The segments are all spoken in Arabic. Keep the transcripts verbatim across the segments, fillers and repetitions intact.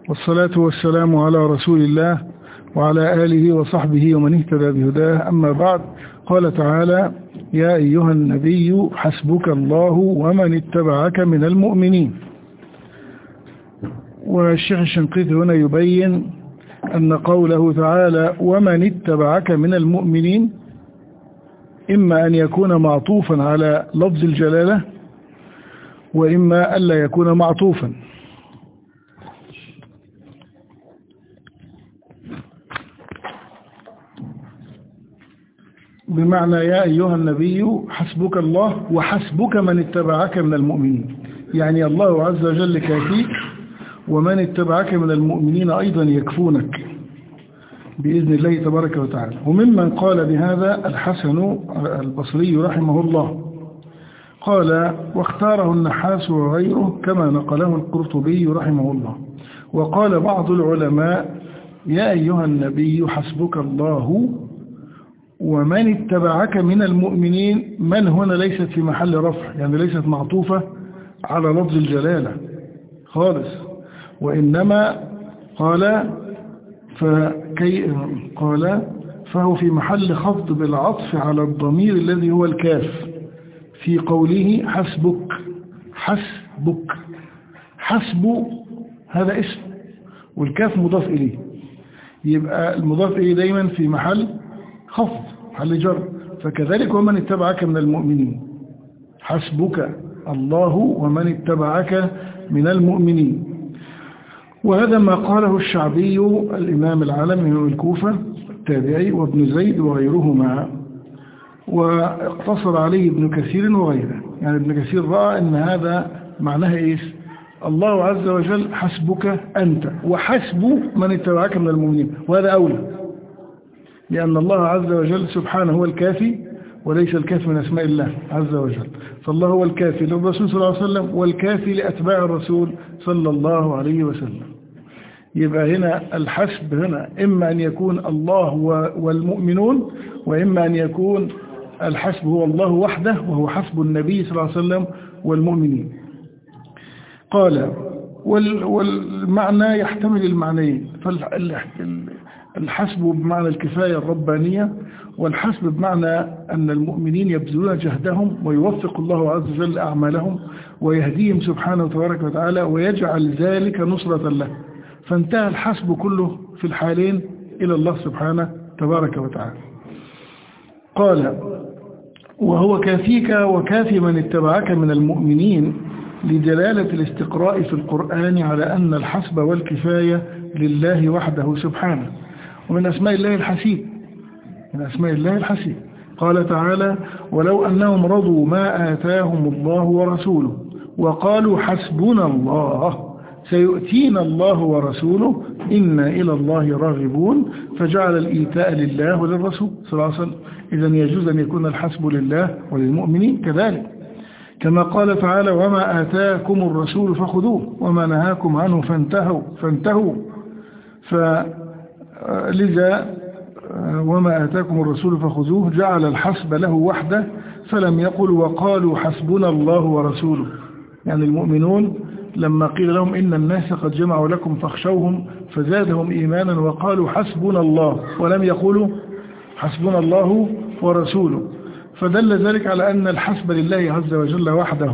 والصلاة والسلام على رسول الله وعلى آله وصحبه ومن اهتدى بهداه. أما بعد، قال تعالى: يا أيها النبي حسبك الله ومن اتبعك من المؤمنين. والشيخ الشنقيطي هنا يبين أن قوله تعالى ومن اتبعك من المؤمنين إما أن يكون معطوفا على لفظ الجلالة، وإما ألا يكون معطوفا. بمعنى يا أيها النبي حسبك الله وحسبك من اتبعك من المؤمنين، يعني الله عز وجل كافيك، ومن اتبعك من المؤمنين أيضا يكفونك بإذن الله تبارك وتعالى. وممن قال بهذا الحسن البصري رحمه الله، قال: واختاره النحاس وغيره كما نقله القرطبي رحمه الله. وقال بعض العلماء: يا أيها النبي حسبك الله ومن اتبعك من المؤمنين. من هنا ليست في محل رفع، يعني ليست معطوفة على لفظ الجلالة خالص، وإنما قال فكي قال فهو في محل خفض بالعطف على الضمير الذي هو الكاف في قوله حسبك. حسبك حسب هذا اسم، والكاف مضاف إليه، يبقى المضاف إليه دايما في محل خفض محل جر. فكذلك ومن اتبعك من المؤمنين، حسبك الله ومن اتبعك من المؤمنين. وهذا ما قاله الشعبي الإمام العالم من الكوفة التابعي وابن زيد وغيرهما، واقتصر عليه ابن كثير وغيره. يعني ابن كثير رأى أن هذا معناه إيش؟ الله عز وجل حسبك أنت وحسب من اتبعك من المؤمنين، وهذا أولى، لأن الله عز وجل سبحانه هو الكافي، وليس الكافي من أسماء الله عز وجل. فالله هو الكافي للرسول صلى الله عليه وسلم، والكافي لأتباع الرسول صلى الله عليه وسلم. يبقى هنا الحسب هنا إما أن يكون الله والمؤمنون، وإما أن يكون الحسب هو الله وحده، وهو حسب النبي صلى الله عليه وسلم والمؤمنين. قال: والمعنى يحتمل المعنيين، فالحسب بمعنى الكفاية الربانية، والحسب بمعنى أن المؤمنين يبذلون جهدهم ويوفق الله عز وجل أعمالهم ويهديهم سبحانه تبارك وتعالى ويجعل ذلك نصرة له، فانتهى الحسب كله في الحالين إلى الله سبحانه تبارك وتعالى. قال: وهو كافيك وكافي من اتبعك من المؤمنين، لدلالة الاستقراء في القرآن على أن الحسب والكفاية لله وحده سبحانه. ومن أسماء الله الحسيب، من أسماء الله الحسيب. قال تعالى: ولو أنهم رضوا ما آتاهم الله ورسوله وقالوا حسبنا الله سيؤتينا الله ورسوله إنا إلى الله راغبون، فجعل الإيتاء لله وللرسول صلى الله عليه وسلم. إذن يجوز أن يكون الحسب لله وللمؤمنين كذلك، كما قال تعالى: وما آتاكم الرسول فخذوه وما نهاكم عنه فانتهوا فانتهوا فلذا وما آتاكم الرسول فخذوه جعل الحسب له وحده، فلم يقل وقالوا حسبنا الله ورسوله. يعني المؤمنون لما قيل لهم إن الناس قد جمعوا لكم فاخشوهم فزادهم إيمانا وقالوا حسبنا الله، ولم يقولوا حسبنا الله ورسوله، فدل ذلك على أن الحسب لله عز وجل وحده.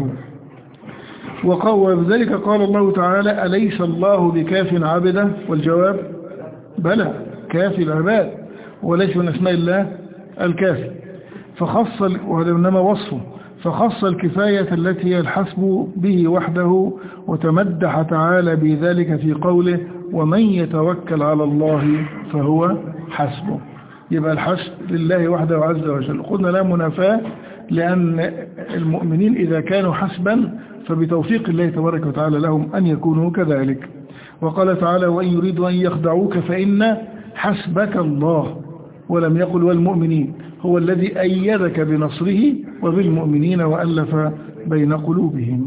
وبذلك قال الله تعالى: أليس الله بكاف عبده؟ والجواب: بلى، كافي العباد، وليس من أسماء الله الكافي. فخص، وهذا إنما وصفه، فخص الكفاية التي هي الحسب به وحده، وتمدح تعالى بذلك في قوله: ومن يتوكل على الله فهو حسبه. يبقى الحسب لله وحده عز وجل. قلنا لا منافاة، لأن المؤمنين إذا كانوا حسبا فبتوفيق الله تبارك وتعالى لهم أن يكونوا كذلك. وقال تعالى: وإن يريدوا أن يخدعوك فإن حسبك الله، ولم يقل والمؤمنين، هو الذي أيدك بنصره وبالمؤمنين وألف بين قلوبهم.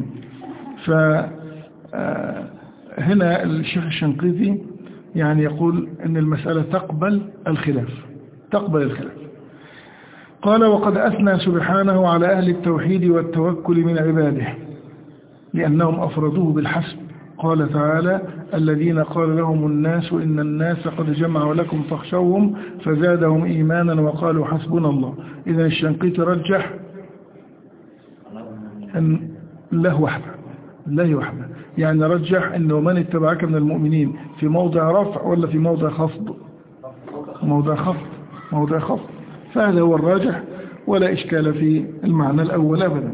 فهنا الشيخ الشنقيطي يعني يقول أن المسألة تقبل الخلاف تقبل الخلاف. قال: وقد أثنى سبحانه على أهل التوحيد والتوكل من عباده لأنهم أفردوه بالحسب. قال تعالى: الذين قال لهم الناس إن الناس قد جمعوا لكم فاخشوهم فزادهم إيمانا وقالوا حسبنا الله. إذا الشنقيطي رجح أن له وحده الله وحده، يعني رجح أنه من اتبعك من المؤمنين في موضع رفع ولا في موضع خفض؟ موضع خفض موضع خفض فهذا هو الراجح ولا إشكال في المعنى الأول أبدا.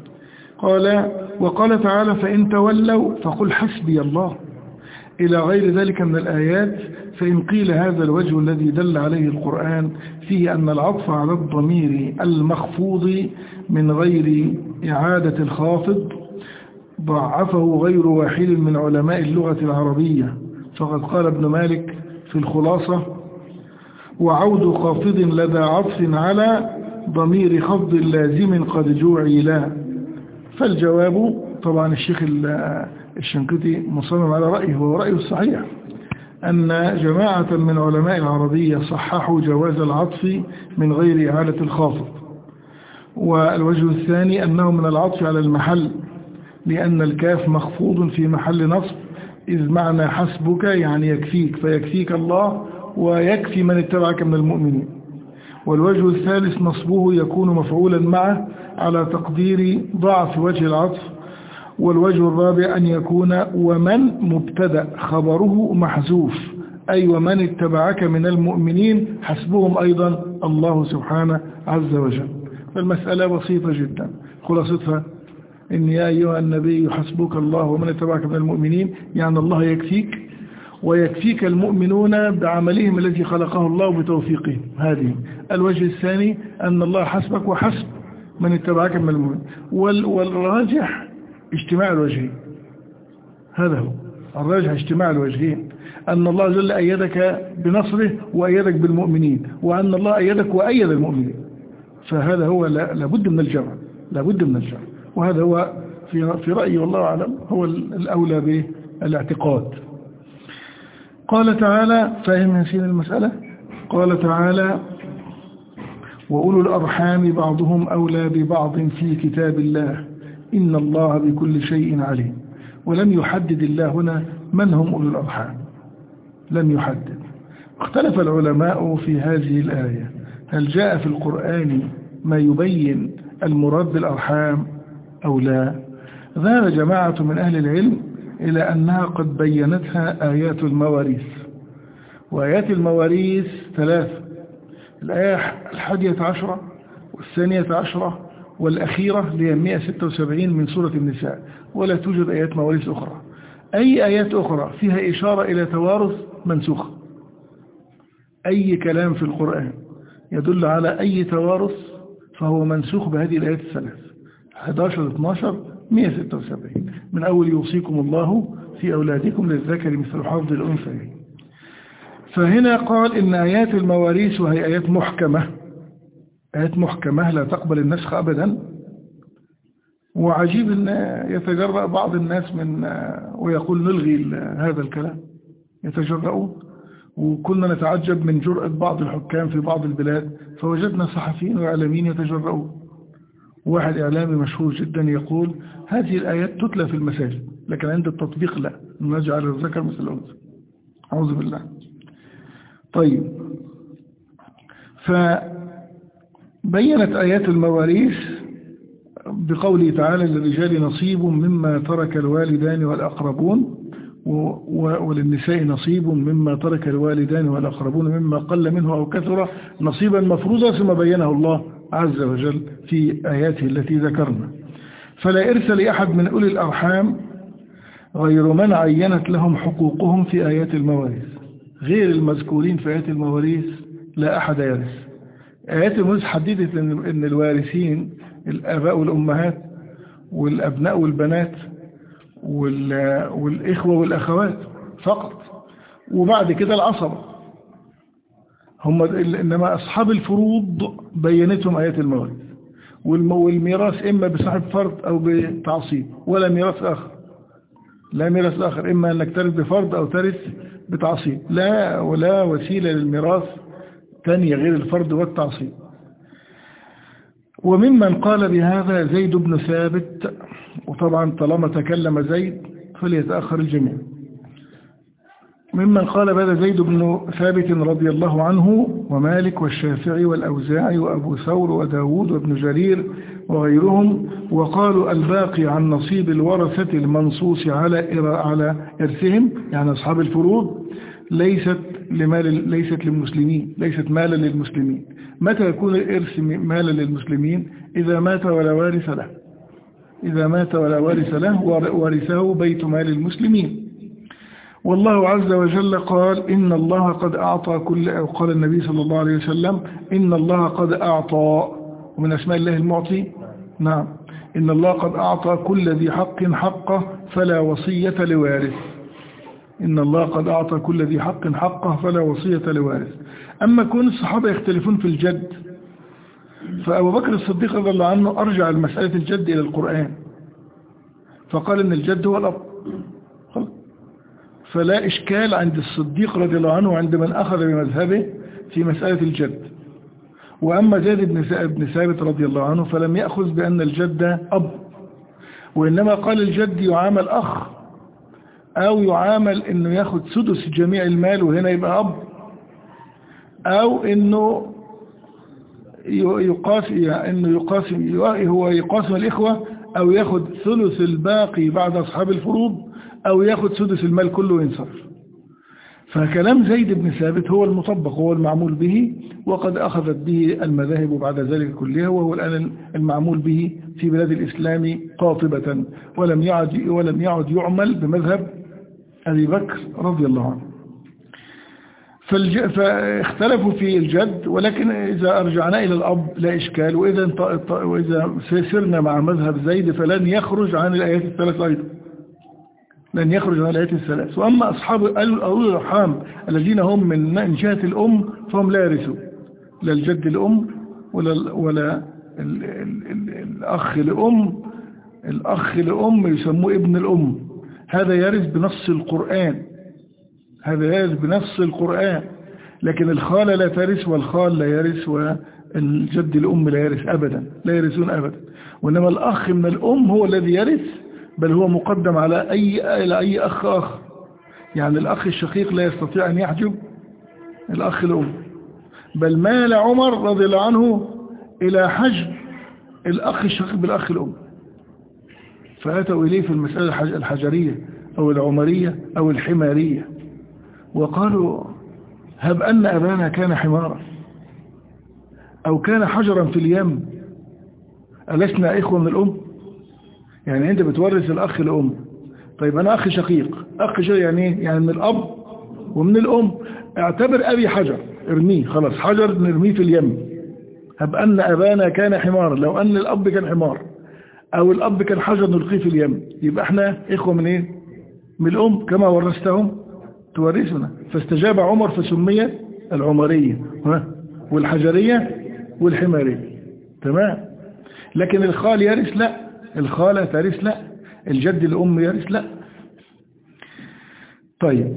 قال وقال تعالى فإن تولوا فقل حسبي الله إلى غير ذلك من الآيات. فإن قيل هذا الوجه الذي دل عليه القرآن فيه أن العطف على الضمير المخفوض من غير إعادة الخافض ضعفه غير واحد من علماء اللغة العربية، فقد قال ابن مالك في الخلاصة وعود خافض لدى عطف على ضمير خفض لازم قد جوعل. فالجواب طبعا الشيخ الشنقيطي مصمم على رأيه وهو رأيه الصحيح أن جماعة من علماء العربية صححوا جواز العطف من غير إعادة الخافض. والوجه الثاني أنه من العطف على المحل لأن الكاف مخفوض في محل نصب، إذ معنى حسبك يعني يكفيك، فيكفيك الله ويكفي من اتبعك من المؤمنين. والوجه الثالث نصبه يكون مفعولا معه على تقدير ضعف وجه العطف. والوجه الرابع أن يكون ومن مبتدأ خبره محذوف، أي ومن اتبعك من المؤمنين حسبهم أيضا الله سبحانه عز وجل. فالمسألة بسيطة جدا، خلاصتها إن يا أيها النبي حسبك الله ومن اتبعك من المؤمنين، يعني الله يكفيك ويكفيك المؤمنون بعملهم الذي خلقه الله بتوفيقه. هذه الوجه الثاني أن الله حسبك وحسب من اتبعك من المؤمنين. والراجح اجتماع الوجهين، هذا هو الراجح اجتماع الوجهين، أن الله جل أيدك بنصره وأيدك بالمؤمنين، وأن الله أيدك وأيد المؤمنين. فهذا هو لابد من الجمع لابد من الجمع وهذا هو في في رأيي والله أعلم هو الأولى بالاعتقاد. قال تعالى فهم نسين المسألة. قال تعالى وأولو الأرحام بعضهم أولى ببعض في كتاب الله إن الله بكل شيء عليم. ولم يحدد الله هنا من هم أولو الأرحام، لم يحدد. اختلف العلماء في هذه الآية، هل جاء في القرآن ما يبين المراد بالأرحام أو لا؟ ذهب جماعة من أهل العلم إلى أنها قد بينتها آيات المواريث. وآيات المواريث ثلاثة، الآية الحادية عشرة والثانية عشرة والأخيرة هي مئة وستة وسبعين من سورة النساء، ولا توجد آيات مواريث أخرى. أي آيات أخرى فيها إشارة إلى توارث منسوخة. أي كلام في القرآن يدل على أي توارث فهو منسوخ بهذه الآيات الثلاث أحد عشر اثني عشر مئة وستة وسبعين من أول يوصيكم الله في أولادكم للذكر مثل حظ الأنثيين. فهنا قال إن آيات المواريث وهي آيات محكمة آيات محكمة لا تقبل النسخ أبدا. وعجيب أن يتجرأ بعض الناس من ويقول نلغي هذا الكلام، يتجرؤون. وكنا نتعجب من جرأة بعض الحكام في بعض البلاد، فوجدنا صحفيين وإعلاميين يتجرؤون. واحد إعلامي مشهور جدا يقول هذه الآيات تتلى في المساجد لكن عند التطبيق لا، نجعل الذكر مثل الأنثى. أعوذ بالله. طيب، فبينت آيات المواريث بقوله تعالى للرجال نصيب مما ترك الوالدان والأقربون وللنساء نصيب مما ترك الوالدان والأقربون مما قل منه أو كثر نصيبا مفروضا، ثم بينه الله عز وجل في آياته التي ذكرنا. فلا إرث لأحد من أولي الأرحام غير من عينت لهم حقوقهم في آيات المواريث، غير المذكورين في آيات المواريث لا أحد يرث. آيات المواريث حددت أن الوارثين الآباء والأمهات والأبناء والبنات والإخوة والأخوات فقط، وبعد كده العصبة هم. إنما أصحاب الفروض بينتهم آيات المواريث، والميراث إما بصاحب فرض أو بتعصيب، ولا ميراث آخر، لا ميراث آخر، إما أنك ترث بفرض أو ترث بتعصيب، لا ولا وسيلة للميراث ثانية غير الفرض والتعصيب. وممن قال بهذا زيد بن ثابت، وطبعا طالما تكلم زيد فليتأخر الجميع. ممن قال بهذا زيد بن ثابت رضي الله عنه ومالك والشافعي والأوزاعي وأبو ثور وداود وابن جرير وغيرهم، وقالوا الباقي عن نصيب الورثة المنصوص على على إرثهم، يعني أصحاب الفروض، ليست لمال ليست للمسلمين، ليست مالا للمسلمين. متى يكون الإرث مالا للمسلمين؟ إذا مات ولا وارث له، إذا مات ولا وارث له ورثه بيت مال المسلمين. والله عز وجل قال إن الله قد أعطى كل، أو قال النبي صلى الله عليه وسلم إن الله قد أعطى، ومن أسماء الله المعطي، نعم، إن الله قد أعطى كل ذي حق حقه فلا وصية لوارث. إن الله قد أعطى كل ذي حق حقه فلا وصية لوارث. أما كون الصحابة يختلفون في الجد، فأبو بكر الصديق رضي الله عنه أرجع المسألة الجد إلى القرآن، فقال إن الجد هو الأب، فلا إشكال عند الصديق رضي الله عنه عند من أخذ بمذهبه في مسألة الجد. وأما زيد بن ثابت رضي الله عنه فلم يأخذ بأن الجد أب، وإنما قال الجد يعامل أخ، أو يعامل إنه يأخذ سدس جميع المال وهنا يبقى أب، أو إنه يقاسم، إنه يقاسم هو يقاسم الإخوة، أو يأخذ ثلث الباقي بعد أصحاب الفروض، أو يأخذ سدس المال كله وينصرف. فكلام زيد بن ثابت هو المطبق، هو المعمول به، وقد أخذت به المذاهب بعد ذلك كلها، وهو الآن المعمول به في بلاد الإسلام قاطبة، ولم يعد ولم يعد يعمل بمذهب أبي بكر رضي الله عنه. فاختلفوا في الجد، ولكن إذا أرجعنا إلى الأب لا إشكال. وإذا وإذا سرنا مع مذهب زيد فلن يخرج عن الآيات الثلاث أيضا، لن يخرج عن الآيات الثلاث. وأما أصحاب أولي الأرحام الذين هم من جهة الأم فهم لا يرثوا، لا الجد الأم ولا ولا ال ال ال الأخ لأم. الأخ لأم يسموه ابن الأم، هذا يرث بنص القرآن، هذا يرث بنص القرآن. لكن الخالة لا ترث، والخال لا يرث، والجد الأم لا يرث أبدا، لا يرثون أبدا. وإنما الأخ من الأم هو الذي يرث، بل هو مقدم على أي إلى أي أخ آخر. يعني الأخ الشقيق لا يستطيع أن يحجب الأخ الأم، بل مال عمر رضي الله عنه إلى حجب الأخ الشقيق بالأخ الأم، فأتوا إليه في المسألة الحجرية أو العمرية أو الحمارية، وقالوا هب أن أبانا كان حمارا أو كان حجرا في اليم ألسنا إخوة من الأم؟ يعني أنت بتورث الأخ الأم، طيب أنا أخ شقيق، أخ شقيق يعني إيه؟ يعني من الأب ومن الأم. اعتبر أبي حجر، ارميه خلاص، حجر نرميه في اليم. هب أن أبانا كان حمارا، لو أن الأب كان حمار أو الأب كان حجر نلقيه في اليم، يبقى احنا إخوة من إيه؟ من الأم، كما ورثتهم تورثنا. فاستجاب عمر فسمي العمرية والحجرية والحمارية، تمام. لكن الخال يرث لا، الخالة ترث لا، الجد الأم يرث لا. طيب.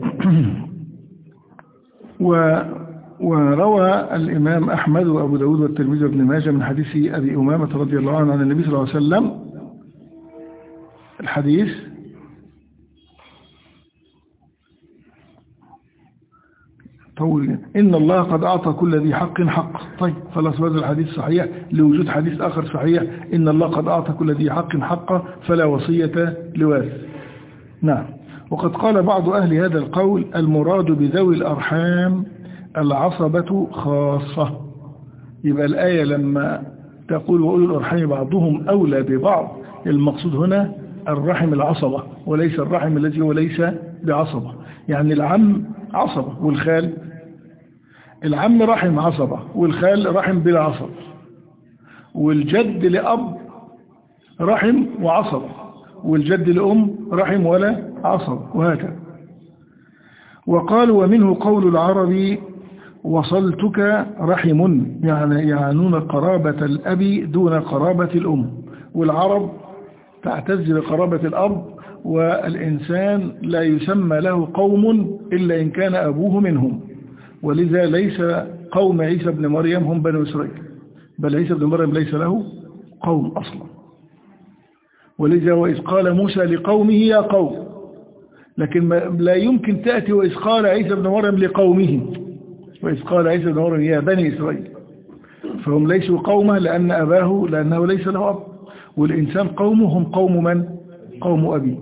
و وروى الإمام أحمد وأبو داود والترمذي وابن ماجه من حديث أبي أمامة رضي الله عنه عن النبي صلى الله عليه وسلم الحديث: طول إن الله قد أعطى كل ذي حق حق. طيب خلاص، هذا الحديث صحيح لوجود حديث آخر صحيح: إن الله قد أعطى كل ذي حق حقه فلا وصية لوارث. نعم. وقد قال بعض أهل هذا القول المراد بذوي الأرحام العصبة خاصة. يبقى الآية لما تقول وأولي الأرحام بعضهم أولى ببعض، المقصود هنا الرحم العصبة وليس الرحم الذي هو ليس بعصبة. يعني العم عصبة والخال، العم رحم عصبة والخال رحم بلا عصب، والجد لأب رحم وعصبة، والجد لأم رحم ولا عصب، وهكذا. وقال ومنه قول العربي وصلتك رحم، يعني يعنون قرابة الأب دون قرابة الأم. والعرب تعتز بقرابة الأب، والإنسان لا يسمى له قوم إلا إن كان أبوه منهم. ولذا ليس قوم عيسى بن مريم هم بنو إسرائيل، بل عيسى بن مريم ليس له قوم أصلا. ولذا وإذ قال موسى لقومه يا قوم، لكن لا يمكن تأتي وإذ قال عيسى بن مريم لقومه، وإذ قال عيسى بن مريم يا بني إسرائيل، فهم ليسوا قومه لأن أباه لأنه ليس له أب، والإنسان قومه هم قوم من؟ قوم أبيه.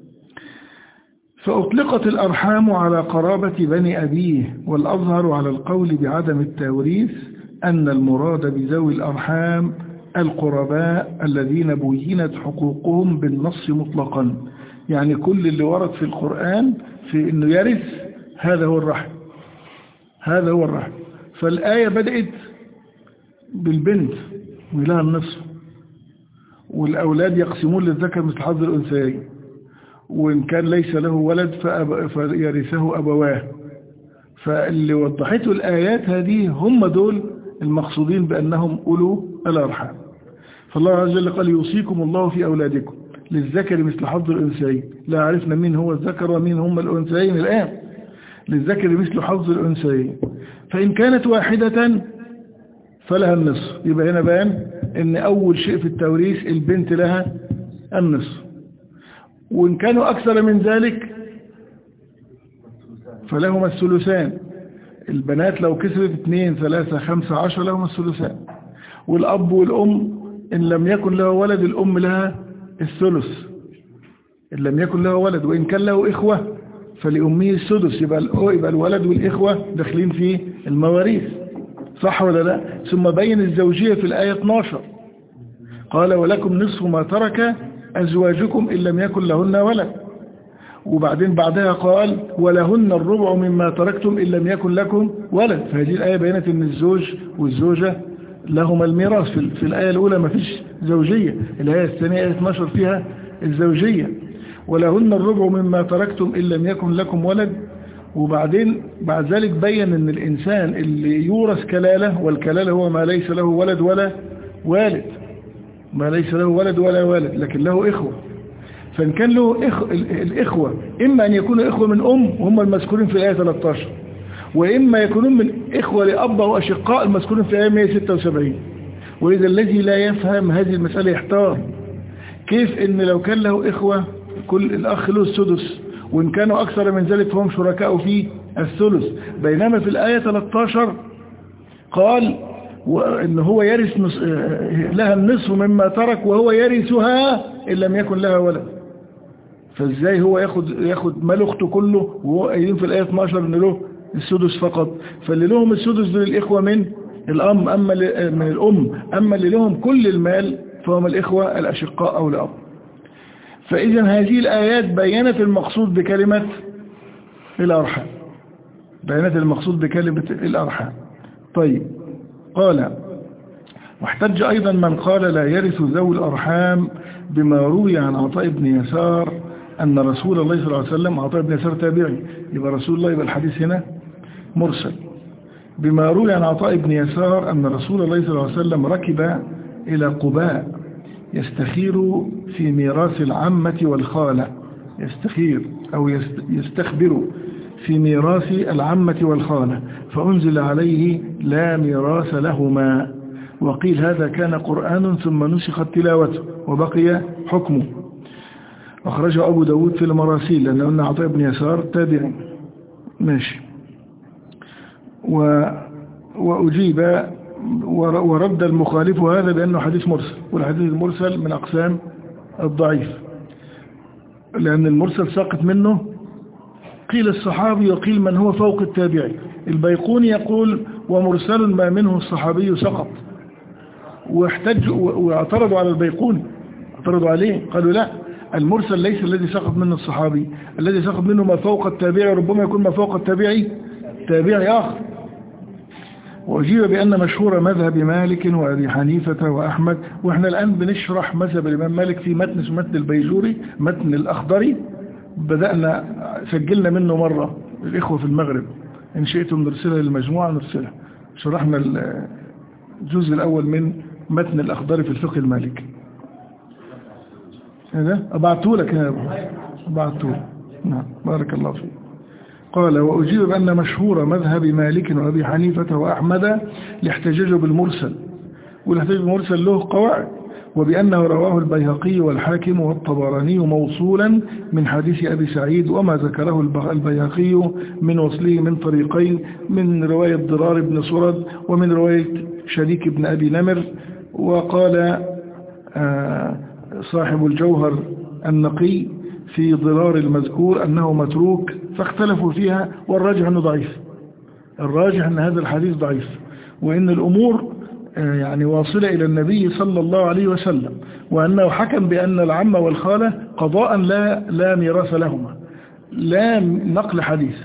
فأطلقت الأرحام على قرابة بني أبيه، والأظهر على القول بعدم التوريث أن المراد بذوي الأرحام القرباء الذين بينت حقوقهم بالنص مطلقا، يعني كل اللي ورد في القرآن في أنه يرث هذا هو الرحم، هذا هو الرحم. فالآية بدأت بالبنت ولها النصف، والأولاد يقسمون للذكر مثل حظ الأنثيين، وإن كان ليس له ولد فأب... فيرثه أبواه. فاللي وضحته الآيات هذه هم دول المقصودين بأنهم أولو الأرحام. فالله عز وجل قال يوصيكم الله في أولادكم للذكر مثل حظ الأنثيين. لا عرفنا مين هو الذكر ومين هم الأنثيين الآن. للذكر مثل حظ الأنثيين، فإن كانت واحدة فلها النصف. يبقى هنا بان ان أول شيء في التوريث البنت لها النصف، وإن كانوا أكثر من ذلك فلهما الثلثان. البنات لو كسرت اثنين ثلاثة خمسة عشر لهما الثلثان. والأب والأم إن لم يكن له ولد الأم لها الثلث إن لم يكن له ولد، وإن كان له إخوة فلأمه السدس. يبقى يبقى الولد والإخوة داخلين في المواريث، صح ولا لا؟ ثم بين الزوجية في الآية اثناشر قال ولكم نصف ما ترك أزواجكم إن لم يكن لهن ولد، وبعدين بعدها قال ولهن الربع مما تركتم إن لم يكن لكم ولد. فهذه الآية بينت أن الزوج والزوجة لهما الميراث. في الآية الأولى ما فيش زوجية، الآية الثانية آية اثناشر فيها الزوجية. ولهن الربع مما تركتم إن لم يكن لكم ولد. وبعدين بعد ذلك بين أن الإنسان اللي يورث كلالة، والكلالة هو ما ليس له ولد ولا والد، ما ليس له ولد ولا والد لكن له إخوة. فإن كان له إخ... الإخوة إما أن يكونوا إخوة من أم وهم المذكورين في الآية ثلاثة عشر، وإما يكونون من إخوة لأب وأشقاء المذكورين في الآية مئة وستة وسبعين. وإذا الذي لا يفهم هذه المسألة يحتار كيف إن لو كان له إخوة كل الأخ له السدس، وإن كانوا أكثر من ذلك فهم شركاء في الثلث، بينما في الآية ثلاثة عشر قال وإن هو يرث نص... لها النصف مما ترك وهو يرثها إن لم يكن لها ولد. فإزاي هو ياخد ياخد مال أخته كله وهو قايلين في الآية اثناشر إن له السدس فقط؟ فاللي لهم السدس دول الإخوة من الأم أما من الأم، أما اللي لهم كل المال فهم الإخوة الأشقاء أو الأب. فإذا هذه الآيات بيّنت المقصود بكلمة الأرحام، بيّنت المقصود بكلمة الأرحام. طيب قال واحتج أيضا من قال لا يرث ذوي الأرحام بما روي عن عطاء بن يسار أن رسول الله صلى الله عليه وسلم، عطاء بن يسار تابعي يبقى رسول الله، يبقى الحديث هنا مرسل. بما روي عن عطاء بن يسار أن رسول الله صلى الله عليه وسلم ركب إلى قباء يستخير في ميراث العمة والخالة، يستخير أو يستخبر في ميراث العمة والخالة، فأنزل عليه لا ميراث لهما. وقيل هذا كان قرآن ثم نسخت تلاوته وبقي حكمه. أخرجه أبو داود في المراسيل، لأنه أن عطاء بن يسار تابعي ماشي. و... وأجيب ورد المخالف هذا بأنه حديث مرسل، والحديث المرسل من أقسام الضعيف، لأن المرسل ساقط منه قيل الصحابي وقيل من هو فوق التابعي. البيقوني يقول ومرسل ما منه الصحابي سقط، واحتجوا واعترضوا على البيقوني، اعترضوا عليه قالوا لا، المرسل ليس الذي سقط منه الصحابي، الذي سقط منه ما فوق التابعي، ربما يكون ما فوق التابعي تابعي آخر. وأجيب بأن مشهور مذهب مالك وأبي حنيفة وأحمد، وإحنا الآن بنشرح مذهب الإمام مالك في متن متن البيجوري، متن الأخضري، بدأنا سجلنا منه مرة الإخوة في المغرب، إن شئتم نرسلها للمجموعة نرسلها. شرحنا الجزء الأول من متن الأخضري في الفقه المالكي. هذا أبعته لك يا أبو، أبعته. نعم بارك الله فيك. قال وأجيب بأن مشهور مذهب مالك وأبي حنيفة وأحمد لاحتجاجه بالمرسل، والاحتجاج بالمرسل له قواعد. وبأنه رواه البيهقي والحاكم والطبراني موصولا من حديث أبي سعيد، وما ذكره البيهقي من وصله من طريقين، من رواية ضرار بن سرد ومن رواية شريك بن أبي نمر. وقال صاحب الجوهر النقي في ضرار المذكور أنه متروك، فاختلفوا فيها، والراجح أنه ضعيف. الراجح أن هذا الحديث ضعيف، وإن الأمور يعني واصلة إلى النبي صلى الله عليه وسلم، وأنه حكم بأن العم والخالة قضاء لا لا ميراث لهما، لا نقل حديث.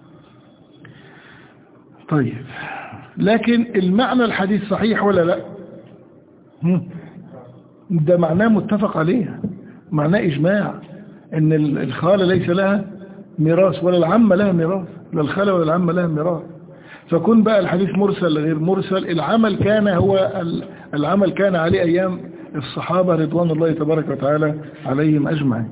طيب، لكن المعنى الحديث صحيح ولا لا؟ ده معناه متفق عليه، معناه إجماع أن الخالة ليس لها ميراث، ولا العم لها ميراث، لا الخالة ولا العم لها ميراث. فكون بقى الحديث مرسل غير مرسل، العمل كان هو العمل كان عليه أيام الصحابة رضوان الله تبارك وتعالى عليهم أجمعين.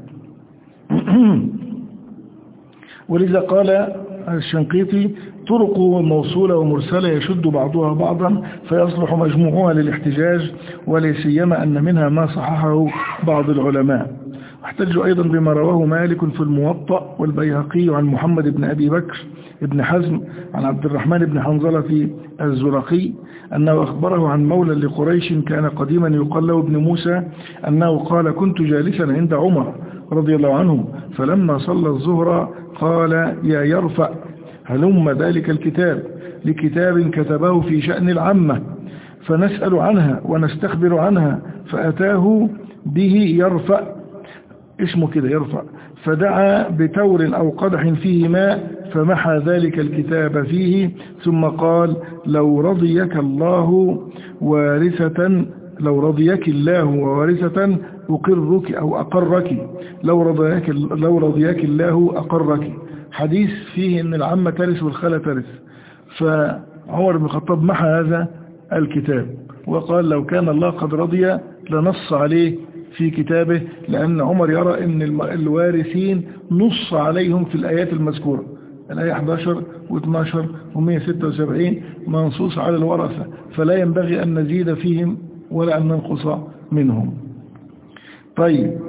ولذا قال الشنقيطي: طرقه موصولة ومرسلة يشد بعضها بعضا فيصلح مجموعها للاحتجاج، ولا سيما أن منها ما صححه بعض العلماء. احتج أيضا بما رواه مالك في الموطأ والبيهقي عن محمد بن أبي بكر ابن حزم عن عبد الرحمن بن حنظلة في الزرقي أنه أخبره عن مولى لقريش كان قديما يقال له ابن موسى أنه قال: كنت جالسا عند عمر رضي الله عنه فلما صلى الظهر قال: يا يرفع هلم ذلك الكتاب لكتاب كتبه في شأن العامة فنسأل عنها ونستخبر عنها، فأتاه به يرفع، اسمه كده يرفع، فدعا بتور أو قدح فيه ماء فمحى ذلك الكتاب فيه، ثم قال: لو رضيك الله وارثة لو رضيك الله ووارثة أقرك أو أقرك لو رضيك, لو رضيك الله أقرك. حديث فيه أن العمة ترث والخالة ترث، فعمر بن الخطاب محى هذا الكتاب وقال: لو كان الله قد رضي لنص عليه في كتابه، لأن عمر يرى أن الوارثين نص عليهم في الآيات المذكورة، الآية أحد عشر واثناشر ومئة وستة وسبعين منصوص على الورثة، فلا ينبغي أن نزيد فيهم ولا أن ننقص منهم. طيب،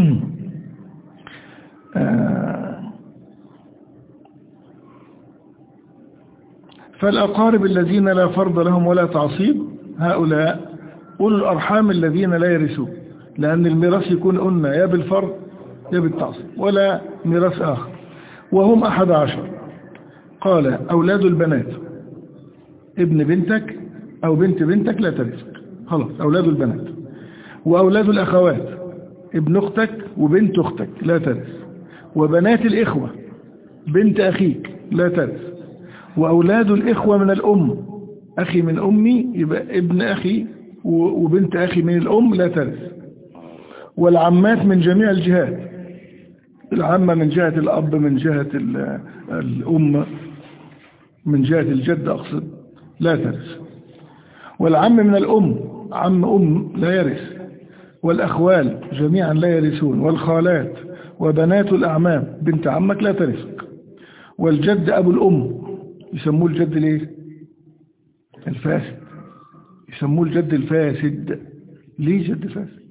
فالأقارب الذين لا فرض لهم ولا تعصيب هؤلاء أولو الأرحام الذين لا يرثون، لأن الميراث يكون قلنا يا بالفرض يا بالتعصيب ولا ميراث آخر، وهم أحد عشر. قال: أولاد البنات، ابن بنتك أو بنت بنتك لا ترثك، خلاص أولاد البنات. وأولاد الأخوات، ابن أختك وبنت أختك لا ترث. وبنات الإخوة، بنت أخيك لا ترث. وأولاد الإخوة من الأم، أخي من أمي يبقى ابن أخي وبنت أخي من الأم لا ترث. والعمات من جميع الجهات، العمة من جهة الأب، من جهة الأم، من جهة الجد أقصد، لا ترث. والعم من الأم، عم أم لا يرث. والأخوال جميعا لا يرثون. والخالات وبنات الأعمام بنت عمك لا ترثك. والجد أبو الأم، يسموه الجد ليه؟ الفاسد، يسموه الجد الفاسد. ليه جد فاسد؟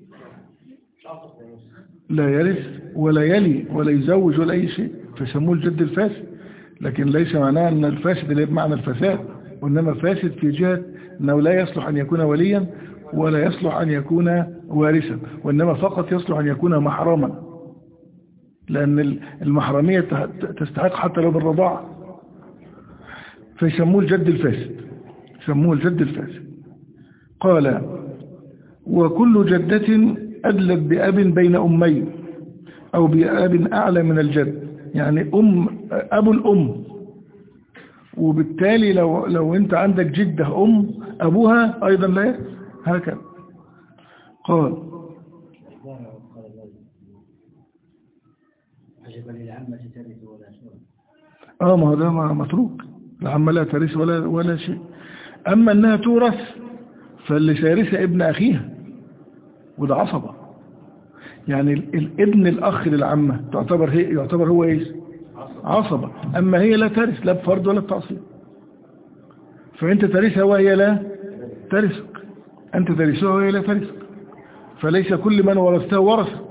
لا يرث ولا يلي ولا يزوج ولا أي شيء، فيسموه الجد الفاسد. لكن ليس معناه أن الفاسد اللي بمعنى الفساد، وإنما فاسد في جهة أنه لا يصلح أن يكون وليا ولا يصلح أن يكون وارثا، وإنما فقط يصلح أن يكون محرما، لأن المحرمية تستحق حتى لو بالرضاعة، فيسموه الجد الفاسد، يسموه الجد الفاسد. قال: وكل جدة أدلت بأب بين أمين أو بأب أعلى من الجد، يعني أم أبو الأم، وبالتالي لو لو أنت عندك جدة أم أبوها أيضا لا، هكذا. قال: اه ما هو ده متروك، العمة لا ترث ولا ولا شيء. أما أنها تورث فاللي سيرثها ابن أخيها، وده عصبة، يعني الابن الأخ للعمة تعتبر هي يعتبر هو ايش؟ عصبة. أما هي لا ترث لا بفرض ولا بتعصيب، فأنت ترثها وهي لا ترثك، أنت ترثها وهي لا ترثك. فليس كل من ورثته ورثك.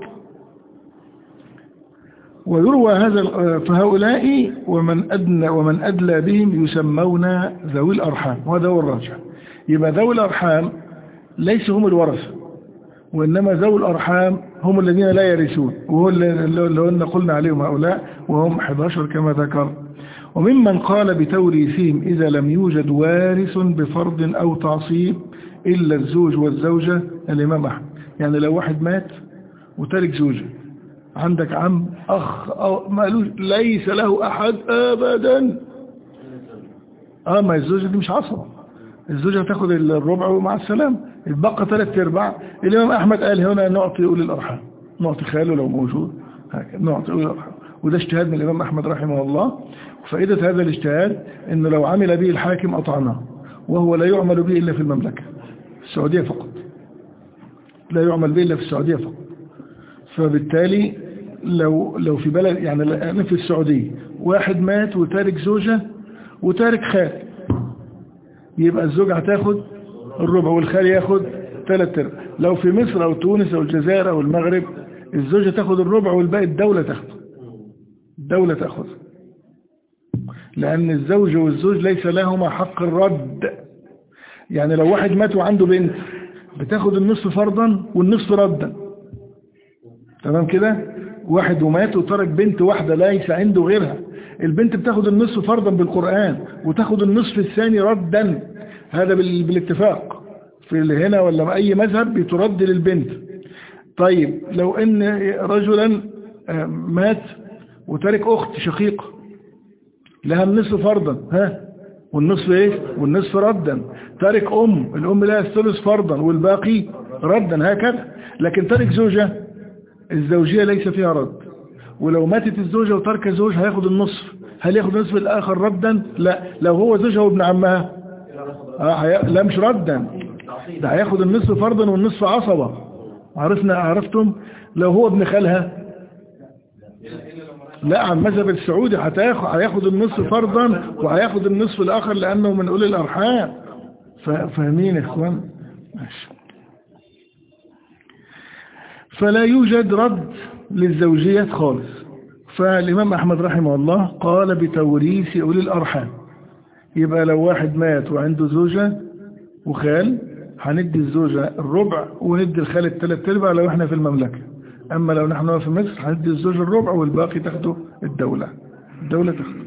ويروى هذا فهؤلاء ومن أدنى ومن أدلى بهم يسمون ذوي الأرحام، وهذا هو الراجح. يبقى ذوي الأرحام ليس هم الورثة، وإنما ذوي الأرحام هم الذين لا يرثون، وهو اللي قلنا عليهم هؤلاء وهم أحد عشر كما ذكر. وممن قال بتوريثهم إذا لم يوجد وارث بفرض أو تعصيب إلا الزوج والزوجة الإمام أحمد. يعني لو واحد مات وترك زوجة، عندك عم أخ أو مالوش ليس له أحد أبدا، آه ما الزوجة دي مش عصبة، الزوجة تاخد الربع مع السلام، يتبقى ثلاث ارباع. الإمام أحمد قال هنا نعطي أولي الأرحام، نعطي خاله لو موجود، هكذا نعطي أولي الأرحام. وده اجتهاد من الإمام أحمد رحمه الله. وفائدة هذا الاجتهاد إنه لو عمل به الحاكم أطعناه، وهو لا يعمل به إلا في المملكة السعودية فقط، لا يعمل به إلا في السعودية فقط. فبالتالي لو لو في بلد يعني في السعودية واحد مات وتارك زوجة وتارك خال، يبقى الزوجة هتاخد الربع والخال ياخد ثلاث ارباع. لو في مصر أو تونس أو الجزائر أو المغرب الزوجة تاخد الربع والباقي الدولة تاخده، الدولة تاخذ، لأن الزوج والزوج ليس لهما حق الرد. يعني لو واحد مات وعنده بنت بتاخد النصف فرضا والنصف ردا، تمام كده؟ واحد ومات وترك بنت واحدة ليس عنده غيرها، البنت بتاخد النصف فرضا بالقرآن وتاخد النصف الثاني ردا، هذا بالاتفاق في هنا ولا أي مذهب بترد للبنت. طيب لو ان رجلا مات وترك أخت شقيقة لها النصف فرضا ها والنصف ايه والنصف ردا، ترك أم الأم لها الثلث فرضا والباقي ردا، هكذا. لكن ترك زوجة الزوجية ليس فيها رد، ولو ماتت الزوجة وترك زوج هياخد النصف. هل ياخد النصف الآخر ردا؟ لا. لو هو زوجها وابن عمها آه هي... لا مش ردا، ده هياخد النصف فرضا والنصف عصبة. عرفنا عرفتم؟ لو هو ابن خالها لا، عن مذهب السعودي هياخد النصف فرضا وهياخد النصف الآخر لأنه من أولي الأرحام. فاهمين يا إخوان؟ ماشي. فلا يوجد رد للزوجيات خالص. فالإمام أحمد رحمه الله قال بتوريث أولي الأرحام. يبقى لو واحد مات وعنده زوجة وخال هندي الزوجة الربع وندي الخال الثلاث ارباع لو احنا في المملكة. أما لو نحن في مصر هندي الزوجة الربع والباقي تاخده الدولة، الدولة تاخده،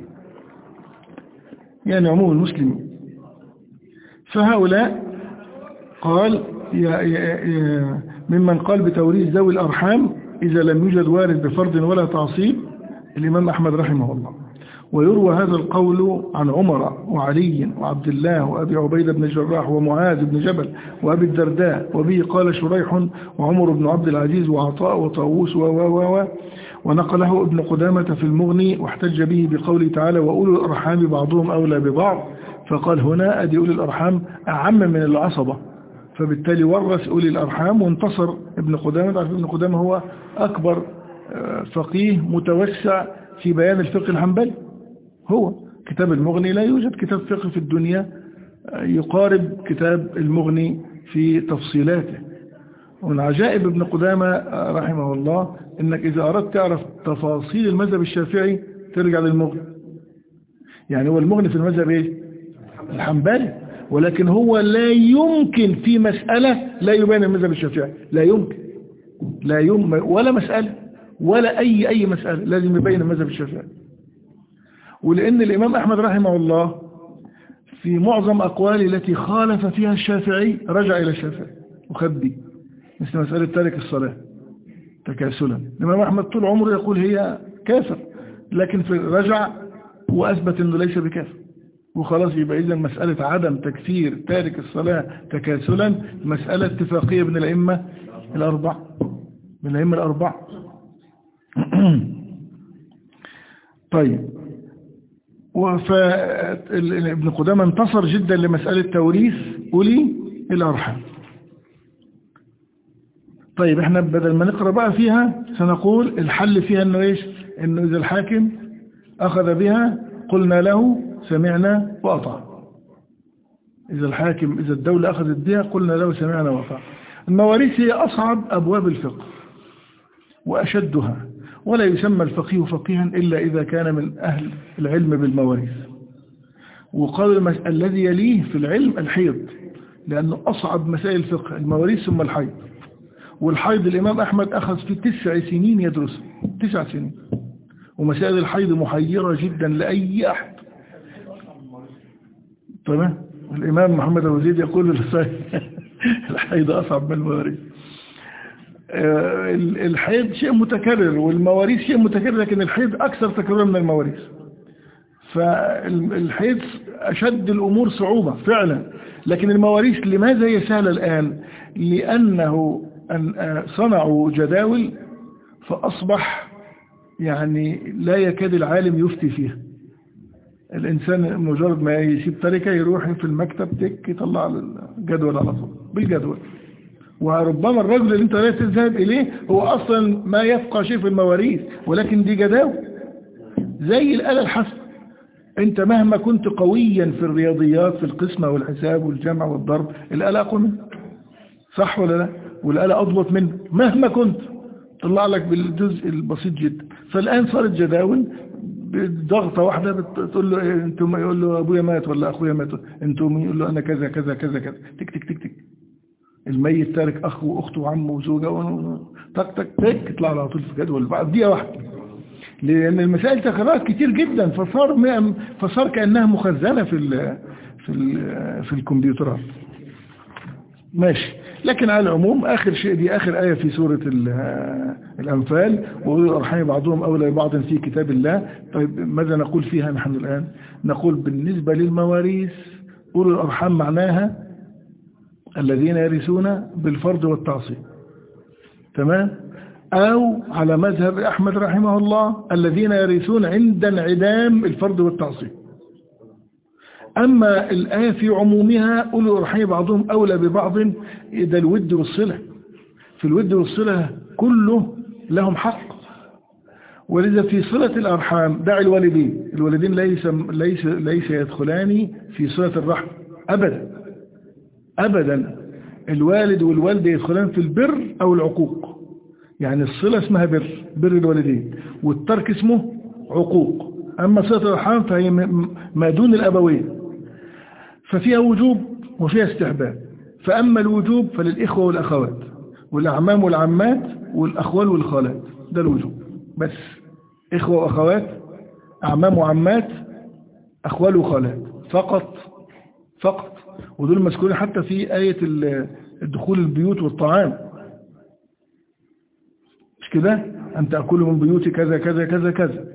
يعني عموم المسلمين. فهؤلاء قال يا يا ممن قال بتوريث ذوي الأرحام إذا لم يوجد وارث بفرض ولا تعصيب الإمام أحمد رحمه الله. ويروى هذا القول عن عمر وعلي وعبد الله وأبي عبيدة بن الجراح ومعاذ بن جبل وأبي الدرداء، وبه قال شريح وعمر بن عبد العزيز وعطاء وطاووس و و و ونقله ابن قدامة في المغني، واحتج به بقوله تعالى وأولو الأرحام بعضهم أولى ببعض، فقال هنا أدي أولي الأرحام أعم من العصبة، فبالتالي ورث أولي الأرحام. وانتصر ابن قدامة. ابن قدامة هو أكبر فقيه متوسع في بيان الفقه الحنبلي، هو كتاب المغني لا يوجد كتاب فقه في الدنيا يقارب كتاب المغني في تفصيلاته. ومن عجائب ابن قدامة رحمه الله انك اذا اردت تعرف تفاصيل المذهب الشافعي ترجع للمغني. يعني هو المغني في المذهب ايه الحنبلي، ولكن هو لا يمكن في مسألة لا يبين المذهب الشافعي، لا يمكن لا يمكن ولا مسألة ولا أي أي مسألة لازم يبين المذهب الشافعي. ولأن الإمام أحمد رحمه الله في معظم أقواله التي خالف فيها الشافعي رجع إلى الشافعي وخد بيه، مثل مسألة تارك الصلاة تكاسلا. الإمام أحمد طول عمره يقول هي كافر، لكن في رجع وأثبت أنه ليس بكافر، وخلاص. يبقى إذن مسألة عدم تكفير تارك الصلاة تكاسلا مسألة اتفاقية من الأئمة الأربع من الأئمة الأربع طيب. وابن قدامة انتصر جدا لمسألة توريث أولي الأرحام. طيب احنا بدل ما نقرأ بقى فيها سنقول الحل فيها انه ايش؟ انه اذا الحاكم اخذ بها قلنا له سمعنا وأطعنا. اذا الحاكم اذا الدولة اخذت بها قلنا له سمعنا وأطعنا. المواريث هي أصعب أبواب الفقه وأشدها، ولا يسمى الفقيه فقيها إلا إذا كان من أهل العلم بالمواريث. وقال المس... الذي يليه في العلم الحيض، لأنه أصعب مسائل الفقه المواريث ثم الحيض. والحيض الإمام أحمد أخذ في تسع سنين يدرس، تسع سنين، ومسائل الحيض محيرة جدا لأي أحد. تمام. الإمام محمد الوزيد يقول الحيض أصعب من المواريث. الحيض شيء متكرر والمواريث شيء متكرر، لكن الحيض أكثر تكرارا من المواريث. فالحيض أشد الأمور صعوبة فعلا، لكن المواريث لماذا هي سهلة الآن؟ لأنه صنعوا جداول فأصبح يعني لا يكاد العالم يفتي فيها. الإنسان مجرد ما يسيب تركة يروح في المكتب تك يطلع الجدول على طول بالجدول. وربما الرجل اللي انت لا تذهب إليه هو أصلا ما يفقه شيء في المواريث، ولكن دي جداول زي الآلة الحاسبة. انت مهما كنت قويا في الرياضيات في القسمة والحساب والجمع والضرب، الآلة أقوى منك، صح ولا لا؟ والآلة أضبط منك مهما كنت، طلع لك بالجزء البسيط جدا. فالآن صارت جداول بضغطة واحدة بتقول له انتم، يقول له أبويا مات ولا أخويا مات، انتم، يقول له أنا كذا كذا كذا كذا، تك تك تك تك. الميت تارك أخ وأخته وعمه وزوجه، تك تك تك يطلع على طول في جدول بعد دقيقة واحدة، لأن المسائل تكررت كتير جدا، فصار فصار كأنها مخزنة في ال في ال في الكمبيوترات. ماشي. لكن على العموم آخر شيء دي آخر آية في سورة الأنفال، وأولي الأرحام بعضهم أولى ببعض في كتاب الله. طيب ماذا نقول فيها نحن الآن؟ نقول بالنسبة للمواريث أولي الأرحام معناها الذين يرثون بالفرض والتعصيب، تمام؟ أو على مذهب أحمد رحمه الله الذين يرثون عند انعدام الفرض والتعصيب. أما الآية في عمومها أولي الأرحام بعضهم أولى ببعض، ده الود والصلة. في الود والصلة كله لهم حق، ولذا في صلة الأرحام دع الوالدين، الوالدين ليس, ليس, ليس يدخلان في صلة الرحم أبدا أبدا. الوالد والوالدة يدخلان في البر أو العقوق. يعني الصلة اسمها بر، بر الوالدين، والترك اسمه عقوق. أما صلة الأرحام فهي ما دون الأبوين، ففيها وجوب وفيها استحباب. فأما الوجوب فللإخوة والأخوات والأعمام والعمات والأخوال والخالات، ده الوجوب بس. إخوة وأخوات، أعمام وعمات، أخوال وخالات فقط فقط. ودول مذكورين حتى في آية الدخول البيوت والطعام، مش كده؟ أن تأكلوا من بيوت كذا كذا كذا كذا.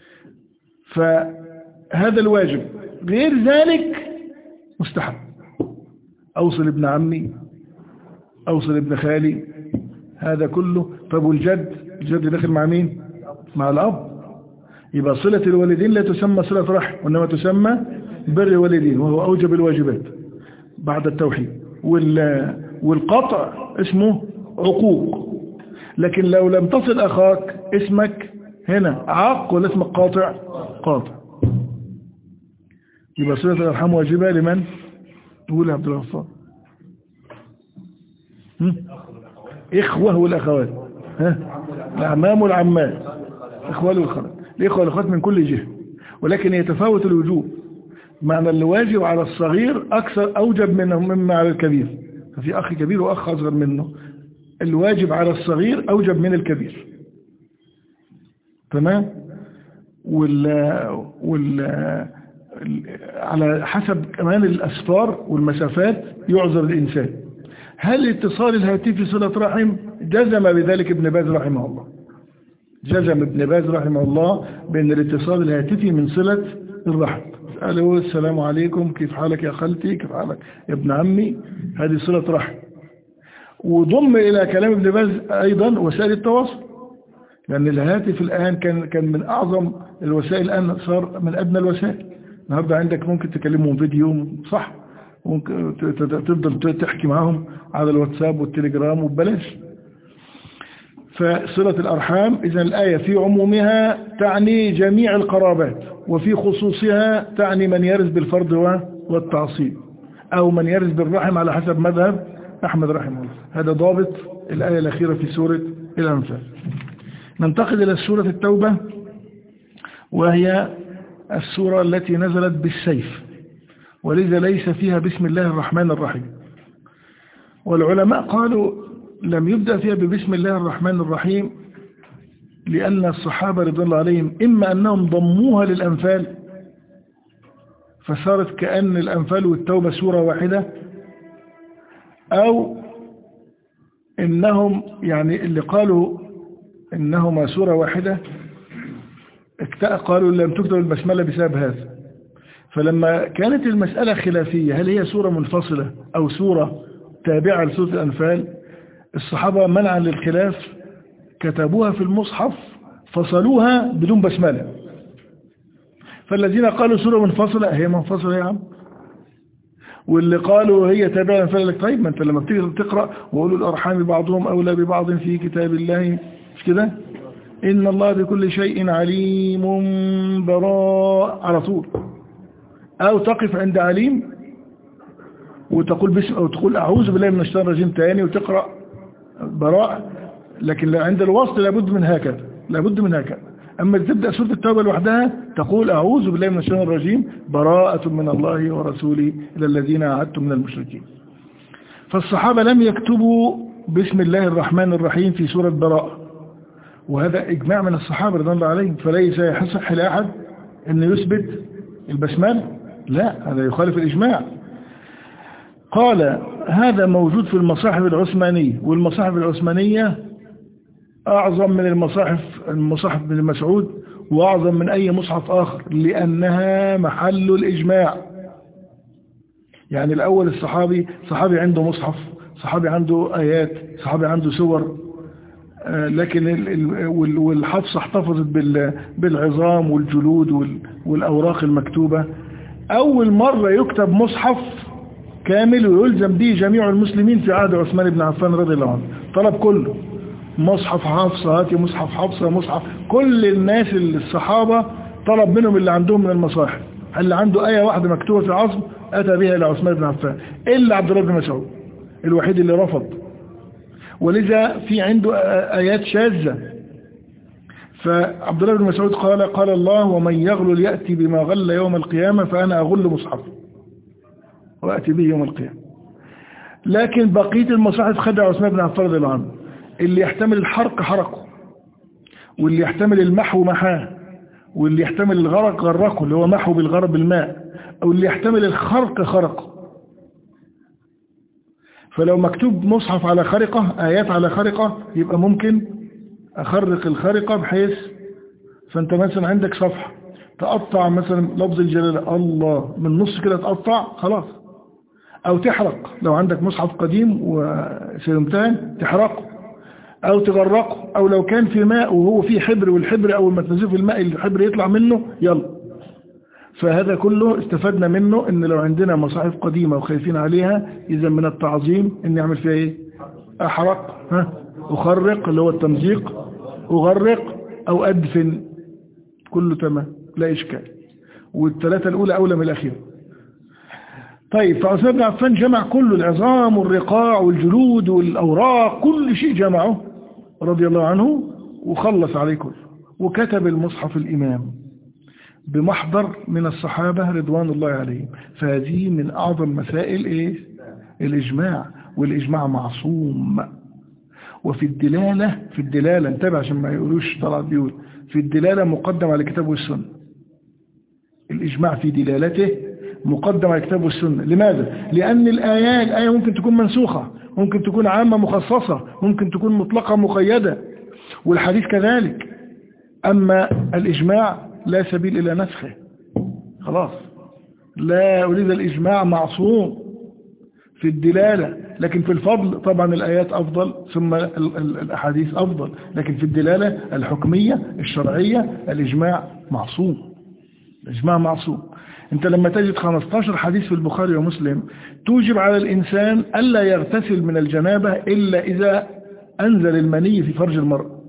فهذا الواجب. غير ذلك مستحب. أوصل ابن عمي، أوصل ابن خالي، هذا كله. طب والجد؟ الجد داخل مع مين؟ مع الأب. يبقى صلة الوالدين لا تسمى صلة رحم، وإنما تسمى بر الوالدين، وهو أوجب الواجبات بعد التوحيد. والقطع اسمه عقوق. لكن لو لم تصل أخاك اسمك هنا عاق ولا اسمك قاطع؟ قاطع. يبقى صلة الأرحام واجبة لمن؟ تقول يا عبد الغفار. إخوة والأخوات، ها؟ الأعمام والعمات، إخوة والأخوات. الإخوة والأخوات من كل جهة، ولكن يتفاوت الوجوب. معنى الواجب على الصغير أكثر أوجب منه مما على الكبير. ففي أخ كبير وأخ أصغر منه، الواجب على الصغير أوجب من الكبير، تمام؟ وال وال على حسب كمان الأسفار والمسافات يعذر الإنسان. هل اتصال الهاتف صلة رحم؟ جزم بذلك ابن باز رحمه الله، جزم ابن باز رحمه الله بأن الاتصال الهاتفي من صلة الرحم. قالوا السلام عليكم، كيف حالك يا خالتي، كيف حالك يا ابن عمي، هذه صلة رحم. وضم إلى كلام ابن باز أيضا وسائل التواصل، لأن الهاتف الآن كان كان من أعظم الوسائل، الآن صار من أدنى الوسائل. النهارده عندك ممكن تكلمهم فيديو، صح، ممكن تفضل تحكي معهم على الواتساب والتليجرام وببلاش. فصلة الأرحام إذن الآية في عمومها تعني جميع القرابات، وفي خصوصها تعني من يرث بالفرض والتعصيب، أو من يرث بالرحم على حسب مذهب أحمد رحمه الله. هذا ضابط الآية الأخيرة في سورة الأنفال. ننتقل إلى سورة التوبة، وهي السورة التي نزلت بالسيف، ولذا ليس فيها بسم الله الرحمن الرحيم. والعلماء قالوا لم يبدأ فيها ببسم الله الرحمن الرحيم لأن الصحابة رضي الله عليهم إما أنهم ضموها للأنفال فصارت كأن الأنفال والتوبة سورة واحدة، أو إنهم يعني اللي قالوا إنهما سورة واحدة قالوا لم تكتب البسملة بسبب هذا. فلما كانت المسألة خلافية هل هي سورة منفصلة أو سورة تابعة لسورة الأنفال، الصحابة منعا للخلاف كتبوها في المصحف فصلوها بدون بسملة. فالذين قالوا سورة منفصلة هي منفصلة يا عم، واللي قالوا هي تابعة للأنفال لك طيب ما انت لما بتيجي تقرأ وقولوا الأرحام بعضهم أولى ببعض في كتاب الله مش كده، إن الله بكل شيء عليم براء على طول، أو تقف عند عليم وتقول باسم أو تقول أعوذ بالله من الشيطان الرجيم تاني وتقرأ براء. لكن عند الوصل لابد من هكذا، لابد من هكذا. أما تبدأ سورة التوبة لوحدها تقول أعوذ بالله من الشيطان الرجيم براءة من الله ورسوله إلى الذين عاهدتم من المشركين. فالصحابة لم يكتبوا بسم الله الرحمن الرحيم في سورة براءة، وهذا إجماع من الصحابة رضي الله عليهم، فليس يصح لأحد أن يثبت البسملة، لا هذا يخالف الإجماع. قال هذا موجود في المصاحف العثمانية، والمصاحف العثمانية أعظم من المصاحف المصاحف بن مسعود وأعظم من أي مصحف آخر لأنها محل الإجماع. يعني الأول الصحابي صحابي عنده مصحف، صحابي عنده آيات، صحابي عنده سور، لكن والحفصة احتفظت بالعظام والجلود والأوراق المكتوبة. أول مرة يكتب مصحف كامل ويلزم به جميع المسلمين في عهد عثمان بن عفان رضي الله عنه، طلب كله مصحف حفصة، هاتي مصحف حفصة، مصحف كل الناس الصحابة طلب منهم اللي عندهم من المصاحف، اللي عنده آية واحدة مكتوبة في عظم أتى بها إلى عثمان بن عفان، إلا عبد الله بن مسعود الوحيد اللي رفض. ولذا في عنده آيات شاذة، فعبد الله بن مسعود قال قال الله ومن يغلل يأتي بما غل يوم القيامة فأنا أغل مصحف وأتي به يوم القيامة. لكن بقية المصاحف خدع عثمان بن عفان رضي الله عنه، اللي يحتمل الحرق حرقه، واللي يحتمل المحو محاه، واللي يحتمل الغرق غرقه اللي هو محو بالغرق بالماء، أو اللي يحتمل الخرق خرقه. فلو مكتوب مصحف على خرقة آيات على خرقة يبقى ممكن أخرق الخرقة بحيث فأنت مثلا عندك صفحة تقطع مثلا لفظ الجلالة الله من نص كده تقطع خلاص، أو تحرق لو عندك مصحف قديم وسيمتهن تحرقه أو تغرقه، أو لو كان في ماء وهو فيه حبر والحبر أول ما تنزله في الماء الحبر يطلع منه يلا. فهذا كله استفدنا منه ان لو عندنا مصاحف قديمة وخايفين عليها إذا من التعظيم ان يعمل فيها ايه، احرق ها اخرق اللي هو التمزيق، اغرق او ادفن، كله تمام لا اشكال، والثلاثة الاولى اولى من الاخير. طيب فعثمان بن عفان جمع كل العظام والرقاع والجلود والاوراق كل شيء جمعه رضي الله عنه وخلص عليه كله، وكتب المصحف الامام بمحضر من الصحابة رضوان الله عليهم. فهذه من أعظم مسائل إيه؟ الإجماع، والإجماع معصوم. وفي الدلالة في الدلالة انتبه عشان ما يقولوش طلعت بيقول في الدلالة مقدم على الكتاب والسنة. الإجماع في دلالته مقدم على الكتاب والسنة. لماذا؟ لأن الآيات الآية ممكن تكون منسوخة، ممكن تكون عامة مخصصة، ممكن تكون مطلقة مقيدة، والحديث كذلك. أما الإجماع لا سبيل إلى نسخه خلاص، لا أريد الإجماع معصوم في الدلالة، لكن في الفضل طبعا الآيات أفضل ثم الأحاديث أفضل، لكن في الدلالة الحكمية الشرعية الإجماع معصوم، الإجماع معصوم. أنت لما تجد خمستاشر حديث في البخاري ومسلم توجب على الإنسان ألا يغتسل من الجنابة إلا إذا أنزل المني في فرج المرأة.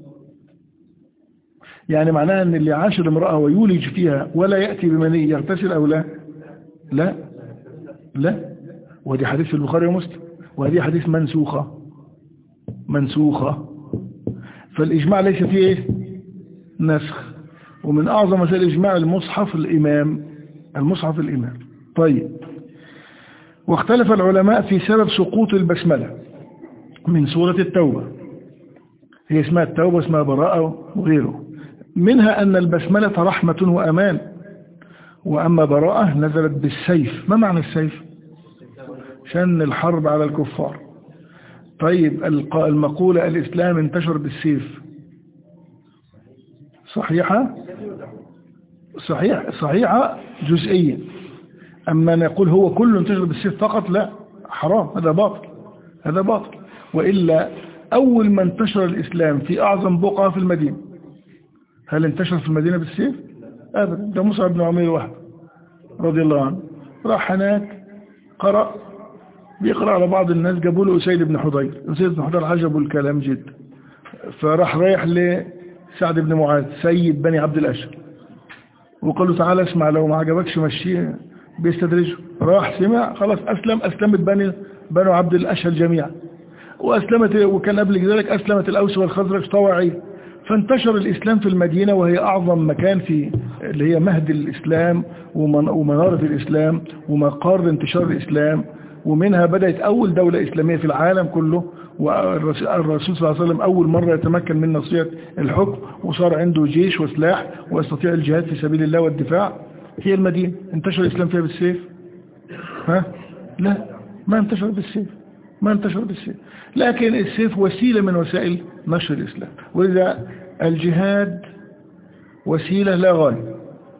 يعني معناها أن اللي عاشر امرأة ويولج فيها ولا يأتي بمني يغتسل أو لا؟ لا لا، ودي حديث في البخاري ومسلم. وهذه حديث منسوخة منسوخة. فالإجماع ليس فيه إيه؟ نسخ. ومن أعظم مسائل الإجماع المصحف الإمام المصحف الإمام. طيب، واختلف العلماء في سبب سقوط البسملة من سورة التوبة. هي اسمها التوبة، اسمها براءة وغيره. منها أن البسملة رحمة وأمان، وأما براءة نزلت بالسيف. ما معنى السيف؟ شن الحرب على الكفار. طيب، المقولة الإسلام انتشر بالسيف صحيحة؟ صحيح صحيحة جزئيا. أما نقول هو كله انتشر بالسيف فقط، لا، حرام، هذا باطل هذا باطل. وإلا أول ما انتشر الإسلام في أعظم بقعة في المدينة، هل انتشر في المدينة بالسيف؟ أبدا. ده مصعب بن عمير واحد رضي الله عنه راح هناك قرأ بيقرأ على بعض الناس، جابوا له أسيد بن حضير. أسيد بن حضير عجبه الكلام جدا، فراح رايح لسعد بن معاذ سيد بني عبد الأشهر وقال له تعالى اسمع، لو ما عجبكش مشيه، بيستدرجه. راح سمع، خلاص أسلم. أسلمت بني بنو عبد الأشهر جميعا، وأسلمت، وكان قبل ذلك أسلمت الأوس والخزرج طواعية. فانتشر الإسلام في المدينة، وهي أعظم مكان في اللي هي مهد الإسلام ومنارة الإسلام ومقار انتشار الإسلام، ومنها بدأت أول دولة إسلامية في العالم كله. والرسول صلى الله عليه وسلم أول مرة يتمكن من نصية الحكم، وصار عنده جيش وسلاح ويستطيع الجهاد في سبيل الله والدفاع. هي المدينة انتشر الإسلام فيها بالسيف؟ ها؟ لا، ما انتشر بالسيف ما انتشر بالسيف لكن السيف وسيلة من وسائل نشر الإسلام. وإذا الجهاد وسيلة لا غاية،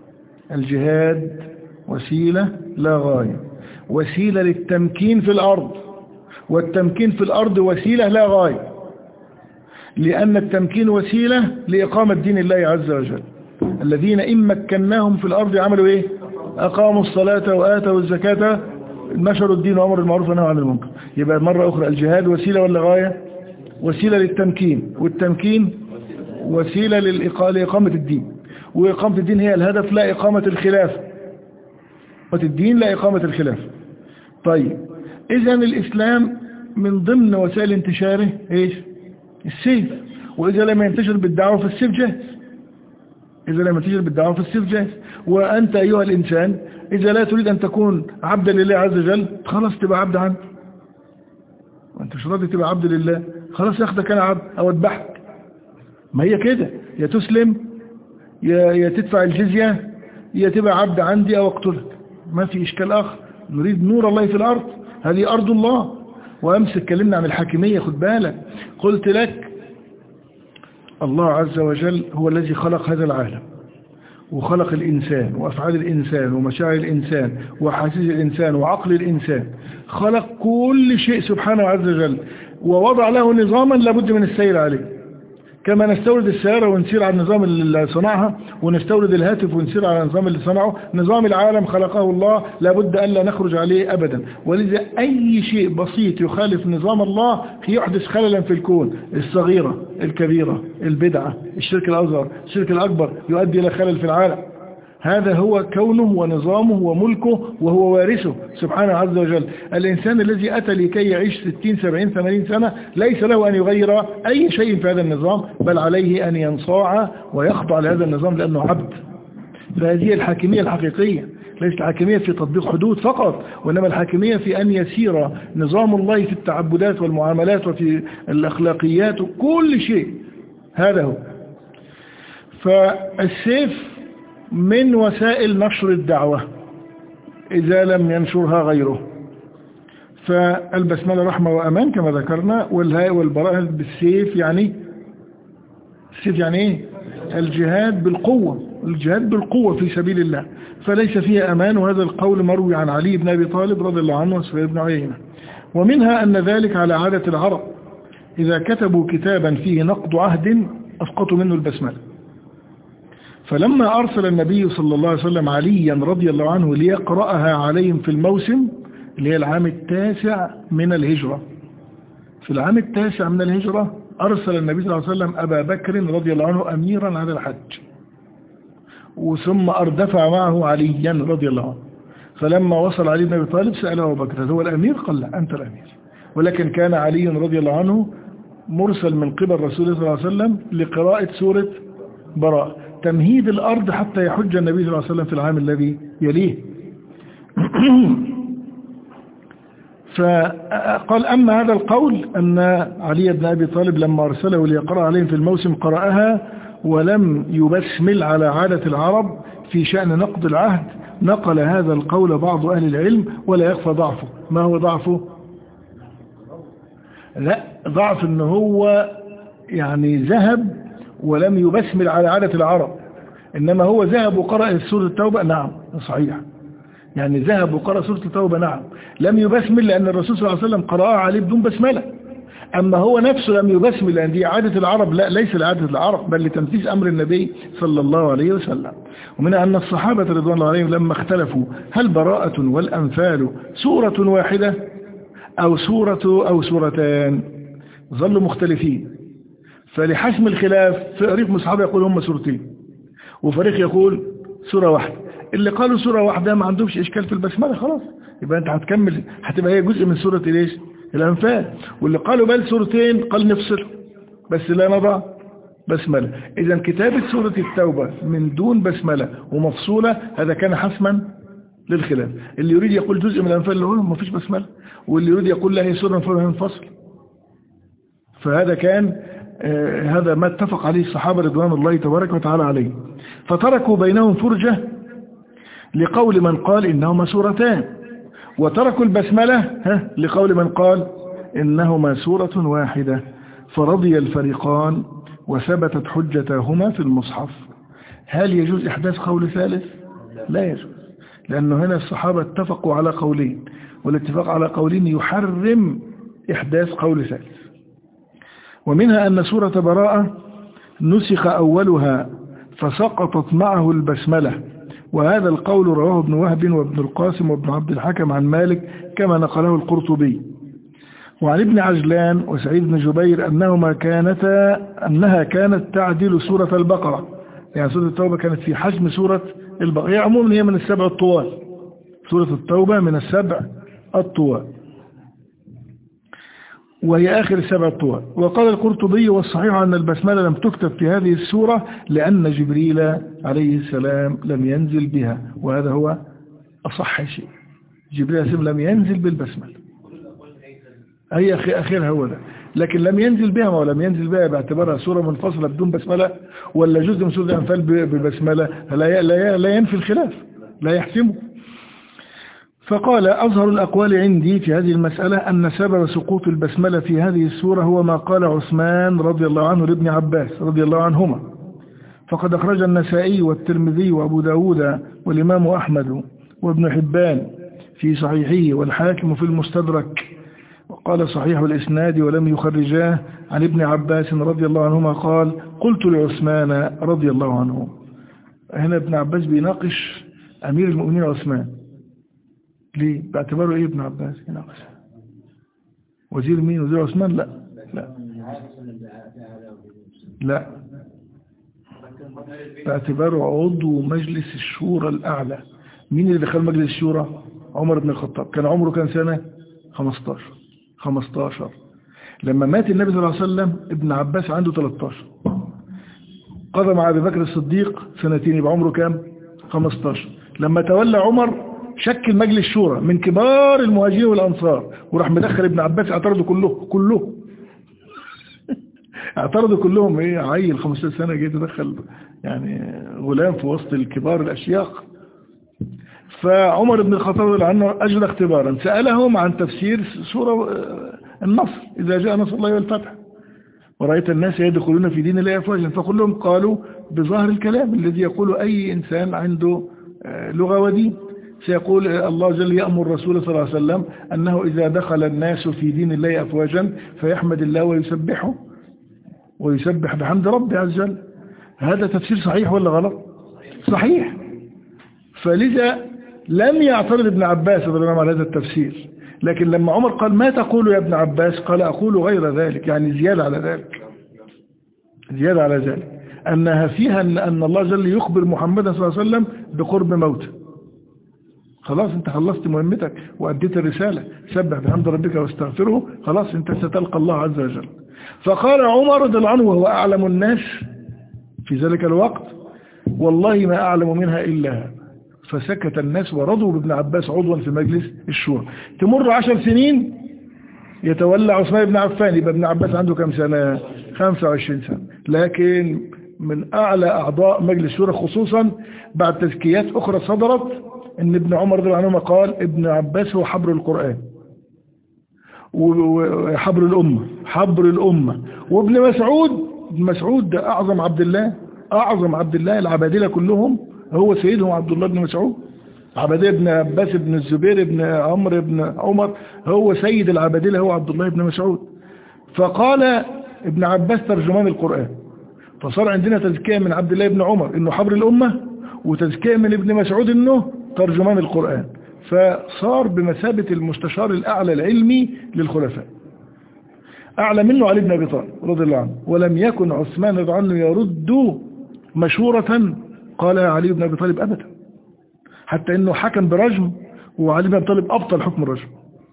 الجهاد وسيلة لا غاية، وسيلة للتمكين في الأرض، والتمكين في الأرض وسيلة لا غاية، لأن التمكين وسيلة لإقامة دين الله عز وجل. الذين إن مكناهم في الأرض عملوا إيه؟ أقاموا الصلاة وآتوا الزكاة نشروا الدين وأمروا بالمعروف ونهوا عن المنكر. يبقى مرة أخرى الجهاد وسيلة ولا غاية؟ وسيلة للتمكين، والتمكين وسيلة لإقامة الدين، وإقامة الدين هي الهدف، لا إقامة الخلافة. إقامة الدين لا إقامة الخلافة. طيب، إذن الإسلام من ضمن وسائل انتشاره إيش؟ السيف. وإذا لم ينتشر بالدعوة فالسيف جاهز. إذا لم ينتشر بالدعوة فالسيف جاهز. وأنت أيها الإنسان إذا لا تريد أن تكون عبدا لله عز وجل، خلاص تبقى عبد عنه. وأنت مش راضي تبقى عبد لله، خلاص ياخدك أنا عبد أو أذبحك. ما هي كده، يا تسلم يا تدفع الجزية، يا تبقى عبد عندي أو أقتلك. ما في إشكال آخر. نريد نور الله في الأرض، هذه أرض الله. وأمس اتكلمنا عن الحاكمية، خد بالك، قلت لك الله عز وجل هو الذي خلق هذا العالم، وخلق الإنسان وأفعال الإنسان ومشاعر الإنسان وحاسيس الإنسان وعقل الإنسان. خلق كل شيء سبحانه عز وجل، ووضع له نظاما لابد من السير عليه. كما نستورد السيارة ونسير على النظام اللي صنعها، ونستورد الهاتف ونسير على النظام اللي صنعه. نظام العالم خلقه الله، لابد أن لا نخرج عليه أبدا. ولذا أي شيء بسيط يخالف نظام الله يحدث خللا في الكون، الصغيرة الكبيرة، البدعة، الشرك الأصغر، الشرك الأكبر، يؤدي إلى خلل في العالم. هذا هو كونه ونظامه وملكه، وهو وارثه سبحانه عز وجل. الإنسان الذي أتى لكي يعيش ستين سبعين ثمانين سنة ليس له أن يغير أي شيء في هذا النظام، بل عليه أن ينصاع ويخضع لهذا النظام لأنه عبد. فهذه الحاكمية الحقيقية، ليست الحاكمية في تطبيق حدود فقط، وإنما الحاكمية في أن يسير نظام الله في التعبدات والمعاملات وفي الأخلاقيات وكل شيء. هذا هو. فالسيف من وسائل نشر الدعوة إذا لم ينشرها غيره. فالبسملة رحمة وأمان كما ذكرنا، والهاء والبراءة بالسيف. يعني السيف يعني إيه؟ الجهاد بالقوة، الجهاد بالقوة في سبيل الله، فليس فيها أمان. وهذا القول مروي عن علي بن أبي طالب رضي الله عنه وسفيان بن عيينة. ومنها أن ذلك على عادة العرب، إذا كتبوا كتابا فيه نقض عهد أسقطوا منه البسملة. فلما أرسل النبي صلى الله عليه وسلم عليا رضي الله عنه ليقرأها عليهم في الموسم اللي هي العام التاسع من الهجرة، في العام التاسع من الهجرة أرسل النبي صلى الله عليه وسلم أبا بكر رضي الله عنه أميرا على الحج، وثم أردفع معه عليا رضي الله عنه. فلما وصل علي بن أبي طالب سأله أبو بكر هو الأمير؟ قال لا، أنت الأمير. ولكن كان علي رضي الله عنه مرسل من قبل رسول الله صلى الله عليه وسلم لقراءة سورة براءة تمهيد الأرض حتى يحج النبي صلى الله عليه وسلم في العام الذي يليه. فقال أما هذا القول أن علي بن أبي طالب لما أرسله ليقرأ عليهم في الموسم قرأها ولم يبسمل على عادة العرب في شأن نقض العهد، نقل هذا القول بعض أهل العلم ولا يخفى ضعفه. ما هو ضعفه؟ لا، ضعف أنه هو يعني ذهب ولم يبسمل على عادة العرب، إنما هو ذهب وقرأ سورة التوبة. نعم صحيح، يعني ذهب وقرأ سورة التوبة. نعم لم يبسمل لأن الرسول صلى الله عليه وسلم قرأها عليه بدون بسملة. أما هو نفسه لم يبسمل لأن دي عادة العرب، لا ليس لعادة العرب بل لتنفيذ أمر النبي صلى الله عليه وسلم. ومنها أن الصحابة رضوان الله عليهم لما اختلفوا هل براءة والأنفال سورة واحدة أو سورة أو سورتان ظلوا مختلفين. فلحسم الخلاف فريق من الصحابة يقول هم سورتين وفريق يقول سورة واحدة. اللي قالوا سورة واحدة ما عندهمش إشكال في البسملة، خلاص يبقى أنت هتكمل هتبقى هي جزء من سورة ليش الأنفال. واللي قالوا بل سورتين قال نفصل بس لا نضع بسملة. إذا كتابة سورة التوبة من دون بسملة ومفصولة هذا كان حسما للخلاف. اللي يريد يقول جزء من الأنفال اللي هو ما فيش بسملة، واللي يريد يقول لا هي سورة منفصل. فهذا كان آه هذا ما اتفق عليه الصحابة رضوان الله تبارك وتعالى عليه. فتركوا بينهم فرجة لقول من قال إنهما سورتان، وتركوا البسملة ها لقول من قال إنهما سورة واحدة، فرضي الفريقان وثبتت حجتهما في المصحف. هل يجوز إحداث قول ثالث؟ لا يجوز، لأنه هنا الصحابة اتفقوا على قولين، والاتفاق على قولين يحرم إحداث قول ثالث. ومنها أن سورة براءة نسخ أولها فسقطت معه البسملة، وهذا القول رواه ابن وهب وابن القاسم وابن عبد الحكم عن مالك كما نقله القرطبي. وعن ابن عجلان وسعيد بن جبير أنهما كانتا أنها كانت تعدل سورة البقرة، يعني سورة التوبة كانت في حجم سورة البقرة. هي عموما هي من السبع الطوال، سورة التوبة من السبع الطوال وهي آخر السبع الطوال. وقال القرطبي والصحيح أن البسملة لم تكتب في هذه السورة لأن جبريل عليه السلام لم ينزل بها، وهذا هو أصح شيء. جبريل عليه السلام لم ينزل بالبسملة، أي أخيرها هو ده، لكن لم ينزل بها. ما لم ينزل بها باعتبارها سورة منفصلة بدون بسملة ولا جزء من سورة الأنفال ببسملة لا لا ينفي الخلاف، لا يحسمه. فقال أظهر الأقوال عندي في هذه المسألة أن سبب سقوط البسملة في هذه السورة هو ما قال عثمان رضي الله عنه لابن عباس رضي الله عنهما، فقد أخرج النسائي والترمذي وأبو داود والإمام أحمد وابن حبان في صحيحه والحاكم في المستدرك، وقال صحيح الإسناد ولم يخرجاه عن ابن عباس رضي الله عنهما قال قلت لعثمان رضي الله عنه. هنا ابن عباس بيناقش أمير المؤمنين عثمان، ليه؟ باعتباره ايه ابن عباس يناقش؟ وزير مين؟ وزير عثمان؟ لا لا لا باعتباره عضو مجلس الشورى الأعلى. مين اللي دخل مجلس الشورى؟ عمر بن الخطاب. كان عمره كان سنة خمستاشر خمستاشر. لما مات النبي صلى الله عليه وسلم ابن عباس عنده تلتاشر. قضى مع أبي بكر الصديق سنتين، يبقى عمره كام؟ خمستاشر. لما تولى عمر شكل مجلس شورى من كبار المهاجرين والأنصار، وراح مدخل ابن عباس. اعترضوا كله كله اعترضوا كلهم. ايه عيل خمستاشر سنة جاي تدخل يعني غلام في وسط الكبار الأشياخ. فعمر بن الخطاب عنه أجل اختبارا سألهم عن تفسير سورة النصر إذا جاء نصر الله والفتح ورأيت الناس يدخلون في دين الله أفواجا، فكلهم قالوا بظاهر الكلام الذي يقول أي إنسان عنده لغة ودين، سيقول الله جل يأمر الرسول صلى الله عليه وسلم أنه إذا دخل الناس في دين الله أفواجا فيحمد الله ويسبحه ويسبح بحمد ربه عز وجل. هذا تفسير صحيح ولا غلط؟ صحيح. فلذا لم يعترض ابن عباس رضي الله عنه على هذا التفسير، لكن لما عمر قال ما تقول يا ابن عباس؟ قال أقول غير ذلك، يعني زيادة على ذلك، زيادة على ذلك أنها فيها أن الله جل يخبر محمد صلى الله عليه وسلم بقرب موته، خلاص انت خلصت مهمتك وأديت الرسالة، سبح بحمد ربك واستغفره، خلاص انت ستلقى الله عز وجل. فقال عمر رضي الله عنه وهو أعلم الناس في ذلك الوقت: والله ما أعلم منها إلا. فسكت الناس ورضوا بابن عباس عضوا في مجلس الشورى. تمر عشر سنين يتولى عثمان بن عفان، يبقى ابن عباس عنده كم سنة؟ خمسة وعشرين سنة. لكن من أعلى أعضاء مجلس الشورى خصوصا بعد تزكيات أخرى صدرت ان ابن عمر رضي الله عنهما قال ابن عباس هو حبر القرآن وحبر الأمة، حبر الأمة. وابن مسعود، ابن مسعود ده أعظم عبد الله، أعظم عبد الله، العبادلة كلهم هو سيدهم عبد الله بن مسعود. عبادلة ابن عباس ابن الزبير ابن عمر ابن عمر، هو سيد العبادلة هو عبد الله بن مسعود. فقال ابن عباس ترجمان القرآن. فصار عندنا تزكية من عبد الله بن عمر انه حبر الأمة، وتزكية من ابن مسعود انه ترجمان القرآن. فصار بمثابة المستشار الأعلى العلمي للخلفاء، أعلى منه علي بن أبي طالب رضي الله عنه. ولم يكن عثمان رضي الله عنه يرد مشورة قالها علي بن أبي طالب أبدا، حتى أنه حكم برجم وعلي بن أبي طالب أبطل حكم الرجم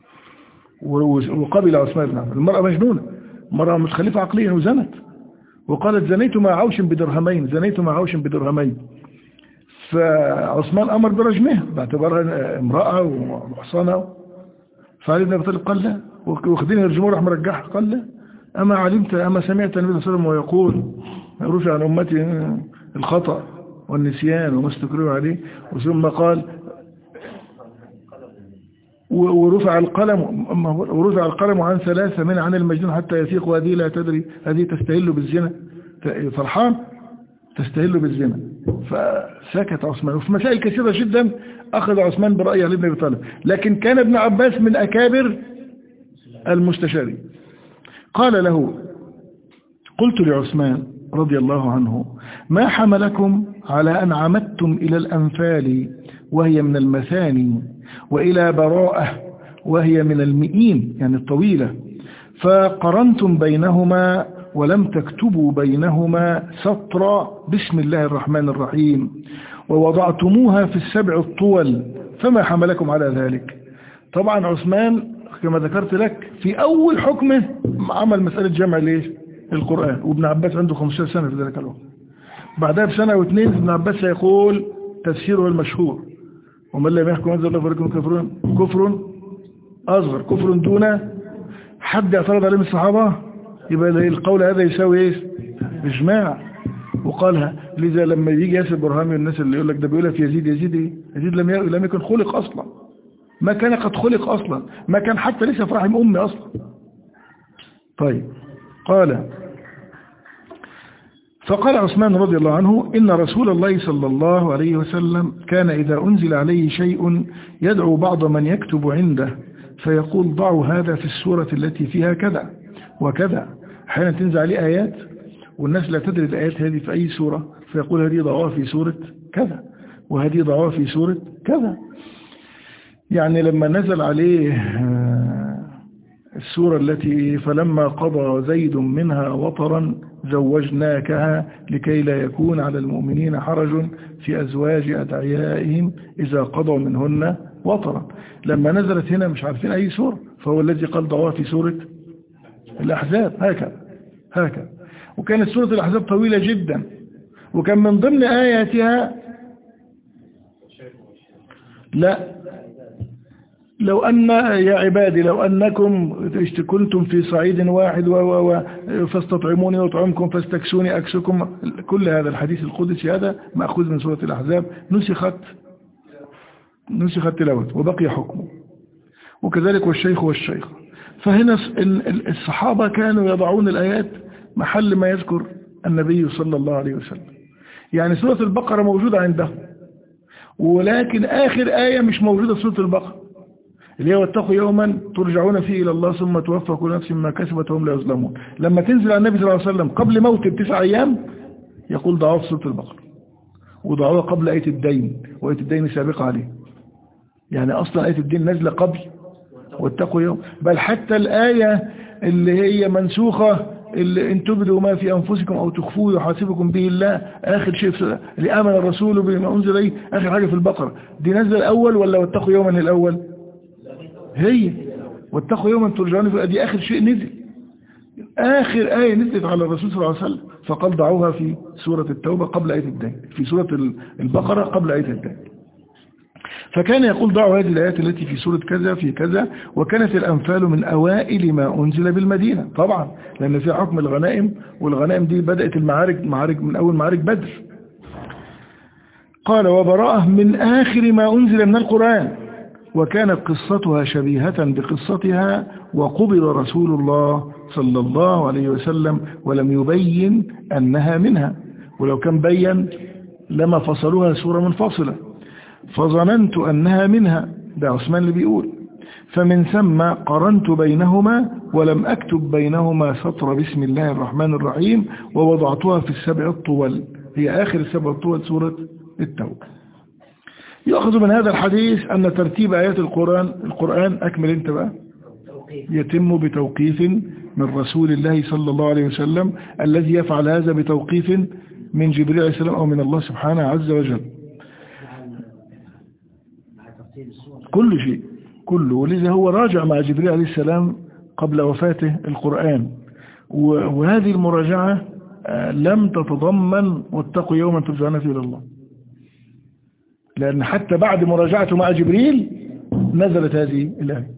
وقبل عثمان بن عفان. المرأة مجنونة، مرأة متخلفة عقليا وزنت، وقالت زنيت مع عوش بدرهمين، زنيت مع عوش بدرهمين. فعثمان أمر برجمها باعتبارها امرأة ومحصنة. فعلي بن أبي طالب قال لا، واخدين يرجموه راح مرجعها. قال لا، أما علمت أما سمعت النبي صلى الله عليه وسلم ويقول رفع عن أمتي الخطأ والنسيان وما استكرهوا عليه، ثم قال ورفع القلم ورفع القلم عن ثلاثة من عن المجنون حتى يفيق، وهذه لا تدري، هذه تستهل بالزنا، فرحان تستهل بالزنا. فسكت عثمان. وفي مسائل كثيرة جدا أخذ عثمان برأي علي بن أبي طالب، لكن كان ابن عباس من أكابر المستشارين. قال له: قلت لعثمان رضي الله عنه: ما حملكم على أن عمدتم إلى الأنفال وهي من المثاني، وإلى براءة وهي من المئين يعني الطويلة، فقرنتم بينهما ولم تكتبوا بينهما سطر بسم الله الرحمن الرحيم، ووضعتموها في السبع الطول، فما حملكم على ذلك؟ طبعا عثمان كما ذكرت لك في أول حكمه عمل مسألة جمع ليش القرآن، وابن عباس عنده خمسة عشر سنة في ذلك الوقت. بعدها بسنة واثنين ابن عباس يقول تفسيره المشهور: ومن لم يحكم أنزل الله فلكم كفر كفر أصغر، كفر دون حد اعترض عليه من الصحابة، يبقى القول هذا يساوي ايش؟ إجماع. وقالها لذا لما يجي ياسر برهامي والناس اللي يقول لك ده بيقولها في يزيد، يزيد ايه؟ يزيد لم لم يكن خلق أصلا، ما كان قد خلق أصلا، ما كان حتى لسه في رحم أمي أصلا. طيب قال: فقال عثمان رضي الله عنه: إن رسول الله صلى الله عليه وسلم كان إذا أنزل عليه شيء يدعو بعض من يكتب عنده فيقول ضعوا هذا في السورة التي فيها كذا وكذا. أحيانا تنزل عليه آيات والناس لا تدري الآيات هذه في أي سورة، فيقول هذه ضعوها في سورة كذا وهذه ضعوها في سورة كذا. يعني لما نزل عليه السورة التي فلما قضى زيد منها وطرا زوجناكها لكي لا يكون على المؤمنين حرج في أزواج أدعيائهم إذا قضوا منهن وطرا، لما نزلت هنا مش عارفين أي سورة، فهو الذي قال ضعوها في سورة الأحزاب. هكذا هكذا وكانت سورة الأحزاب طويلة جدا، وكان من ضمن آياتها لا لو أن يا عبادي لو أنكم كنتم في صعيد واحد فاستطعموني وأطعمكم فاستكسوني أكسكم، كل هذا الحديث القدسي هذا مأخوذ من سورة الأحزاب، نسخت نسخت تلاوته وبقي حكمه. وكذلك والشيخ والشيخ. فهنا الصحابة كانوا يضعون الآيات محل ما يذكر النبي صلى الله عليه وسلم. يعني سورة البقرة موجودة عندهم، ولكن آخر آية مش موجودة في سورة البقرة اللي هي واتقوا يوما ترجعون فيه إلى الله ثم توفى كل نفس ما كسبت وهم لا يظلمون. لما تنزل على النبي صلى الله عليه وسلم قبل موته بتسع أيام يقول ضعوها في سورة البقرة، وضعوها قبل آية الدين، وآية الدين سابقة عليه. يعني أصلا آية الدين نازلة قبل واتقوا يوم، بل حتى الآية اللي هي منسوخة إن تبدوا ما في أنفسكم أو تخفوه يحاسبكم به الله، آخر شيء لآمن الرسول بما أنزل إليه، آخر حاجة في البقرة. دي نزل الأول ولا واتقوا يوما الأول؟ هي واتقوا يوما ترجعون، دي آخر شيء نزل، آخر آية نزلت على الرسول صلى الله عليه وسلم، فقال ضعوها في سورة التوبة قبل آية الدين، في سورة البقرة قبل آية الدين. فكان يقول ضعوا هذه الآيات التي في سورة كذا في كذا. وكانت الأنفال من أوائل ما أنزل بالمدينة طبعا، لأن فيها حكم الغنائم، والغنائم دي بدأت المعارك معارك من أول معارك بدر. قال وبراءة من آخر ما أنزل من القرآن، وكانت قصتها شبيهة بقصتها، وقبض رسول الله صلى الله عليه وسلم ولم يبين أنها منها، ولو كان بين لما فصلوها سورة منفصلة، فظننت أنها منها، ده عثمان اللي بيقول، فمن ثم قرنت بينهما ولم أكتب بينهما سطر بسم الله الرحمن الرحيم، ووضعتها في السبع الطول، هي آخر السبع الطول سورة التوبة. يأخذ من هذا الحديث أن ترتيب آيات القرآن القرآن أكمل انت بقى يتم بتوقيف من رسول الله صلى الله عليه وسلم، الذي يفعل هذا بتوقيف من جبريل عليه السلام أو من الله سبحانه عز وجل. كل شيء كله، ولذا هو راجع مع جبريل عليه السلام قبل وفاته القرآن، وهذه المراجعة لم تتضمن واتقوا يوما ترجعون فيه إلى الله، لأن حتى بعد مراجعته مع جبريل نزلت هذه الآية.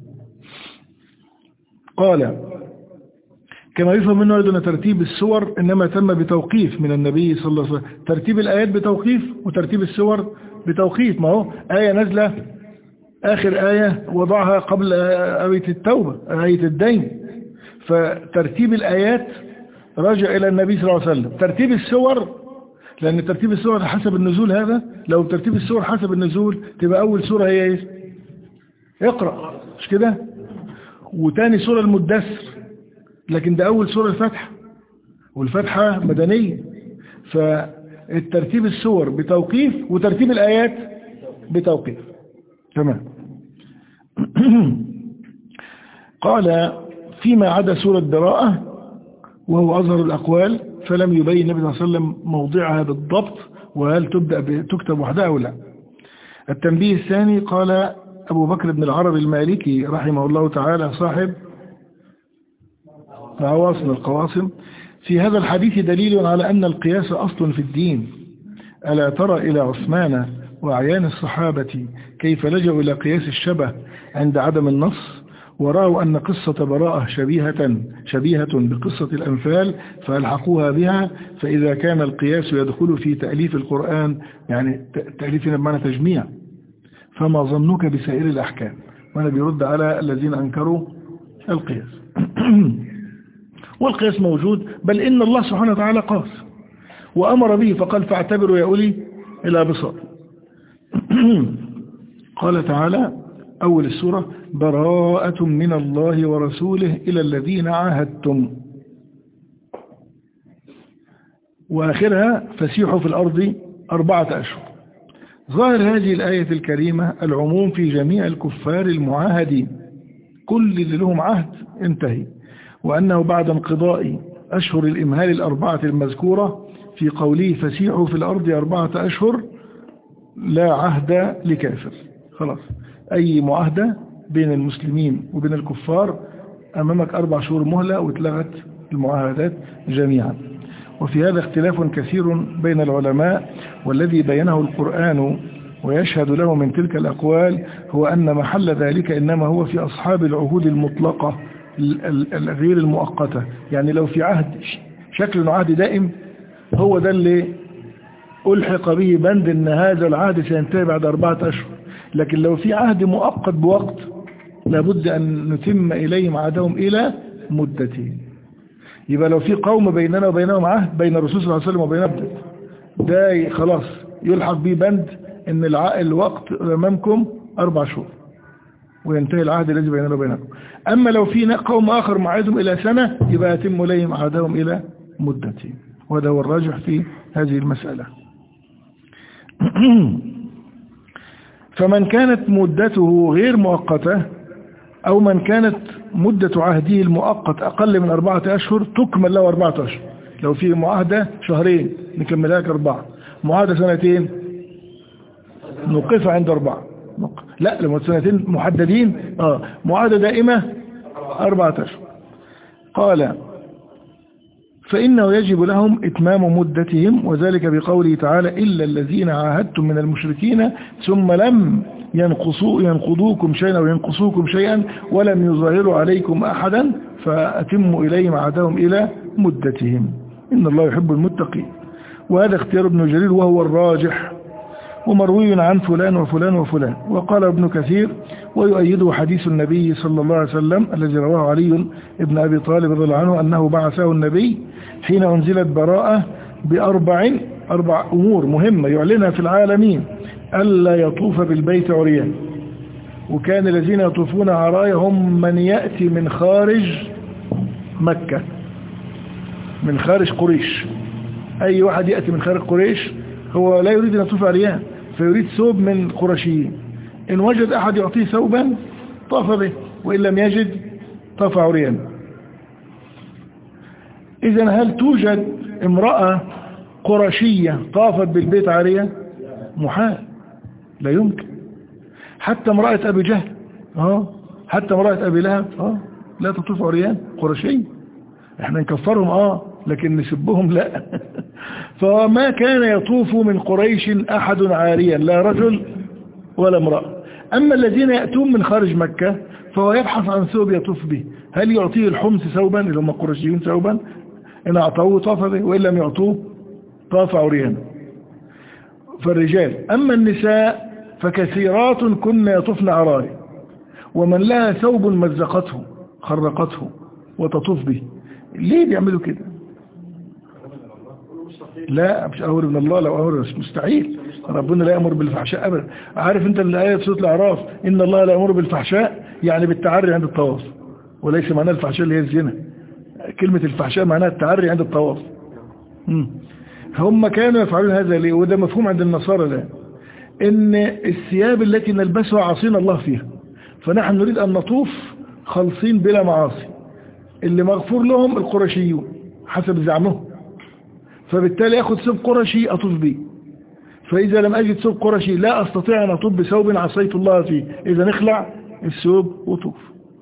قال كما يفهم منه أيضا ترتيب السور إنما تم بتوقيف من النبي صلى الله عليه وسلم، ترتيب الآيات بتوقيف وترتيب السور بتوقيف. ما هو آية نزلة آخر آية وضعها قبل آية التوبة آية الدين، فترتيب الآيات رجع إلى النبي صلى الله عليه وسلم. ترتيب السور، لأن ترتيب السور حسب النزول، هذا لو ترتيب السور حسب النزول تبقى أول سورة هي إيه؟ اقرأ، مش كده؟ وتاني سورة المدثر، لكن ده أول سورة الفتحة، والفتحة مدنية، فالترتيب السور بتوقيف وترتيب الآيات بتوقيف. تمام. قال فيما عدا سورة براءة وهو أظهر الأقوال فلم يبين النبي صلى الله عليه وسلم موضعها بالضبط، وهل تبدأ تكتب وحدها أو لا. التنبيه الثاني، قال أبو بكر بن العربي المالكي رحمه الله تعالى صاحب عواصم القواصم، في هذا الحديث دليل على أن القياس أصل في الدين. ألا ترى إلى عثمان وأعيان الصحابة كيف لجوا إلى قياس الشبه عند عدم النص، ورأوا أن قصة براءة شبيهة شبيهة بقصة الأنفال فألحقوها بها، فإذا كان القياس يدخل في تأليف القرآن، يعني تأليفنا بمعنى تجميع، فما ظنك بسائر الأحكام. وأنا بيرد على الذين أنكروا القياس. والقياس موجود، بل إن الله سبحانه وتعالى قاس وأمر به، فقال فاعتبروا يا أولي إلى بساط. قال تعالى أول السورة براءة من الله ورسوله إلى الذين عاهدتم، وآخرها فسيحوا في الأرض أربعة أشهر. ظاهر هذه الآية الكريمة العموم في جميع الكفار المعاهدين، كل اللي لهم عهد انتهي، وأنه بعد انقضاء أشهر الإمهال الأربعة المذكورة في قوله فسيحوا في الأرض أربعة أشهر لا عهد لكافر، خلاص أي معاهدة بين المسلمين وبين الكفار أمامك أربع شهور مهلة واتلغت المعاهدات جميعا. وفي هذا اختلاف كثير بين العلماء، والذي بينه القرآن ويشهد له من تلك الأقوال هو أن محل ذلك إنما هو في أصحاب العهود المطلقة غير المؤقتة. يعني لو في عهد شكل عهد دائم هو ده اللي ألحق به بند أن هذا العهد سينتهي بعد أربعة أشهر، لكن لو في عهد مؤقت بوقت لابد أن نتم إليهم عهدهم إلى مدتين. يبقى لو في قوم بيننا وبينهم عهد بين الرسول صلى الله عليه وسلم وبينهم، ده خلاص يلحق به بند أن الوقت أمامكم أربع شهور وينتهي العهد الذي بيننا وبينكم. أما لو في قوم آخر معاهدهم إلى سنة يبقى يتم إليهم عهدهم إلى مدتين، وهذا هو الراجح في هذه المسألة. فمن كانت مدته غير مؤقتة أو من كانت مدة عهده المؤقت أقل من أربعة أشهر تكمل له أربعة أشهر. لو في معاهدة شهرين نكملها كأربعة، معاهدة سنتين نوقفها عند أربعة. لا لما سنتين محددين آه معاهدة دائمة أربعة أشهر. قال فإنه يجب لهم إتمام مدتهم، وذلك بقوله تعالى إلا الذين عاهدتم من المشركين ثم لم ينقصوا ينقضوكم شيئا أو ينقصوكم شيئا ولم يظاهروا عليكم أحدا فأتموا إليهم عهدهم إلى مدتهم إن الله يحب المتقين. وهذا اختيار ابن جرير وهو الراجح، ومروي عن فلان وفلان وفلان. وقال ابن كثير ويؤيده حديث النبي صلى الله عليه وسلم الذي رواه علي بن أبي طالب رضي الله عنه أنه بعثه النبي حين أنزلت براءة بأربع أربع أمور مهمة يعلنها في العالمين: ألا يطوف بالبيت عريان، وكان الذين يطوفون عرايا هم من يأتي من خارج مكة، من خارج قريش. أي واحد يأتي من خارج قريش هو لا يريد أن يطوف عريان، فيريد ثوب من قرشيين. إن وجد أحد يعطيه ثوبا طاف به، وإن لم يجد طاف عريان. إذن هل توجد امرأة قرشية طافت بالبيت عارية؟ محال، لا يمكن. حتى امرأة أبي جهل اه حتى امرأة أبي لهب اه لا تطوف عريان قرشية. احنا نكفرهم اه لكن نسبهم لا. فما كان يطوف من قريش أحد عاريا، لا رجل ولا امرأة. أما الذين يأتون من خارج مكة فهو يبحث عن ثوب يطوف به، هل يعطيه الحمص ثوبا اللي هم القرشيون ثوبا؟ إن أعطوه طاف به، وإن لم يعطوه طاف عريان. فالرجال. أما النساء فكثيرات كن يطوفن عرايا، ومن لها ثوب مزقته خرقته وتطوف به. ليه بيعملوا كده؟ لا مش أمر من الله، لو أمر مستحيل. ربنا لا يأمر بالفحشاء أبدا. عارف أنت الآية في سورة الأعراف إن الله لا يأمر بالفحشاء، يعني بالتعري عند الطواف، وليس معناه الفحشاء اللي هي الزنا. كلمة الفحشاء معناها التعري عند الطواف. هم كانوا يفعلون هذا ليه؟ وده مفهوم عند النصارى الآن، إن الثياب التي نلبسها عصينا الله فيها، فنحن نريد أن نطوف خالصين بلا معاصي. اللي مغفور لهم القرشيون حسب زعمهم، فبالتالي أخذ ثوب قرشي أطوف به. فإذا لم أجد ثوب قرشي لا أستطيع أن أطوف بثوب عصيت الله فيه، إذا نخلع الثوب وطوف.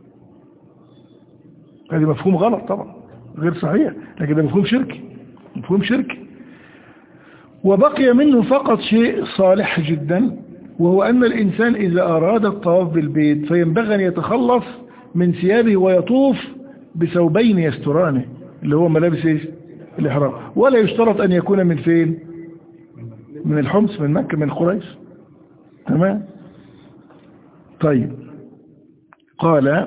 هذا مفهوم غلط طبعا، غير صحيح، لكن ده مفهوم شركي، مفهوم شركي. وبقي منه فقط شيء صالح جدا، وهو أن الإنسان إذا أراد الطواف بالبيت فينبغي أن يتخلص من ثيابه ويطوف بثوبين يسترانه، اللي هو ملابس إيش؟ الإحرام. ولا يشترط أن يكون من فين؟ من الحمص، من مكة، من قريش. تمام؟ طيب. قال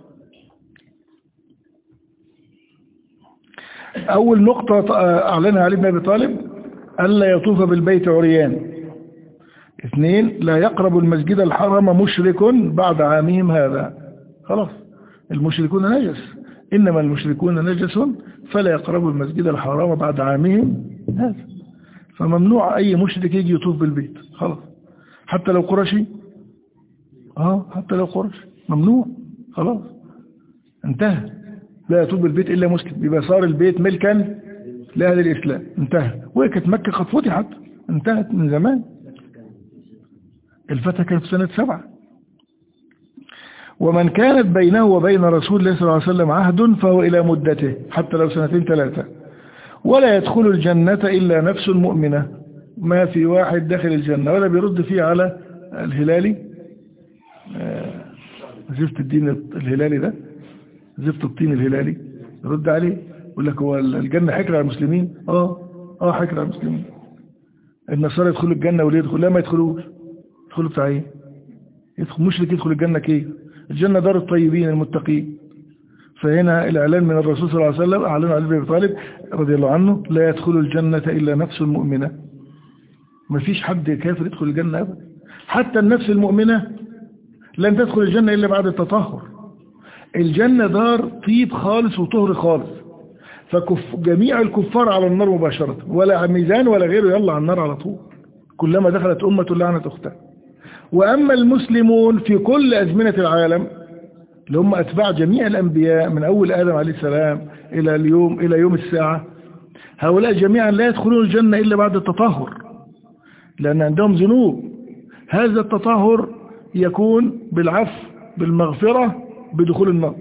أول نقطة أعلنها علي بن أبي طالب: ألا يطوف بالبيت عريان. اثنين: لا يقرب المسجد الحرام مشرك بعد عامهم هذا. خلاص، المشركون نجس، إنما المشركون نجس فلا يقربوا المسجد الحرام بعد عامهم هذا. فممنوع أي مشرك يجي يطوف بالبيت، خلاص. حتى لو قرشي اه حتى لو قرشي ممنوع، خلاص انتهى. لا يطوف بالبيت إلا مسلم، يبقى صار البيت ملكا لأهل الإسلام، انتهى. وكانت مكة قد فتحت، انتهت من زمان. الفتح كانت في سنة سبعة. ومن كانت بينه وبين رسول الله صلى الله عليه وسلم عهد فهو إلى مدته، حتى لو سنتين ثلاثة. ولا يدخل الجنة إلا نفس مؤمنة. ما في واحد داخل الجنة ولا بيرد فيه على الهلالي، آه زفت الدين الهلالي ده، زفت الطين الهلالي، يرد عليه يقول لك هو الجنة حكر على المسلمين؟ اه اه حكر على المسلمين. النصارى يدخلوا الجنة واللي يدخل لا ما يدخلوش. يدخلوا بتاع ايه؟ يدخل مشرك يدخل الجنة كيف؟ الجنة دار الطيبين المتقين. فهنا الإعلان من الرسول صلى الله عليه وسلم، أعلن علي بن أبي طالب رضي الله عنه: لا يدخل الجنة إلا نفس المؤمنة. ما فيش حد كافر يدخل الجنة أبدا. حتى النفس المؤمنة لن تدخل الجنة إلا بعد التطهر. الجنة دار طيب خالص وطهر خالص، فجميع الكفار على النار مباشرة، ولا ميزان ولا غيره، يلا على النار على طول. كلما دخلت أمة لعنت أختها. وأما المسلمون في كل أزمنة العالم اللي هم أتباع جميع الأنبياء من أول آدم عليه السلام إلى اليوم إلى يوم الساعة، هؤلاء جميعا لا يدخلون الجنة إلا بعد التطهر، لأن عندهم ذنوب. هذا التطهر يكون بالعفو بالمغفرة بدخول النار،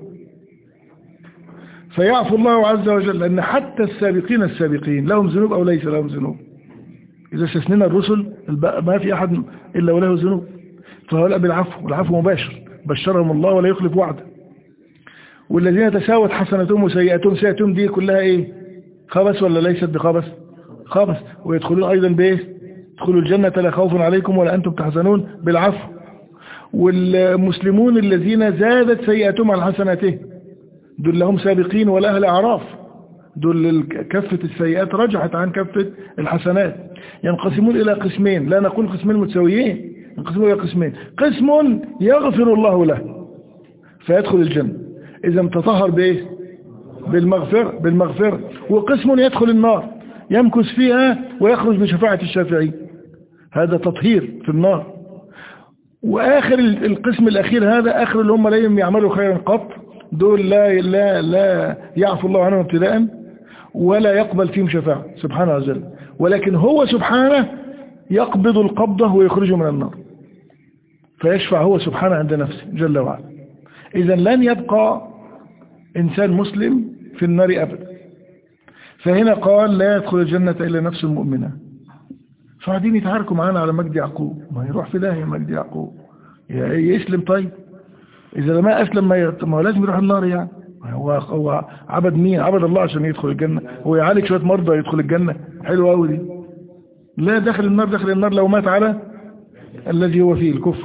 فيعفو الله عز وجل، لأن حتى السابقين السابقين لهم ذنوب أو ليس لهم ذنوب. إذا استثنينا الرسل ما في أحد إلا وله ذنوب، فهؤلاء بالعفو، والعفو مباشر، بشرهم الله ولا يخلف وعده. والذين تساوت حسنتهم وسيئاتهم، سيئاتهم دي كلها إيه؟ خبث ولا ليست بخبث؟ خبث. ويدخلون أيضا بإيه؟ يدخلوا الجنة لا خوف عليكم ولا أنتم تحزنون بالعفو. والمسلمون الذين زادت سيئاتهم على حسناتهم دول لهم سابقين ولا أهل أعراف، دول كفة السيئات رجحت عن كفة الحسنات. ينقسمون إلى قسمين، لا نقول قسمين متساويين، ينقسمون إلى قسمين، قسم يغفر الله له فيدخل الجنة إذا تطهر بإيه؟ بالمغفرة بالمغفرة وقسم يدخل النار يمكث فيها ويخرج بشفاعة الشافعين، هذا تطهير في النار. وآخر القسم الأخير هذا آخر اللي هم لا يعملوا خيرا قط، دول لا لا لا يعفو الله عنهم ابتداء ولا يقبل فيهم شفاعة سبحانه وتعالى، ولكن هو سبحانه يقبض القبضة ويخرجه من النار، فيشفع هو سبحانه عند نفسه جل وعلا. إذا لن يبقى إنسان مسلم في النار أبدا. فهنا قال لا يدخل الجنة إلا نفس المؤمنة. فقاعدين يتعاركوا معانا على مجدي يعقوب، ما يروح في داهية مجدي يعقوب يسلم. طيب إذا ما أسلم ما هو لازم يروح النار يعني، هو هو عبد مين؟ عبد الله عشان يدخل الجنة، هو يعالج شوية مرضى يدخل الجنة؟ حلوة أوي دي. لا دخل النار دخل النار لو مات على الذي هو فيه الكفر.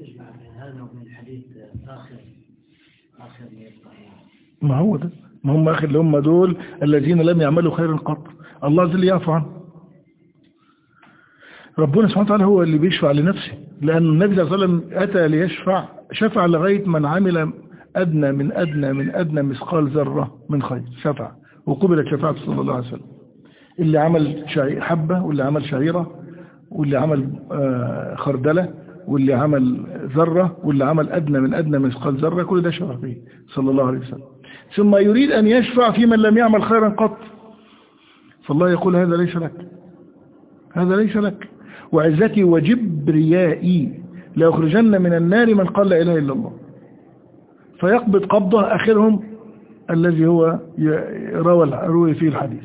ما هو ده، ما هم آخر اللي هم دول الذين لم يعملوا خيرا قط، الله جل يعفو عنه. ربنا سبحانه وتعالى هو اللي بيشفع لنفسه، لأن النبي صلى الله عليه وسلم أتى ليشفع، شفع لغاية من عمل أدنى من أدنى من أدنى مثقال ذرة من خير، شفع وقبلت شفاعته صلى الله عليه وسلم. اللي عمل حبة واللي عمل شعيرة واللي عمل خردلة واللي عمل ذرة واللي عمل أدنى من أدنى مثقال ذرة، كل ده شفع فيه صلى الله عليه وسلم. ثم يريد أن يشفع في من لم يعمل خيرا قط، فالله يقول هذا ليس لك، هذا ليس لك، وعزتي وجبريائي ليخرجن من النار من قال لا إله إلا الله. فيقبض قبضة آخرهم الذي هو روى روي فيه الحديث.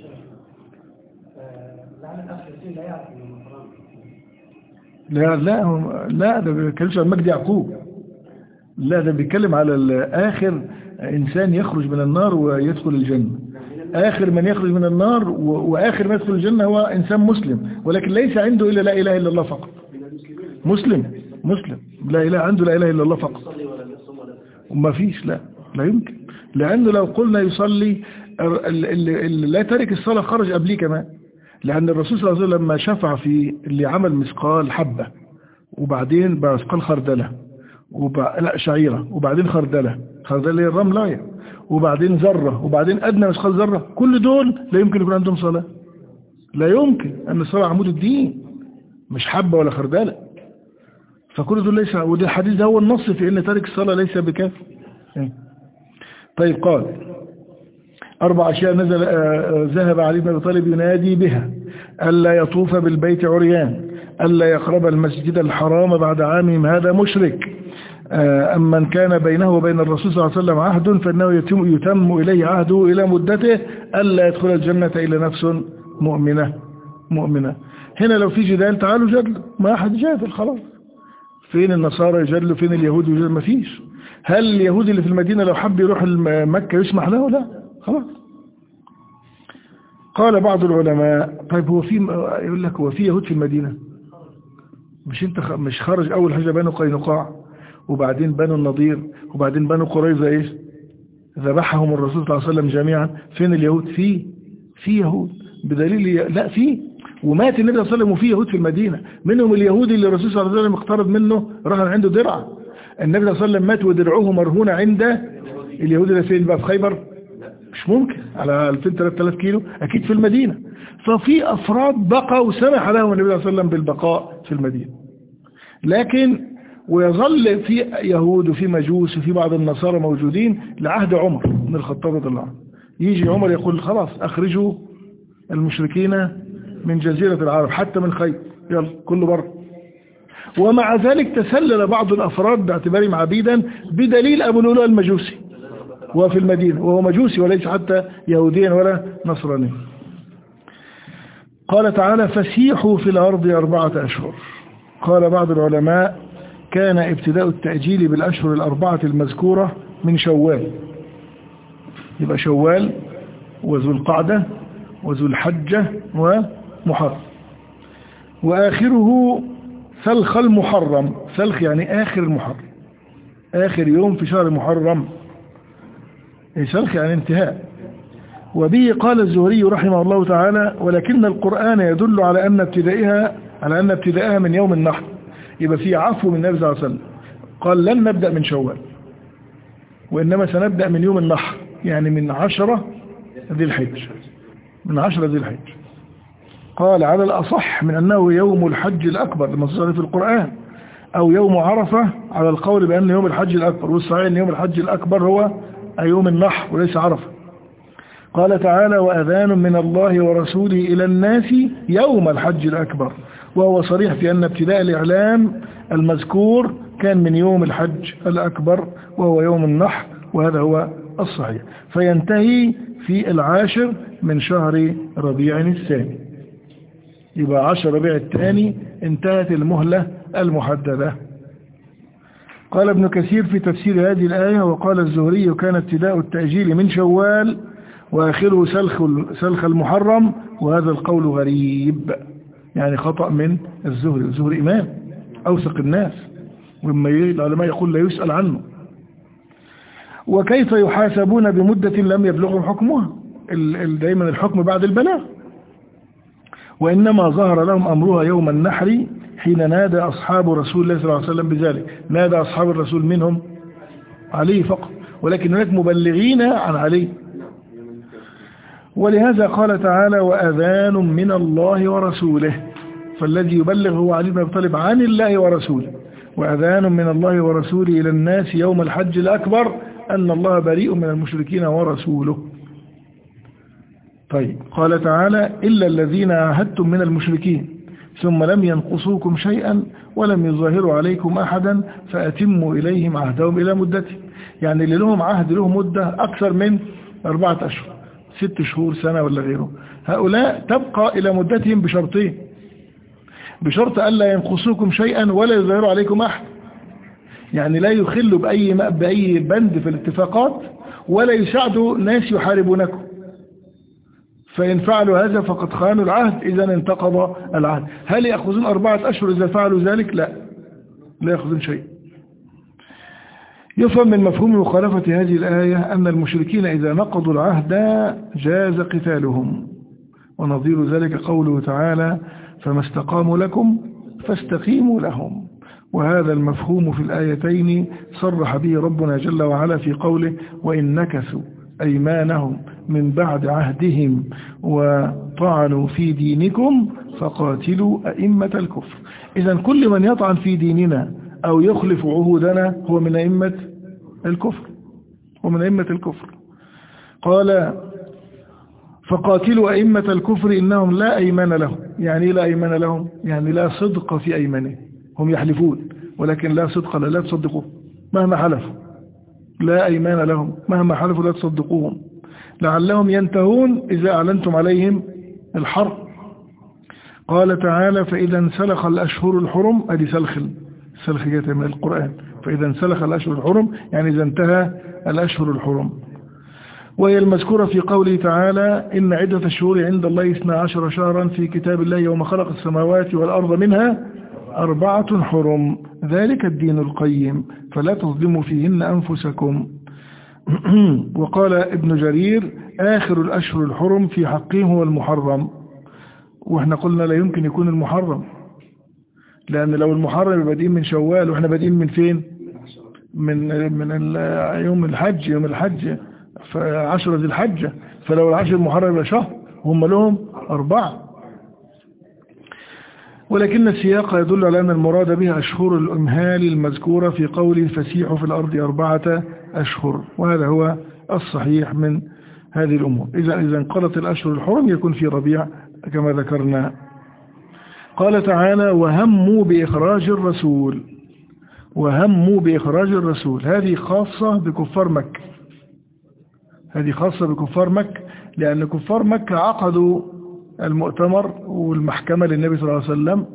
لا لا لا ده بيتكلمش عن مجدي يعقوب، لا ده بيتكلم على آخر إنسان يخرج من النار ويدخل الجنة. آخر من يخرج من النار وآخر من يدخل الجنة هو إنسان مسلم، ولكن ليس عنده إلا لا إله إلا الله فقط. مسلم مسلم لا إله عنده لا إله إلا الله فقط، وما فيش لا لا يمكن، لأنه لو قلنا يصلي اللي لا ترك الصلاة خرج قبليه كمان، لأن الرسول صلى الله عليه وسلم لما شفع في اللي عمل مثقال حبة وبعدين مثقال خردلة وب... لا شعيرة وبعدين خردلة، خردلة هي الرملاية، وبعدين ذرة وبعدين أدنى مثقال ذرة، كل دول لا يمكن يكون عندهم صلاة، لا يمكن، أن الصلاة عمود الدين مش حبة ولا خردلة. فكل دول ليس، وده الحديث ده هو النص في أن تارك الصلاة ليس بكافر. طيب قال أربع أشياء نزل ذهب علي بن أبي طالب ينادي بها: ألا يطوف بالبيت عريان، ألا يقرب المسجد الحرام بعد عامهم هذا مشرك، أما من كان بينه وبين الرسول صلى الله عليه وسلم عهد فإنه يتم, يتم إليه عهده إلى مدته، ألا يدخل الجنة إلا نفس مؤمنة مؤمنة. هنا لو في جدال تعالوا جدلوا، ما أحد جادل خلاص. فين النصارى يجادلوا؟ فين اليهود يجادلوا؟ ما فيش. هل اليهودي اللي في المدينة لو حب يروح مكة يسمح له؟ لا خلاص. قال بعض العلماء طيب هو في، يقول لك هو في يهود في المدينة؟ مش انت مش خرج أول حاجة بنو قينقاع وبعدين بنو النضير وبعدين بنو قريظة ايش ذبحهم الرسول صلى الله عليه وسلم جميعا؟ فين اليهود؟ في في يهود بدليل لا في، ومات النبي صلى الله عليه وسلم وفي يهود في المدينة، منهم اليهودي اللي الرسول صلى الله عليه وسلم اقترض منه رهن عنده درع، النبي صلى الله عليه وسلم مات ودرعه مرهون عند اليهودي اللي فين بقى؟ في خيبر؟ مش ممكن، على ألفين ثلاثة آلاف كيلو، اكيد في المدينة. ففي افراد بقى وسمح لهم النبي صلى الله عليه وسلم بالبقاء في المدينة. لكن ويظل في يهود وفي مجوس وفي بعض النصارى موجودين لعهد عمر بن الخطاب رضي الله عنه. يجي عمر يقول خلاص أخرجوا المشركين من جزيرة العرب حتى من خير، يلا كله بره. ومع ذلك تسلل بعض الأفراد باعتبارهم عبيدا بدليل أبو لؤلؤ المجوسي وفي المدينة، وهو مجوسي وليس حتى يهوديا ولا نصرانيا. قال تعالى فسيحوا في الأرض أربعة أشهر. قال بعض العلماء كان ابتداء التأجيل بالأشهر الأربعة المذكورة من شوال، يبقى شوال وذو القعدة وذو الحجة ومحرم، وآخره سلخ المحرم. سلخ يعني آخر المحرم، آخر يوم في شهر المحرم. سلخ يعني انتهاء. وبه قال الزهري رحمه الله تعالى ولكن القرآن يدل على أن ابتدائها على أن ابتدائها من يوم النحر، يبقى في عفو من النبي صلى الله عليه وسلم، قال لن نبدأ من شوال وإنما سنبدأ من يوم النحر، يعني من عشرة ذي الحج، من عشرة ذي الحج. قال على الأصح من أنه يوم الحج الأكبر المذكور في القرآن، أو يوم عرفة على القول بأن يوم الحج الأكبر، والصحيح أن يوم الحج الأكبر هو يوم النحر وليس عرفة. قال تعالى وأذان من الله ورسوله إلى الناس يوم الحج الأكبر، وهو صريح في أن ابتداء الإعلام المذكور كان من يوم الحج الأكبر وهو يوم النحر، وهذا هو الصحيح. فينتهي في العاشر من شهر ربيع الثاني، يبقى عشر ربيع الثاني انتهت المهلة المحددة. قال ابن كثير في تفسير هذه الآية وقال الزهري كان ابتداء التأجيل من شوال وآخره سلخ سلخ المحرم، وهذا القول غريب، يعني خطأ من الزهري. الزهري إمام أوثق الناس، وإما العلماء يقول لا يسأل عنه. وكيف يحاسبون بمدة لم يبلغهم حكمها؟ دائما الحكم بعد البلاغ. وإنما ظهر لهم أمرها يوم النحر حين نادى أصحاب رسول الله صلى الله عليه وسلم بذلك. نادى أصحاب الرسول منهم علي فقط، ولكن هناك مبلغين عن علي. ولهذا قال تعالى وأذان من الله ورسوله، فالذي يبلغ هو علي بن أبي طالب عن الله ورسوله. وأذان من الله ورسوله إلى الناس يوم الحج الأكبر أن الله بريء من المشركين ورسوله. طيب قال تعالى إلا الذين عاهدتم من المشركين ثم لم ينقصوكم شيئا ولم يظاهروا عليكم أحدا فأتموا إليهم عهدهم إلى مدته. يعني اللي لهم عهد لهم مدة أكثر من أربعة أشهر، ست شهور، سنة ولا غيره، هؤلاء تبقى إلى مدتهم بشرطين: بشرط ألا ينقصوكم شيئا ولا يظاهروا عليكم أحد، يعني لا يخلوا بأي بأي بند في الاتفاقات ولا يساعدوا ناس يحاربونكم، فإن فعلوا هذا فقد خانوا العهد، إذا انتقض العهد. هل يأخذون أربعة أشهر إذا فعلوا ذلك؟ لا، لا يأخذون شيء. يفهم من مفهوم مخالفة هذه الآية أن المشركين إذا نقضوا العهد جاز قتالهم، ونظير ذلك قوله تعالى فما استقاموا لكم فاستقيموا لهم. وهذا المفهوم في الآيتين صرح به ربنا جل وعلا في قوله وإن نكثوا أيمانهم من بعد عهدهم وطعنوا في دينكم فقاتلوا أئمة الكفر. إذن كل من يطعن في ديننا أو يخلف عهودنا هو من أئمة الكفر، ومن أئمة الكفر. قال فقاتلوا أئمة الكفر إنهم لا أيمان لهم. يعني لا أيمان لهم، يعني لا صدق في أيمانهم، هم يحلفون ولكن لا صدق، لا, لا تصدقوا مهما حلفوا، لا أيمان لهم مهما حلفوا لا تصدقوهم لعلهم ينتهون إذا أعلنتم عليهم الحرب. قال تعالى فإذا انسلخ الأشهر الحرم، أدي سلخ سلخ جاءت من القرآن، فإذا انسلخ الأشهر الحرم يعني إذا انتهى الأشهر الحرم، وهي المذكورة في قوله تعالى إن عدة الشهور عند الله اثنا عشر شهرا في كتاب الله يوم خلق السماوات والأرض منها أربعة حرم ذلك الدين القيم فلا تظلموا فيهن أنفسكم. وقال ابن جرير آخر الأشهر الحرم في حقهم هو المحرم، وإحنا قلنا لا يمكن يكون المحرم، لأن لو المحرم بادئين من شوال وإحنا بادئين من فين؟ من من يوم الحج، يوم الحج فعشرة ذي الحجة، فلو العشر المحرم يبقى شهر هم لهم أربعة. ولكن السياق يدل على أن المراد بها أشهر الإمهال المذكورة في قوله فسيحوا في الأرض أربعة أشهر، وهذا هو الصحيح من هذه الأمور. إذا إذا انقضت الأشهر الحرم يكون في ربيع كما ذكرنا. قال تعالى وهموا بإخراج الرسول، وهموا بإخراج الرسول، هذه خاصة بكفار مكة، هذه خاصة بكفار مكة، لأن كفار مكة عقدوا المؤتمر والمحكمة للنبي صلى الله عليه وسلم،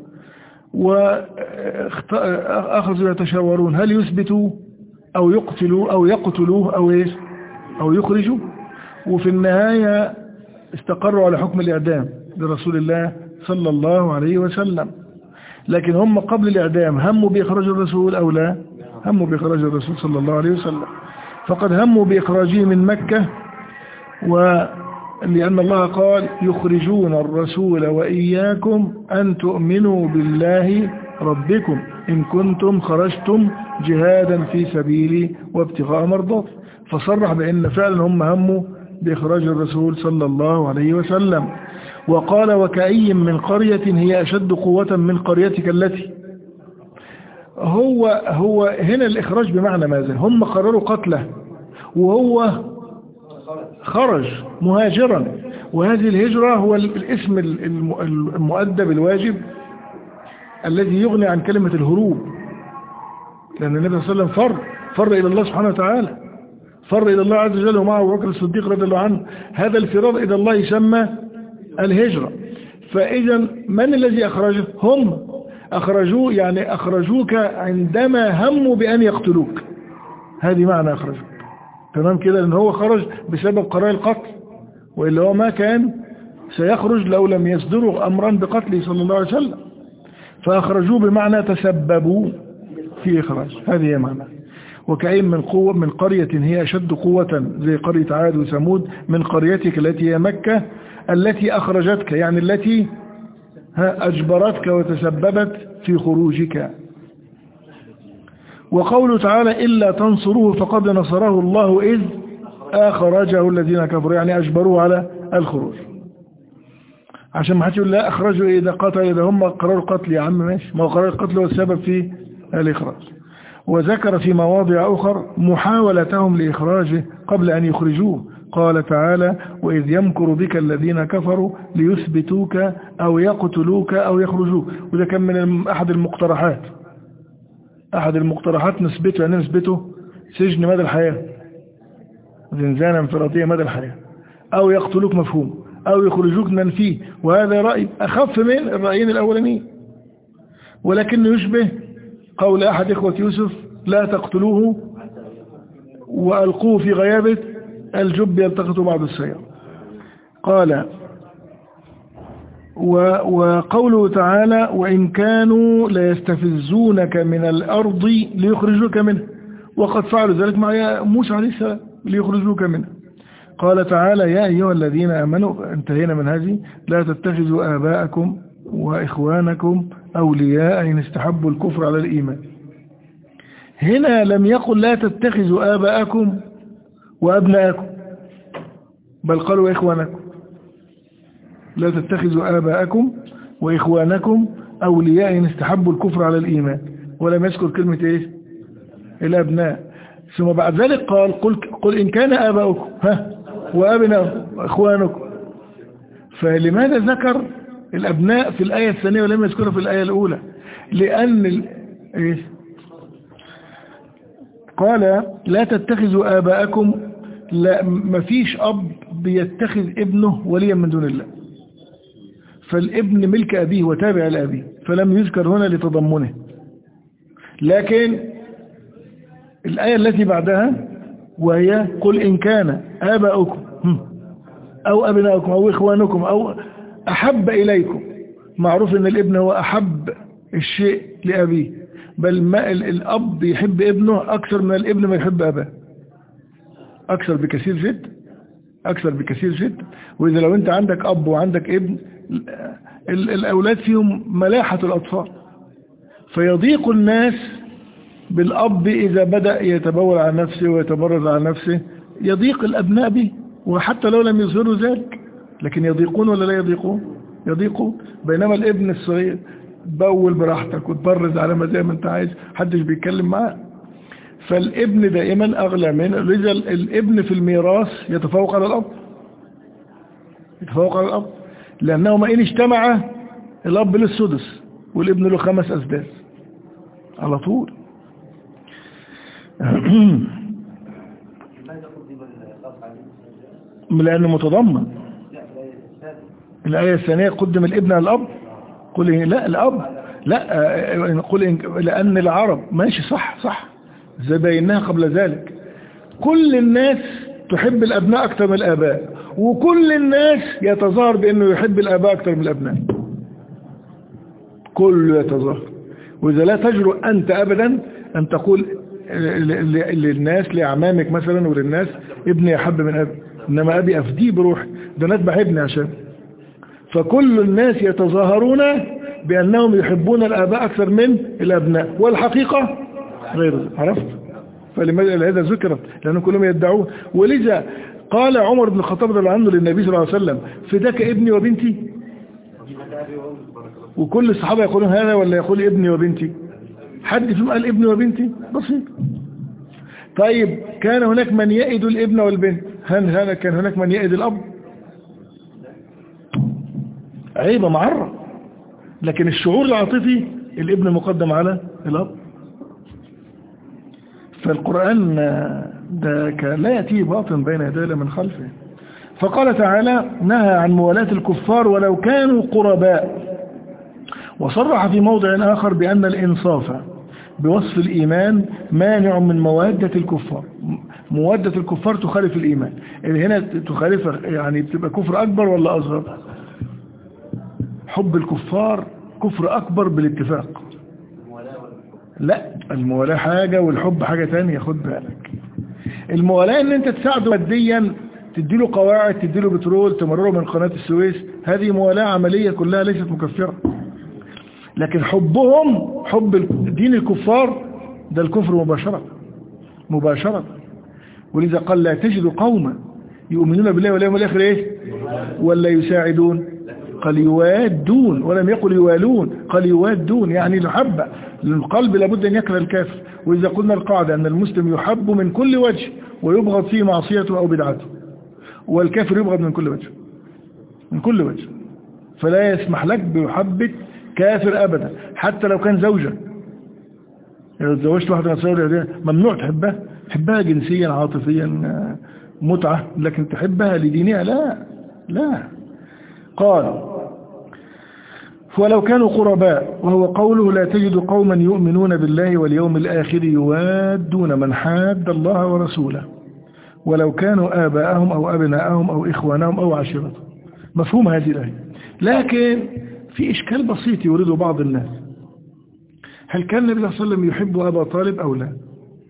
وأخذوا يتشاورون هل يثبتوا أو يقتلوا أو يقتلوه أو إيش أو يخرجوا، وفي النهاية استقروا على حكم الإعدام لرسول الله صلى الله عليه وسلم. لكن هم قبل الإعدام هموا بإخراج الرسول أو لا؟ هموا بإخراج الرسول صلى الله عليه وسلم، فقد هموا بإخراجه من مكة، ولأن الله قال يخرجون الرسول وإياكم أن تؤمنوا بالله ربكم إن كنتم خرجتم جهادا في سبيلي وابتغاء مرضات، فصرح بأن فعلا هم هموا بإخراج الرسول صلى الله عليه وسلم. وقال وكأي من قرية هي أشد قوة من قريتك التي، هو هو هنا الإخراج بمعنى ماذا؟ هم قرروا قتله وهو خرج مهاجرا، وهذه الهجرة هو الاسم المؤدب الواجب الذي يغني عن كلمة الهروب، لأن النبي صلى الله عليه وسلم فر فر إلى الله سبحانه وتعالى، فر إلى الله عز وجل ومعه أبو بكر الصديق رضي الله عنه، هذا الفرار إلى الله يسمى الهجرة. فإذا من الذي أخرجه؟ هم أخرجوه، يعني أخرجوك عندما هموا بأن يقتلوك، هذه معنى أخرجوك، تمام كده، لأن هو خرج بسبب قرار القتل، وإلا هو ما كان سيخرج لو لم يصدروا أمرا بقتله صلى الله عليه وسلم، فأخرجوه بمعنى تسببوا في إخراج، هذه هي معنى. وكأين من قوة من قرية هي أشد قوة زي قرية عاد وثمود من قريتك التي هي مكة التي أخرجتك، يعني التي أجبرتك وتسببت في خروجك. وقوله تعالى إلا تنصروه فقد نصره الله إذ أخرجه الذين كفروا، يعني أجبروه على الخروج، عشان ما حدش يقول لا أخرجوا إذا قتل، إذا هم قرروا قتل، يا عم ماشي، ما هو قرار القتل هو السبب في الإخراج. وذكر في مواضع أخر محاولتهم لإخراجه قبل أن يخرجوه، قال تعالى وإذ يمكر بك الذين كفروا ليثبتوك أو يقتلوك أو يخرجوك، وده كان من أحد المقترحات، أحد المقترحات نثبته، يعني نثبته سجن مدى الحياة، زنزانة انفرادية مدى الحياة، أو يقتلوك مفهوم، أو يخرجوك ننفيه، وهذا رأي أخف من الرأيين الأولانيين، ولكن يشبه قول أحد إخوة يوسف لا تقتلوه وألقوه في غيابة الجب يلتقط بعض السيارة. قال وقوله تعالى وإن كانوا ليستفزونك من الأرض ليخرجوك منه، وقد فعلوا ذلك مع موسى عليه السلام ليخرجوك منه. قال تعالى يا أيها الذين آمنوا، انتهينا من هذه، لا تتخذوا آباءكم وإخوانكم أولياء إن استحبوا الكفر على الإيمان. هنا لم يقل لا تتخذوا آباءكم وأبناءكم، بل قالوا إخوانكم، لا تتخذوا آباءكم وإخوانكم أولياء إن استحبوا الكفر على الإيمان، ولم يذكر كلمة إيه الأبناء. ثم بعد ذلك قال قل, قل إن كان آباؤكم ها وأبناؤكم وإخوانكم، فلماذا ذكر الأبناء في الآية الثانية ولم يذكرها في الآية الأولى؟ لأن ال... إيه؟ قال لا تتخذوا آباءكم، لا مفيش أب بيتخذ ابنه وليا من دون الله، فالابن ملك أبيه وتابع لأبيه، فلم يذكر هنا لتضمنه. لكن الآية التي بعدها وهي قل إن كان آباؤكم أو أبناؤكم أو إخوانكم أو أحب إليكم، معروف أن الابن هو أحب الشيء لأبيه، بل ما الأب يحب ابنه أكثر من الابن ما يحب أباه، أكثر بكثير جدا، أكثر بكثير جدا. وإذا لو أنت عندك أب وعندك ابن، الأولاد فيهم ملاحة الأطفال، فيضيق الناس بالأب إذا بدأ يتبول عن نفسه ويتبرز عن نفسه، يضيق الأبناء به، وحتى لو لم يظهروا ذلك، لكن يضيقون ولا لا يضيقون؟ يضيقون. بينما الابن الصغير بول براحتك وتبرز على ما زي ما انت عايز، محدش بيتكلم معاه. فالابن دائما اغلى من لذا الابن في الميراث يتفوق على الاب، يتفوق على الاب، لانهما ان اجتمعا الاب له السدس والابن له خمس اسداس على طول. لانه متضمن. الآية الثانية قدم الابن على الأب، قل لا الأب لا، قل لأن العرب ماشي صح صح زي بيناها قبل ذلك، كل الناس تحب الأبناء أكثر من الآباء، وكل الناس يتظاهر بأنه يحب الآباء أكثر من الأبناء، كله يتظاهر. وإذا لا تجرؤ أنت أبدا أن تقول للناس لأعمامك مثلا وللناس ابني أحب من أبي، إنما أبي أفديه بروحي، ده نتبع ابني عشان. فكل الناس يتظاهرون بأنهم يحبون الآباء أكثر من الأبناء، والحقيقة غير ذلك. عرفت؟ فلماذا هذا ذكرت؟ لأنهم كلهم يدعون. ولذا قال عمر بن الخطاب رضي الله عنه للنبي صلى الله عليه وسلم فداك ابني وبنتي، وكل الصحابة يقولون هذا ولا يقول ابني وبنتي؟ حد فيهم قال ابني وبنتي؟ بسيط. طيب كان هناك من يئد الابن والبنت، هل هذا كان هناك من يئد الأب؟ عيبة معرة. لكن الشعور العاطفي الابن مقدم على الأب. فالقرآن ده لا يأتيه باطن بين يديه من خلفه. فقال تعالى نهى عن موالاة الكفار ولو كانوا قرباء، وصرح في موضع آخر بأن الإنصاف بوصف الإيمان مانع من موادة الكفار. موادة الكفار تخالف الإيمان، اللي هنا تخالف يعني بتبقى كفر أكبر ولا أصغر؟ حب الكفار كفر أكبر بالاتفاق. لا، الموالاة حاجة والحب حاجة تانية، خد بالك. الموالاة ان انت تساعده ماديا، تديله قواعد، تديله بترول، تمرره من قناة السويس، هذه موالاة عملية كلها ليست مكفرة. لكن حبهم، حب دين الكفار، ده الكفر مباشرة مباشرة. ولذا قال لا تجد قوما يؤمنون بالله واليوم الآخر ايه ولا يساعدون، قال يوادون، ولم يقل يوالون، قال يوادون، يعني المحبة للقلب لابد أن يكره الكافر. وإذا قلنا القاعدة أن المسلم يحب من كل وجه ويبغض فيه معصيته أو بدعته، والكافر يبغض من كل وجه من كل وجه. فلا يسمح لك بمحبة كافر أبدا، حتى لو كان زوجة. لو تزوجت واحدة نصارى ممنوع تحبها، تحبها جنسيا عاطفيا متعة، لكن تحبها لدينها لا لا. قال ولو كانوا قرباء، وهو قوله لا تجد قوما يؤمنون بالله واليوم الآخر يوادون من حاد الله ورسوله ولو كانوا آباءهم أو أبناءهم أو إخوانهم أو عشيرتهم. مفهوم هذه الآية. لكن في إشكال بسيط يورده بعض الناس، هل كان النبي صلى الله عليه وسلم يحب أبا طالب أو لا؟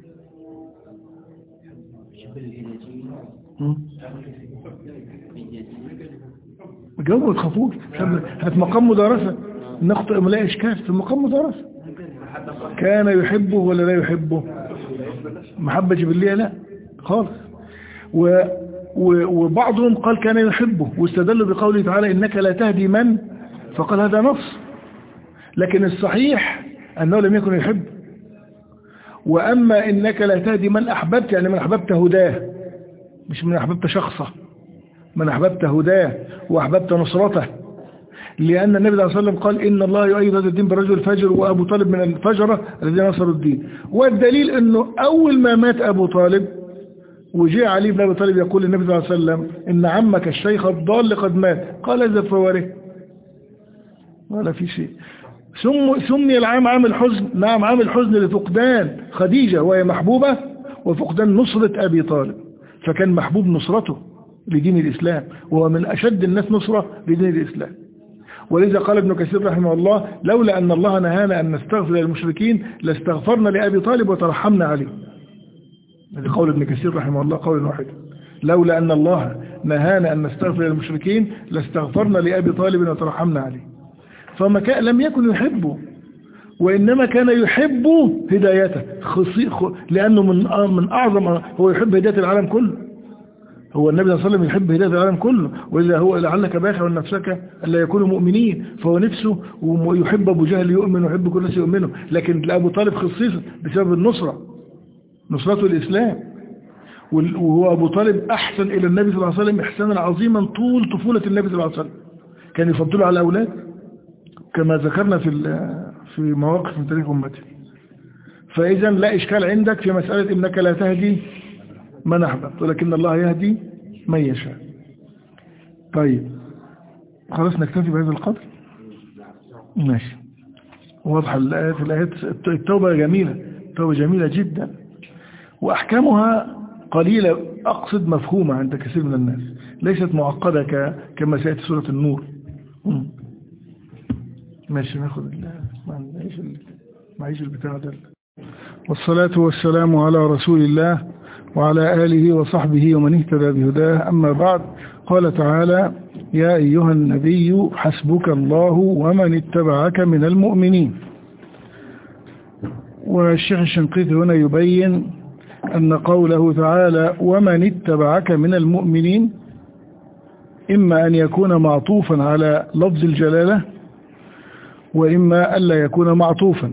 جاوبوا تخافوش، هات مقام مدارسة نخطئ ملاقي إشكال في مقام مدارسة. كان يحبه ولا لا يحبه؟ محبة جبلية لا خالص. و وبعضهم قال كان يحبه واستدلوا بقوله تعالى إنك لا تهدي من، فقال هذا نص. لكن الصحيح أنه لم يكن يحب. وأما إنك لا تهدي من أحببت، يعني من أحببت هداه، مش من أحببت شخصه، من أحببت هداه وأحببت نصرته. لأن النبي صلى الله عليه وسلم قال إن الله يؤيد هذا الدين برجل الفجر، وأبو طالب من الفجرة الذين نصروا الدين. والدليل أنه أول ما مات أبو طالب وجاء علي بن أبي طالب يقول للنبي صلى الله عليه وسلم إن عمك الشيخ الضال قد مات، قال اذهب فواره، ولا في شيء. سمي العام عام الحزن، نعم عام الحزن لفقدان خديجة وهي محبوبة، وفقدان نصرة أبي طالب، فكان محبوب نصرته لدين الإسلام، وهو من أشد الناس نصرة لدين الإسلام. ولذا قال ابن كثير رحمه الله لولا أن الله نهانا أن نستغفر للمشركين لاستغفرنا لأبي طالب وترحمنا عليه. هذا قول ابن كثير رحمه الله قول واحد، لولا أن الله نهانا أن نستغفر للمشركين لاستغفرنا لأبي طالب وترحمنا عليه. فما كان لم يكن يحبه، وإنما كان يحب هدايته، لأنه من من أعظم، هو يحب هداية العالم كله، هو النبي صلى الله عليه وسلم يحب هداية العالم كله، وإلا هو لعلك باخع نفسك ألا يكونوا مؤمنين، فهو نفسه ويحب أبو جهل يؤمن ويحب كل الناس يؤمنوا، لكن لأبو طالب خصيصا بسبب النصرة، نصرته الإسلام. وهو أبو طالب أحسن إلى النبي صلى الله عليه وسلم إحسانا عظيما طول طفولة النبي صلى الله عليه وسلم، كان يفضله على الأولاد كما ذكرنا في في مواقف من تاريخ أمته. فإذا لا إشكال عندك في مسألة إنك لا تهدي من أحببت، ولكن الله يهدي من يشاء. طيب خلاص نكتفي بهذا القدر. ماشي، واضحة الآيات. الآيات التوبة جميلة، التوبة جميلة جدا، وأحكامها قليلة، أقصد مفهومة عند كثير من الناس، ليست معقدة كما سيأتي سورة النور. ماشي، ناخد معيش البتاع ده. والصلاة والسلام على رسول الله وعلى آله وصحبه ومن اهتدى بهداه، أما بعد. قال تعالى: يا أيها النبي حسبك الله ومن اتبعك من المؤمنين. والشيخ الشنقيطي هنا يبين أن قوله تعالى ومن اتبعك من المؤمنين إما أن يكون معطوفا على لفظ الجلالة، وإما ألا يكون معطوفا.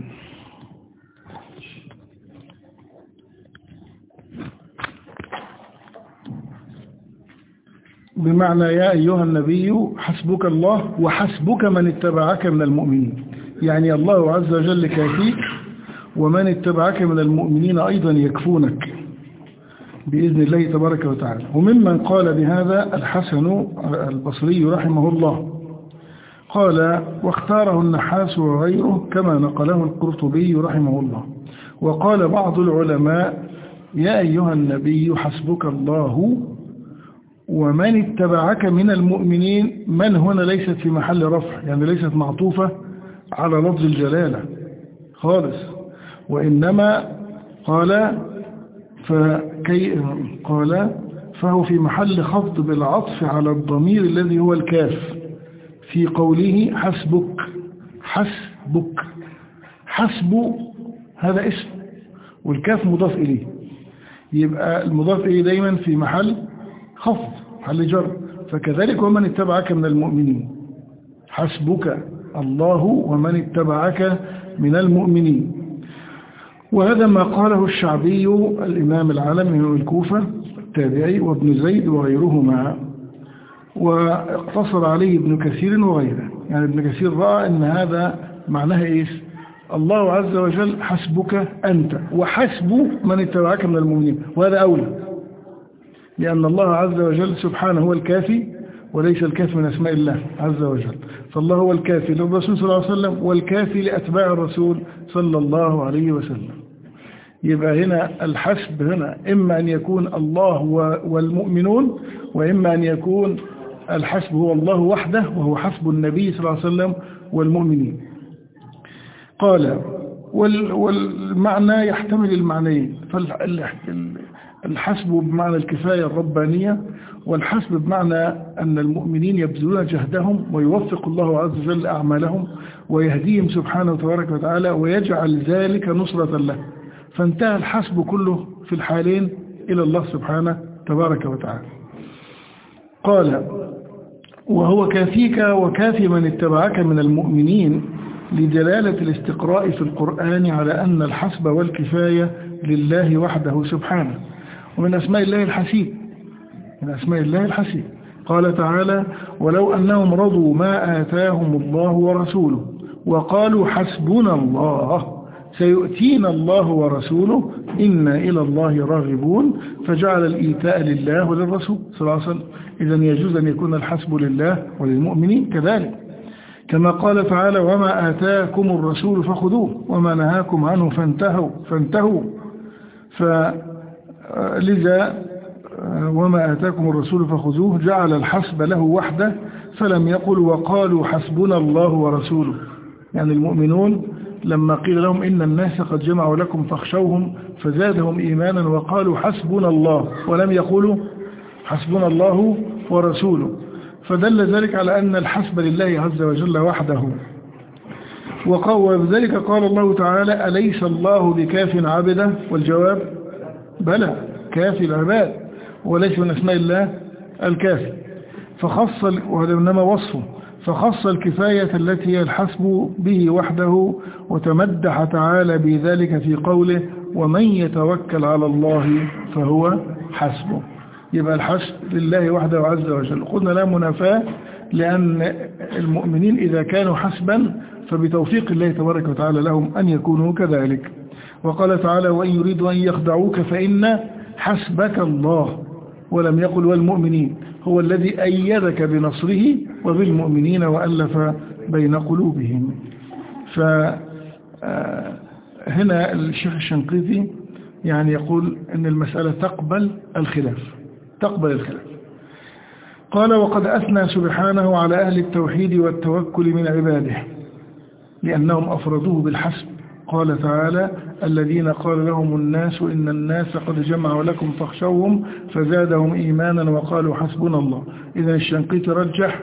بمعنى يا أيها النبي حسبك الله وحسبك من اتبعك من المؤمنين، يعني الله عز وجل كافيك، ومن اتبعك من المؤمنين أيضا يكفونك بإذن الله تبارك وتعالى. وممن قال بهذا الحسن البصري رحمه الله، قال: واختاره النحاس وغيره كما نقله القرطبي رحمه الله. وقال بعض العلماء: يا أيها النبي حسبك الله ومن اتبعك من المؤمنين. من هنا ليست في محل رفع، يعني ليست معطوفة على لفظ الجلالة خالص، وإنما قال فكي قال فهو في محل خفض بالعطف على الضمير الذي هو الكاف في قوله حسبك. حسبك، حسب هذا اسم والكاف مضاف إليه، يبقى المضاف إليه دايما في محل خفض، محل جر. فكذلك ومن اتبعك من المؤمنين، حسبك الله ومن اتبعك من المؤمنين. وهذا ما قاله الشعبي الإمام العالم من الكوفة التابعي وابن زيد وغيرهما، واقتصر عليه ابن كثير وغيره. يعني ابن كثير رأى أن هذا معناه إيش؟ الله عز وجل حسبك أنت وحسب من اتبعك من المؤمنين، وهذا أولى، لأن الله عز وجل سبحانه هو الكافي، وليس الكافي من أسماء الله عز وجل. فالله هو الكافي للرسول صلى الله عليه وسلم والكافي لأتباع الرسول صلى الله عليه وسلم. يبقى هنا الحسب هنا إما أن يكون الله والمؤمنون، وإما أن يكون الحسب هو الله وحده وهو حسب النبي صلى الله عليه وسلم والمؤمنين. قال والمعنى يحتمل المعنيين، فالحسب بمعنى الكفاية الربانية، والحسب بمعنى أن المؤمنين يبذلون جهدهم ويوفق الله عز وجل أعمالهم ويهديهم سبحانه وتبارك وتعالى ويجعل ذلك نصرة له، فانتهى الحسب كله في الحالين إلى الله سبحانه تبارك وتعالى. قال وهو كافيك وكافي من اتبعك من المؤمنين، لدلالة الاستقراء في القرآن على أن الحسب والكفاية لله وحده سبحانه. ومن أسماء الله الحسيب، من أسماء الله الحسيب. قال تعالى ولو أنهم رضوا ما آتاهم الله ورسوله وقالوا حسبنا الله سيؤتينا الله ورسوله إنا إلى الله راغبون، فجعل الإيتاء لله وللرسول صلى الله عليه وسلم. إذن يجوز أن يكون الحسب لله وللمؤمنين كذلك، كما قال تعالى وما آتاكم الرسول فخذوه وما نهاكم عنه فانتهوا فانتهوا فلذا وما آتاكم الرسول فخذوه جعل الحسب له وحده، فلم يقل وقالوا حسبنا الله ورسوله. يعني المؤمنون لما قيل لهم إن الناس قد جمعوا لكم فاخشوهم فزادهم إيمانا وقالوا حسبنا الله، ولم يقولوا حسبنا الله ورسوله، فدل ذلك على أن الحسب لله عز وجل وحده. وبذلك قال الله تعالى أليس الله بكاف عبده؟ والجواب بلى، كافي العباد. وليس من أسماء الله الكافي، فخص وهذا إنما وصفه، فخص الكفاية التي هي الحسب به وحده، وتمدح تعالى بذلك في قوله ومن يتوكل على الله فهو حسبه. يبقى الحسب لله وحده عز وجل. قلنا لا منافاة، لأن المؤمنين إذا كانوا حسبا فبتوفيق الله تبارك وتعالى لهم أن يكونوا كذلك. وقال تعالى وإن يريدوا أن يخدعوك فإن حسبك الله، ولم يقل والمؤمنين، هو الذي أيدك بنصره وبالمؤمنين وألف بين قلوبهم. فهنا الشيخ الشنقيطي يعني يقول أن المسألة تقبل الخلاف، تقبل الخلاف. قال وقد أثنى سبحانه على أهل التوحيد والتوكل من عباده لأنهم أفردوه بالحسب. قال تعالى الذين قال لهم الناس إن الناس قد جمعوا لكم فاخشوهم فزادهم إيمانا وقالوا حسبنا الله. إذن الشنقيطي رجح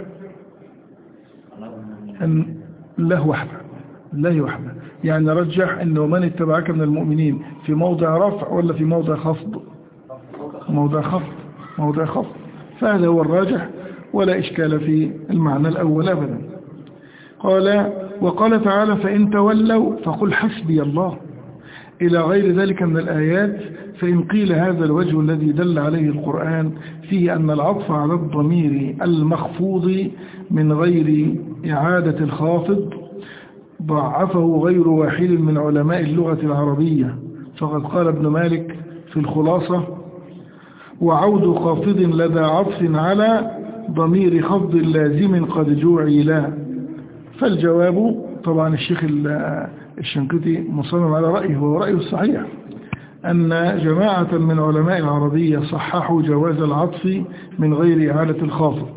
أن الله وحده، الله وحده، يعني رجح أنه من اتبعك من المؤمنين في موضع رفع ولا في موضع خفض؟ موضع خفض، موضع خفض. فهذا هو الراجح ولا إشكال في المعنى الأول أبدا. قال وقال تعالى فإن تولوا فقل حسبي الله إلى غير ذلك من الآيات. فإن قيل هذا الوجه الذي دل عليه القرآن فيه أن العطف على الضمير المخفوض من غير إعادة الخافض ضعفه غير واحد من علماء اللغة العربية، فقد قال ابن مالك في الخلاصة وعود خافض لدى عطف على ضمير خفض لازم قد جعل. فالجواب طبعا الشيخ الشنقيطي مصمم على رأيه وهو رأيه الصحيح، أن جماعة من علماء العربية صححوا جواز العطف من غير إعادة الخافض.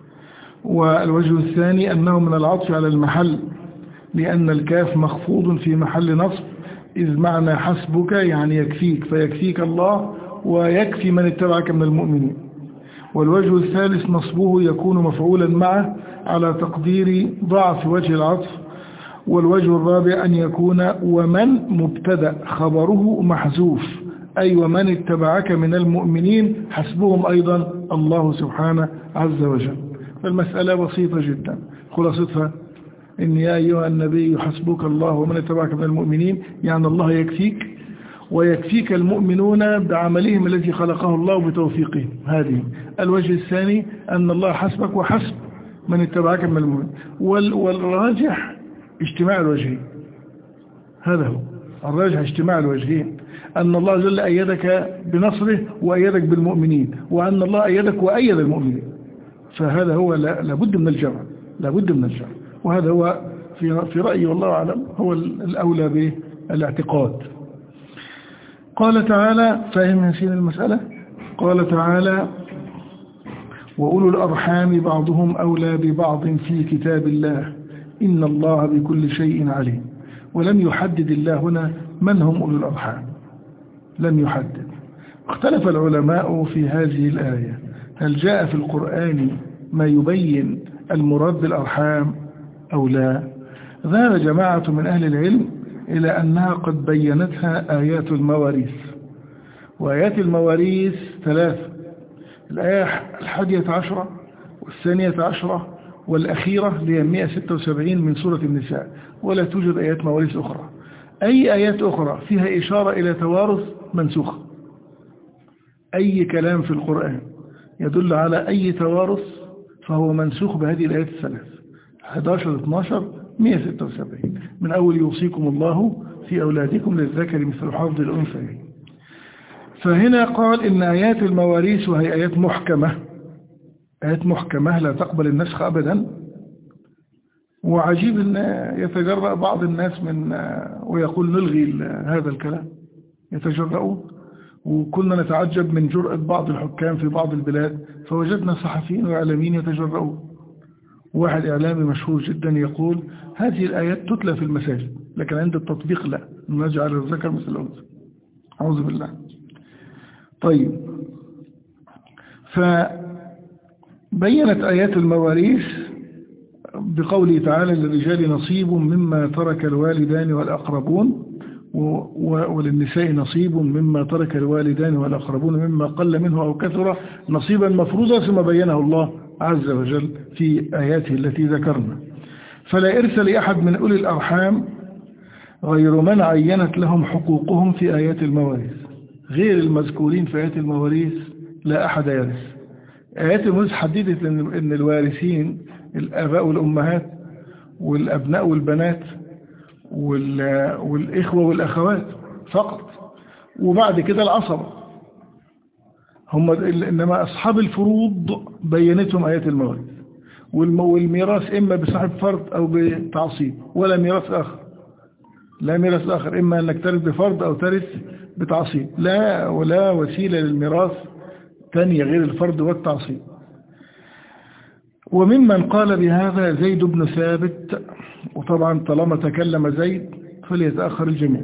والوجه الثاني أنه من العطف على المحل، لأن الكاف مخفوض في محل نصب، إذ معنى حسبك يعني يكفيك، فيكفيك الله ويكفي من اتبعك من المؤمنين. والوجه الثالث نصبه يكون مفعولا معه على تقدير ضعف وجه العطف. والوجه الرابع أن يكون ومن مبتدأ خبره محذوف، أي ومن اتبعك من المؤمنين حسبهم أيضا الله سبحانه عز وجل. فالمسألة بسيطة جدا، خلاصتها إن يا أيها النبي حسبك الله ومن اتبعك من المؤمنين، يعني الله يكفيك ويكفيك المؤمنون بعملهم الذي خلقه الله بتوفيقهم. هذه الوجه الثاني أن الله حسبك وحسب من اتبعك من المؤمنين. والراجح اجتماع الوجهين، هذا هو الراجح، اجتماع الوجهين، أن الله جل أيدك بنصره وأيدك بالمؤمنين، وأن الله أيدك وأيد المؤمنين. فهذا هو لابد من الجمع، لابد من الجمع، وهذا هو في في رأيي والله أعلم هو الأولى بالاعتقاد. قال تعالى فهم يسين المسألة. قال تعالى وأولو الأرحام بعضهم أولى ببعض في كتاب الله إن الله بكل شيء عليم. ولم يحدد الله هنا من هم أولو الأرحام، لم يحدد. اختلف العلماء في هذه الآية، هل جاء في القرآن ما يبين المراد بالأرحام أو لا؟ ذهب جماعة من أهل العلم إلى أنها قد بينتها آيات المواريث. وآيات المواريث ثلاثة، الآية الحادية عشرة والثانية عشرة والأخيرة هي مئة وستة وسبعين من سورة النساء، ولا توجد آيات مواريث أخرى. أي آيات أخرى فيها إشارة إلى توارث منسوخة. أي كلام في القرآن يدل على أي توارث فهو منسوخ بهذه الآيات الثلاث، أحد عشر اثني عشر مئة وستة وسبعين، من أول يوصيكم الله في أولادكم للذكر مثل حظ الأنثيين. فهنا قال إن آيات المواريث وهي آيات محكمة، آيات محكمة لا تقبل النسخ أبدا. وعجيب أن يتجرأ بعض الناس من ويقول نلغي هذا الكلام، يتجرؤون. وكنا نتعجب من جرأة بعض الحكام في بعض البلاد، فوجدنا صحفيين وإعلاميين يتجرؤون. واحد إعلامي مشهور جدا يقول هذه الآيات تتلى في المساجد لكن عند التطبيق لا، نجعل الذكر مثل الأنثى. أعوذ بالله. طيب، فبينت آيات المواريث بقوله تعالى للرجال نصيب مما ترك الوالدان والأقربون وللنساء نصيب مما ترك الوالدان والأقربون مما قل منه أو كثر نصيبا مفروضا، ثم بينه الله عز وجل في آياته التي ذكرنا. فلا إرث لأحد من أولي الأرحام غير من عينت لهم حقوقهم في آيات المواريث، غير المذكورين في آيات المواريث لا أحد يرث. آيات المواريث حددت أن الوارثين الآباء والأمهات والأبناء والبنات والإخوة والأخوات فقط، وبعد كده العصبة هم. إنما أصحاب الفروض بينتهم آيات المواريث، والميراث إما بصاحب فرض أو بتعصيب، ولا ميراث آخر، لا ميراث آخر، إما أنك ترث بفرض أو ترث بتعصيب، لا ولا وسيلة للميراث ثانية غير الفرض والتعصيب. وممن قال بهذا زيد بن ثابت، وطبعا طالما تكلم زيد فليتأخر الجميع.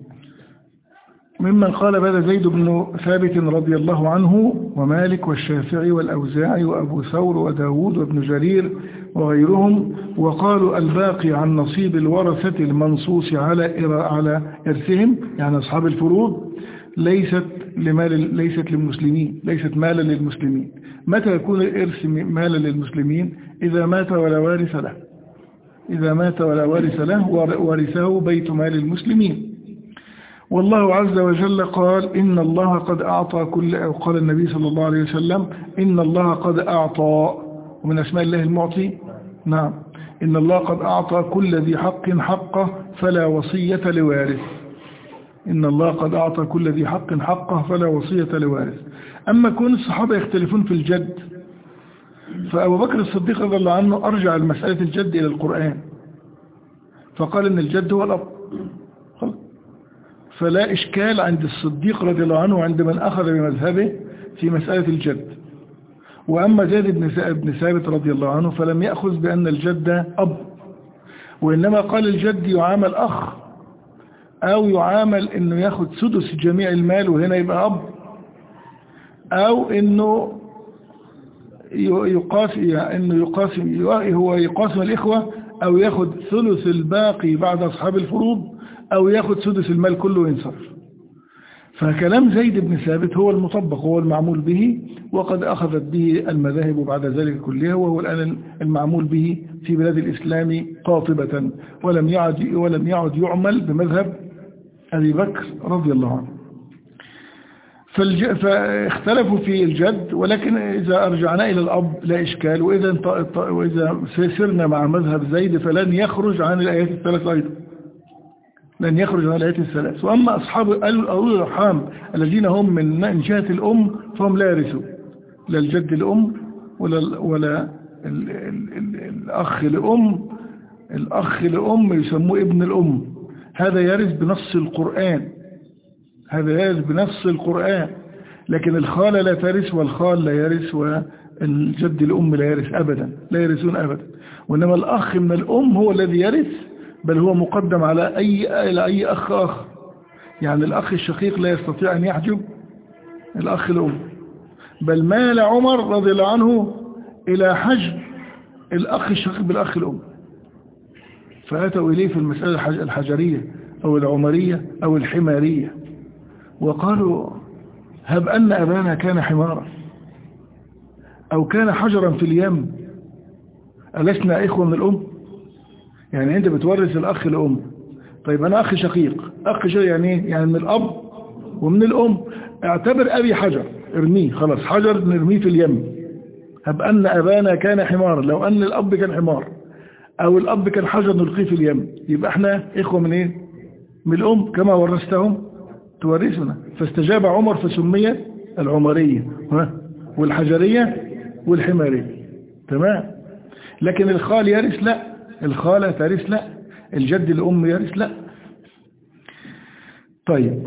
ممن قال بهذا زيد بن ثابت رضي الله عنه ومالك والشافعي والأوزاعي وأبو ثور وداود وابن جرير وغيرهم، وقالوا الباقي عن نصيب الورثة المنصوص على على إرثهم، يعني أصحاب الفروض، ليست لمال ليست للمسلمين، ليست مالا للمسلمين. متى يكون الإرث مالا للمسلمين؟ إذا مات ولا وارث له، إذا مات ولا وارث له ورثه بيت مال المسلمين. والله عز وجل قال إن الله قد أعطى كل، أو قال النبي صلى الله عليه وسلم إن الله قد أعطى، ومن أسماء الله المعطي، نعم، إن الله قد أعطى كل ذي حق حقه فلا وصية لوارث. إن الله قد أعطى كل ذي حق حقه فلا وصية لوارث. أما كون الصحابة يختلفون في الجد، فأبو بكر الصديق رضي الله عنه أرجع المسألة الجد إلى القرآن، فقال إن الجد هو الأب، فلا إشكال عند الصديق رضي الله عنه عند من أخذ بمذهبه في مسألة الجد. وأما زيد بن ثابت رضي الله عنه فلم يأخذ بأن الجد أب، وإنما قال الجد يعامل أخ، أو يعامل إنه ياخد سدس جميع المال وهنا يبقى أب، أو إنه يقاسم، يعني إنه يقاسم، هو يقاسم الإخوة، أو ياخد ثلث الباقي بعد أصحاب الفروض، أو ياخد سدس المال كله وينصرف. فكلام زيد بن ثابت هو المطبق، هو المعمول به، وقد أخذت به المذاهب بعد ذلك كلها، وهو الآن المعمول به في بلاد الإسلام قاطبة، ولم يعد ولم يعد يعمل بمذهب أبي بكر رضي الله عنه. فاختلفوا في الجد، ولكن إذا أرجعنا إلى الأب لا إشكال، وإذا وإذا سرنا مع مذهب زيد فلن يخرج عن الآيات الثلاث أيضا، لن يخرج عن الآيات الثلاث. وأما أصحاب أولي الأرحام الذين هم من جهة الأم فهم لا يرثون، لا الجد الأم ولا ولا ال ال ال الأخ لأم. الأخ لأم يسموه ابن الأم، هذا يرث بنص القرآن، هذا يرث بنص القرآن. لكن الخالة لا ترث، والخال لا يرث، والجد الأم لا يرث أبدا، لا يرثون أبدا. وإنما الأخ من الأم هو الذي يرث، بل هو مقدم على أي على أي أخ آخر. يعني الأخ الشقيق لا يستطيع أن يحجب الأخ الأم، بل مال عمر رضي الله عنه إلى حجب الأخ الشقيق بالأخ الأم، فأتوا إليه في المسألة الحجرية أو العمرية أو الحمارية، وقالوا هب أن أبانا كان حمارا أو كان حجرا في اليم ألسنا إخوة من الأم؟ يعني أنت بتورث الأخ الأم، طيب أنا أخ شقيق، أخ شقيق يعني إيه؟ يعني من الأب ومن الأم. اعتبر أبي حجر، ارميه خلاص، حجر نرميه في اليم. هب أن أبانا كان حمارا، لو أن الأب كان حمار أو الأب كان حجر نلقيه في اليم، يبقى احنا إخوة من إيه؟ من الأم، كما ورثتهم تورثنا. فاستجاب عمر فسمي العمرية والحجرية والحمارية، تمام. لكن الخال يرث لا، الخالة ترث لا، الجد الأم يرث لا. طيب.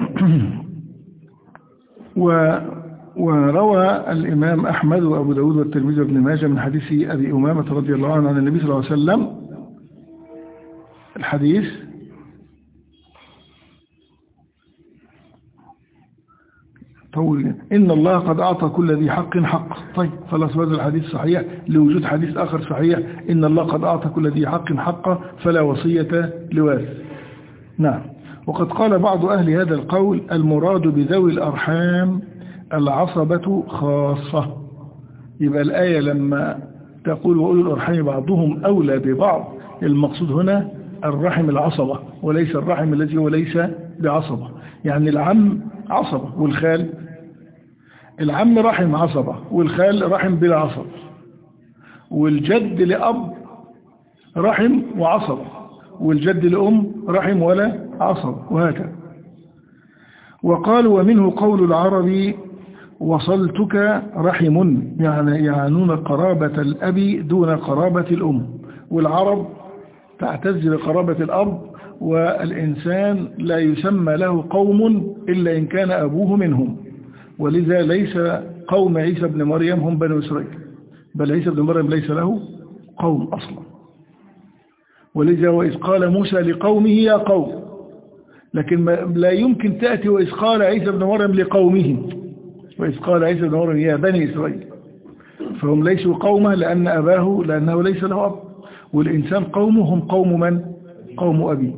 و وروى الإمام أحمد وأبو داود والترمذي وابن ماجه من حديث أبي أمامة رضي الله عنه عن النبي صلى الله عليه وسلم الحديث: طول إن الله قد أعطى كل ذي حق حق. طيب خلاص، هذا الحديث صحيح لوجود حديث آخر صحيح: إن الله قد أعطى كل ذي حق حقه فلا وصية لوارث. نعم. وقد قال بعض أهل هذا القول المراد بذوي الأرحام العصبة خاصة. يبقى الآية لما تقول وأولي الأرحام بعضهم أولى ببعض، المقصود هنا الرحم العصبة وليس الرحم الذي هو ليس بعصبة. يعني العم عصبة والخال، العم رحم عصبة والخال رحم بلا عصبة، والجد لأب رحم وعصبة، والجد لأم رحم ولا عصبة، وهكذا. وقال ومنه قول العربي وصلتك رحم، يعني يعنون قرابة الأب دون قرابة الأم، والعرب تعتز بقرابة الأب، والإنسان لا يسمى له قوم إلا إن كان أبوه منهم، ولذا ليس قوم عيسى بن مريم هم بنو إسرائيل، بل عيسى بن مريم ليس له قوم أصلا. ولذا وإذ قال موسى لقومه يا قوم، لكن لا يمكن تأتي وإذ قال عيسى بن مريم لقومه، وإذ قال عيسى بن مريم يا بني إسرائيل، فهم ليسوا قومه لأن أباه لأنه ليس له أب، والإنسان قومه هم قوم من؟ قوم أبي.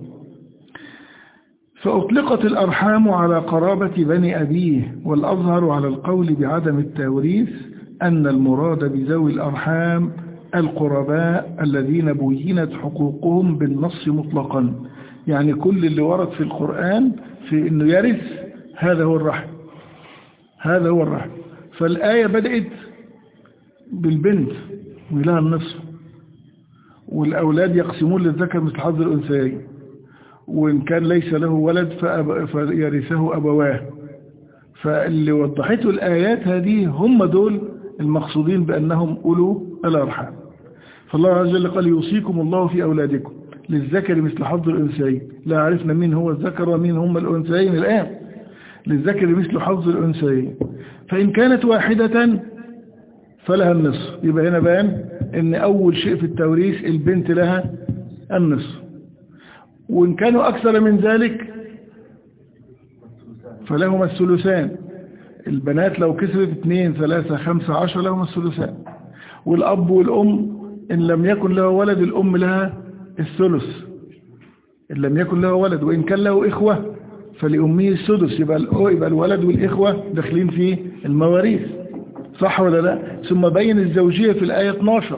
فأطلقت الأرحام على قرابة بني أبيه، والأظهر على القول بعدم التوريث أن المراد بذوي الأرحام القرباء الذين بينت حقوقهم بالنص مطلقا. يعني كل اللي ورد في القرآن في أنه يرث هذا هو الرحم، هذا هو الرحم. فالآية بدأت بالبنت ولها النصف، والأولاد يقسمون للذكر مثل حظ الأنثيين، وإن كان ليس له ولد فيرثه أبواه. فاللي وضحته الآيات هذه هم دول المقصودين بأنهم أولو الأرحام. فالله عز وجل قال يوصيكم الله في أولادكم للذكر مثل حظ الأنثيين. لا عرفنا مين هو الذكر ومين هم الأنثيين الآن. للذكر مثل حظ الأنثيين، فإن كانت واحدة فلها النصف. يبقى هنا بان ان أول شيء في التوريث البنت لها النصف، وإن كانوا أكثر من ذلك فلهما الثلثان. البنات لو كسرت اثنين ثلاثة خمسة عشر لهما الثلثان. والأب والأم إن لم يكن له ولد الأم لها الثلث إن لم يكن له ولد، وإن كان له إخوة فلأمه السدس. يبقى يبقى الولد والإخوة داخلين في المواريث، صح ولا لا؟ ثم بين الزوجية في الآية اثناشر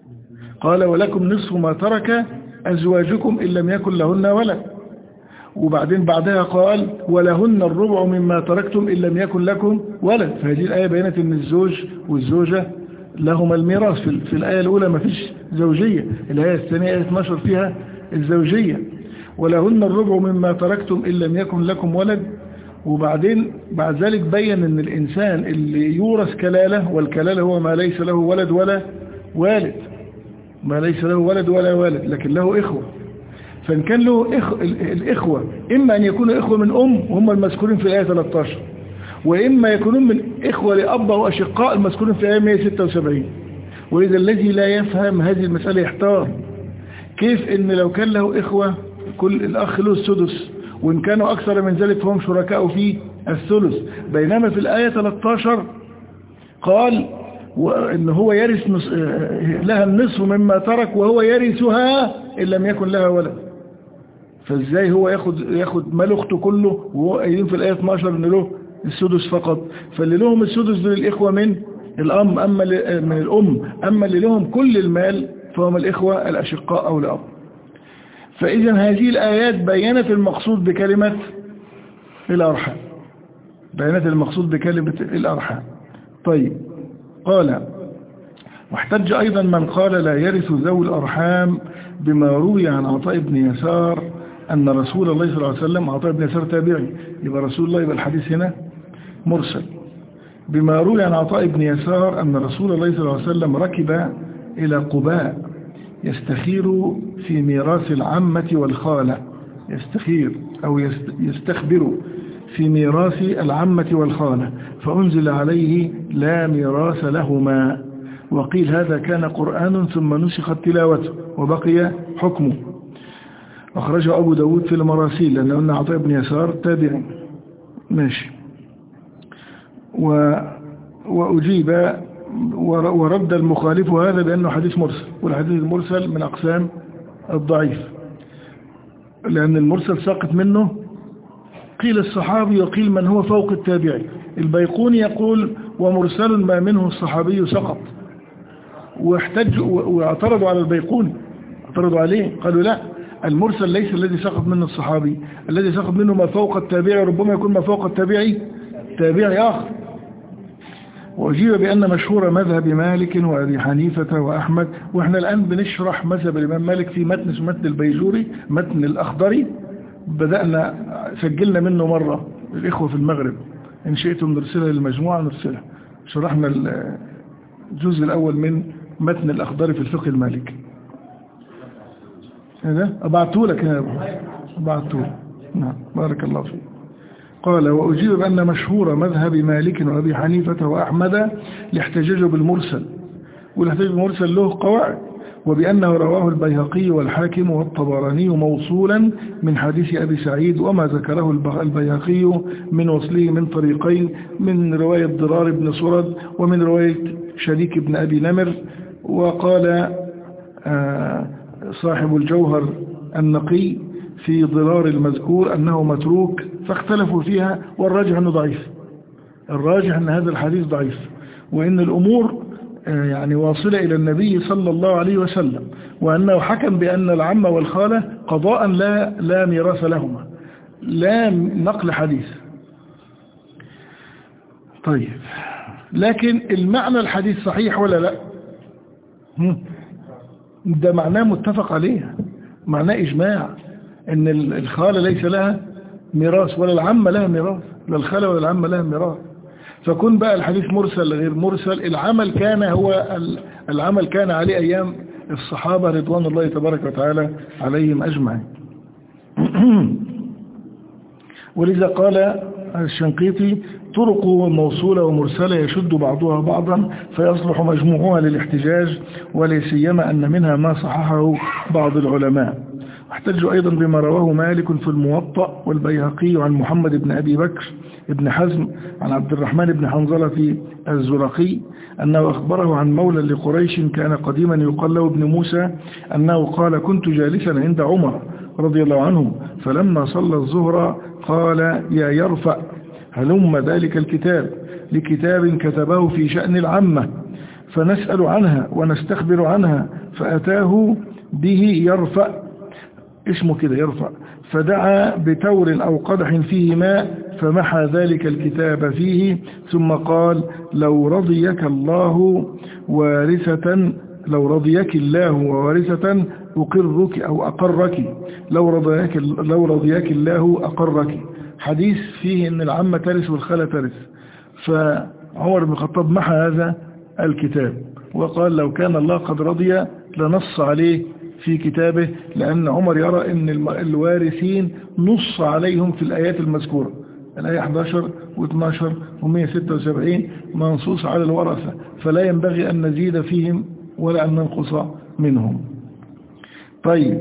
قال ولكم نصف ما ترك أزواجكم إن لم يكن لهن ولد، وبعدين بعدها قال ولهن الربع مما تركتم إن لم يكن لكم ولد. فهذه الآية بينت أن الزوج والزوجة لهما الميراث. في الآية الأولى ما فيش زوجية، الآية الثانية آية اثناشر فيها الزوجية. ولهن الربع مما تركتم إن لم يكن لكم ولد. وبعدين بعد ذلك بين أن الإنسان اللي يورث كلالة، والكلالة هو ما ليس له ولد ولا والد، ما ليس له ولد ولا والد لكن له إخوة. فإن كان له إخ... الإخوة إما أن يكونوا إخوة من أم وهم المذكورين في الآية ثلاثة عشر، وإما يكونون من إخوة لأب وأشقاء المذكورين في الآية مئة وستة وسبعين. وإذا الذي لا يفهم هذه المسألة يحتار كيف إن لو كان له إخوة كل الأخ له السدس، وإن كانوا أكثر من ذلك فهم شركاء في الثلث، بينما في الآية ثلاثة عشر قال وإن هو يرث نص... لها النصف مما ترك وهو يرثها إن لم يكن لها ولد. فإزاي هو ياخد ياخد مال أخته كله وهو قايلين في الآية اثناشر إن له السدس فقط؟ فاللي لهم السدس دول الإخوة من الأم أما من الأم، أما اللي لهم كل المال فهم الإخوة الأشقاء أو الأب. فإذا هذه الآيات بيّنت المقصود بكلمة الأرحام، بيّنت المقصود بكلمة الأرحام. طيب قال واحتج أيضا من قال لا يرث ذوي الأرحام بما روي عن عطاء بن يسار أن رسول الله صلى الله عليه وسلم، عطاء بن يسار تابعي، يبقى رسول الله يبقى الحديث هنا مرسل. بما روي عن عطاء بن يسار أن رسول الله صلى الله عليه وسلم ركب إلى قباء يستخير في ميراث العمة والخالة، يستخير أو يستخبر في ميراث العمة والخالة، فأنزل عليه لا ميراث لهما. وقيل هذا كان قرآن ثم نسخت تلاوته وبقي حكمه. أخرجه أبو داود في المراسيل، لأن قلنا عطاء بن يسار تابعي ماشي. و... وأجيب ورد المخالف هذا بأنه حديث مرسل، والحديث المرسل من أقسام الضعيف، لأن المرسل ساقط منه قيل الصحابي وقيل من هو فوق التابعي. البيقوني يقول ومرسل ما منه الصحابي سقط، واحتجوا واعترضوا على البيقوني، اعترضوا عليه قالوا لا، المرسل ليس الذي سقط منه الصحابي، الذي سقط منه ما فوق التابعي، ربما يكون ما فوق التابعي تابعي آخر. وأجيب بأن مشهور مذهب مالك وأبي حنيفة وأحمد، وإحنا الآن بنشرح مذهب الإمام مالك في متن متن البيجوري، متن الأخضري، بدأنا سجلنا منه مرة الإخوة في المغرب، إن شئتم نرسلها للمجموعة نرسلها. شرحنا الجزء الأول من متن الأخضري في الفقه المالكي. هذا أبعته لك يا أبو، أبعته لك. نعم بارك الله فيك. قال وأجيب بأن مشهور مذهب مالك وأبي حنيفة وأحمد لاحتجاجه بالمرسل، والاحتجاج بالمرسل له قواعد، وبأنه رواه البيهقي والحاكم والطبراني موصولا من حديث أبي سعيد، وما ذكره البيهقي من وصله من طريقين، من رواية ضرار بن سرد ومن رواية شريك بن أبي نمر. وقال صاحب الجوهر النقي في ضرار المذكور أنه متروك، فاختلفوا فيها، والراجح أنه ضعيف، الراجح أن هذا الحديث ضعيف، وإن الأمور يعني واصلة إلى النبي صلى الله عليه وسلم، وأنه حكم بأن العم والخالة قضاء لا لا ميراث لهما، لا نقل حديث. طيب لكن المعنى الحديث صحيح ولا لا؟ ده معناه متفق عليه، معناه إجماع ان الخالة ليس لها ميراث ولا العمة لها ميراث، لا الخالة ولا العمة لها ميراث. فكون بقى الحديث مرسل غير مرسل، العمل كان هو العمل كان عليه أيام الصحابة رضوان الله تبارك وتعالى عليهم أجمعين. ولذا قال الشنقيطي طرق موصولة ومرسلة يشد بعضها بعضا فيصلح مجموعها للاحتجاج، ولا سيما أن منها ما صححه بعض العلماء. احتجوا أيضا بما رواه مالك في الموطأ والبيهقي عن محمد بن أبي بكر بن حزم عن عبد الرحمن بن حنظلة الزرقي أنه أخبره عن مولى لقريش كان قديما يقال له ابن موسى أنه قال كنت جالسا عند عمر رضي الله عنه، فلما صلى الظهر قال يا يرفع هلم ذلك الكتاب لكتاب كتبه في شأن العامة فنسأل عنها ونستخبر عنها، فأتاه به يرفع، اسمه كده يرفع، فدعا بتور أو قدح فيه ماء فمحى ذلك الكتاب فيه، ثم قال لو رضيك الله وارثة لو رضيك الله ووارثة أقرك أو أقرك لو رضيك, لو رضيك الله أقرك. حديث فيه أن العمة ترث والخالة ترث، فعمر بن الخطاب محى هذا الكتاب وقال لو كان الله قد رضي لنص عليه في كتابه، لأن عمر يرى أن الوارثين نص عليهم في الآيات المذكورة، الآية أحد عشر و12 ومئة وستة وسبعين منصوص على الورثة، فلا ينبغي أن نزيد فيهم ولا أن ننقص منهم. طيب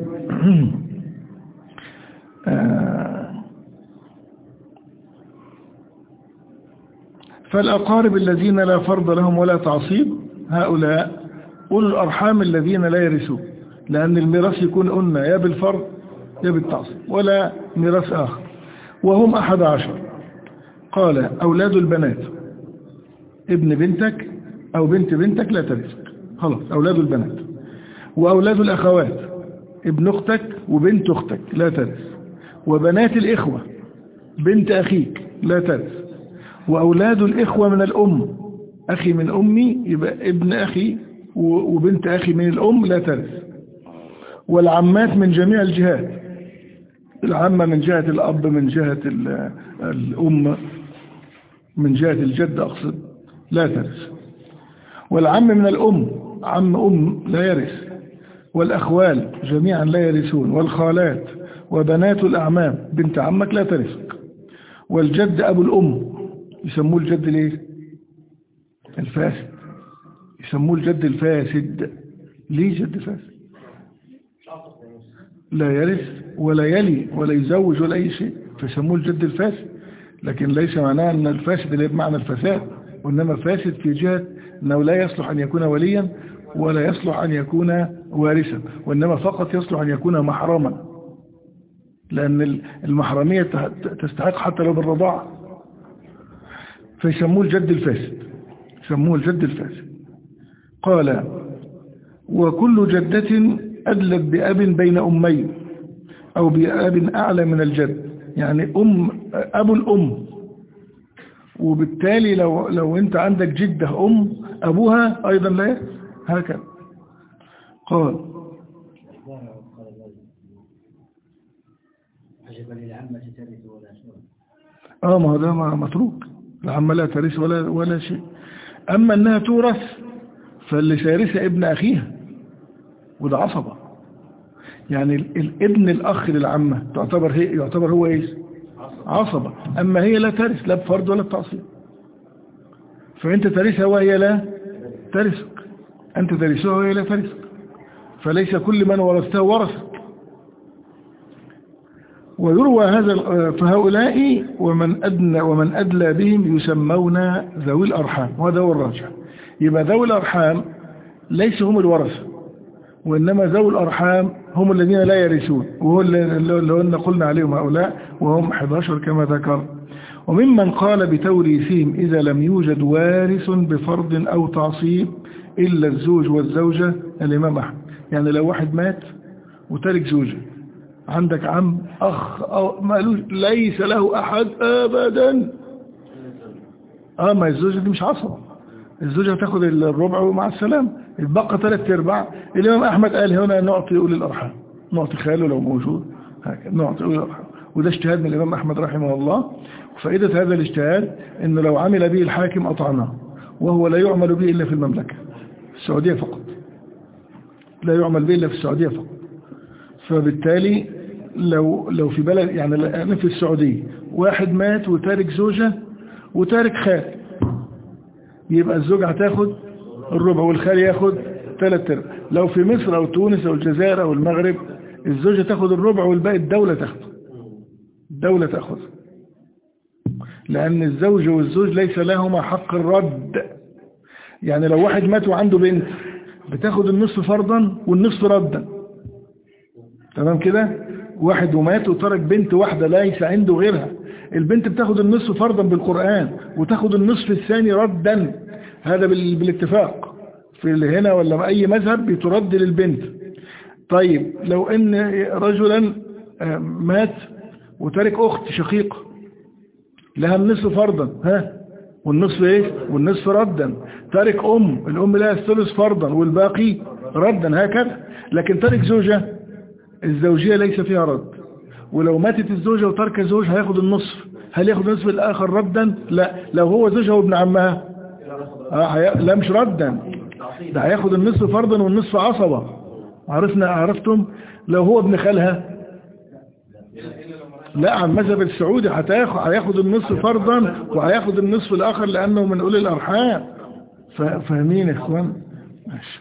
فالأقارب الذين لا فرض لهم ولا تعصيب هؤلاء أولو الأرحام الذين لا يرثون، لأن الميراث يكون قلنا يا بالفرض يا بالتعصيب ولا ميراث آخر، وهم أحد عشر. قال أولاد البنات ابن بنتك أو بنت بنتك لا ترثك، خلاص أولاد البنات. وأولاد الأخوات ابن أختك وبنت أختك لا ترث، وبنات الإخوة بنت أخيك لا ترث، وأولاد الإخوة من الأم أخي من أمي يبقى ابن أخي وبنت أخي من الأم لا ترث، والعمات من جميع الجهات، العمة من جهة الأب من جهة الأم من جهة الجد أقصد لا ترث، والعم من الأم عم أم لا يرث، والأخوال جميعا لا يرثون، والخالات وبنات الأعمام بنت عمك لا ترثك، والجد أبو الأم يسموه الجد ليه؟ الفاسد، يسموه الجد الفاسد. ليه جد فاسد؟ لا يرث ولا يلي ولا يزوج ولا أي شيء، فيسموه الجد الفاسد، لكن ليس معناه أن الفاسد اللي بمعنى الفساد، وإنما فاسد في جهة أنه لا يصلح أن يكون وليا ولا يصلح أن يكون وارثا، وإنما فقط يصلح أن يكون محرما. لأن المحرمية تستحق حتى لو بالرضاعة، فيسموه الجد الفاسد، يسموه الجد الفاسد. قال: وكل جدة أدلت بأب بين أمين أو بأب أعلى من الجد، يعني أم أبو الأم، وبالتالي لو لو أنت عندك جدة أم أبوها أيضا لا هكذا. قال: اه ما هو ده متروك، العمة لا ترث ولا ولا شيء. أما أنها تورث فاللي سيرثها ابن أخيها، وده عصبة، يعني الابن الأخ للعمة تعتبر هي يعتبر هو إيه؟ عصبة. أما هي لا ترث لا بفرض ولا بتعصيب، فأنت ترثها وهي لا ترثك، أنت ترثها وهي لا ترثك، فليس كل من ورثته ورثك. ويروى هذا فهؤلاء ومن أدنى ومن أدلى بهم يسمون ذوي الأرحام، وهذا هو الراجح. يبقى ذوي الأرحام ليس هم الورثة، وإنما ذوي الأرحام هم الذين لا يرثون، وهو اللي قلنا عليهم هؤلاء وهم أحد عشر كما ذكر. وممن قال بتوريثهم إذا لم يوجد وارث بفرض أو تعصيب إلا الزوج والزوجة الإمام أحمد. يعني لو واحد مات وترك زوجة، عندك عم أخ أو مالوش ليس له أحد أبدا، آه ما الزوجة دي مش عصبة، الزوجة هتاخد الربع ومع السلام، يتبقى ثلاث ارباع. الإمام أحمد قال هنا نعطي أولي الأرحام، نعطي خاله لو موجود، هكذا نعطي أولي الأرحام. وده اجتهاد من الإمام أحمد رحمه الله. وفائدة هذا الاجتهاد إنه لو عمل به الحاكم أطعناه، وهو لا يعمل به إلا في المملكة، في السعودية فقط، لا يعمل به إلا في السعودية فقط. فبالتالي لو لو في بلد يعني في السعودية واحد مات وتارك زوجة وتارك خال، يبقى الزوجة هتاخد الربع والخال ياخد ثلاث ارباع. لو في مصر أو تونس أو الجزائر أو المغرب الزوجة تاخد الربع والباقي الدولة تاخده، الدولة تاخذ، لأن الزوج والزوج ليس لهما حق الرد. يعني لو واحد مات وعنده بنت بتاخد النصف فرضا والنصف ردا، تمام كده؟ واحد ومات وترك بنت واحدة ليس عنده غيرها، البنت بتاخد النصف فرضا بالقرآن وتاخد النصف الثاني ردا، هذا بالاتفاق في هنا ولا أي مذهب بترد للبنت. طيب لو ان رجلا مات وترك أخت شقيقة لها النصف فرضا ها والنصف ايه والنصف ردا، ترك أم الأم لها الثلث فرضا والباقي ردا، هكذا. لكن ترك زوجة الزوجية ليس فيها رد، ولو ماتت الزوجة وترك زوج هياخد النصف. هل ياخد النصف الآخر ردا؟ لا. لو هو زوجها وابن عمها آه هي... لا مش ردا، ده هياخد النصف فرضا والنصف عصبة. عرفنا عرفتم؟ لو هو ابن خالها لا، عن مذهب السعودي هتاخد هياخد النصف فرضا وهياخد النصف الآخر لأنه من أولي الأرحام. فاهمين يا إخوان؟ ماشي.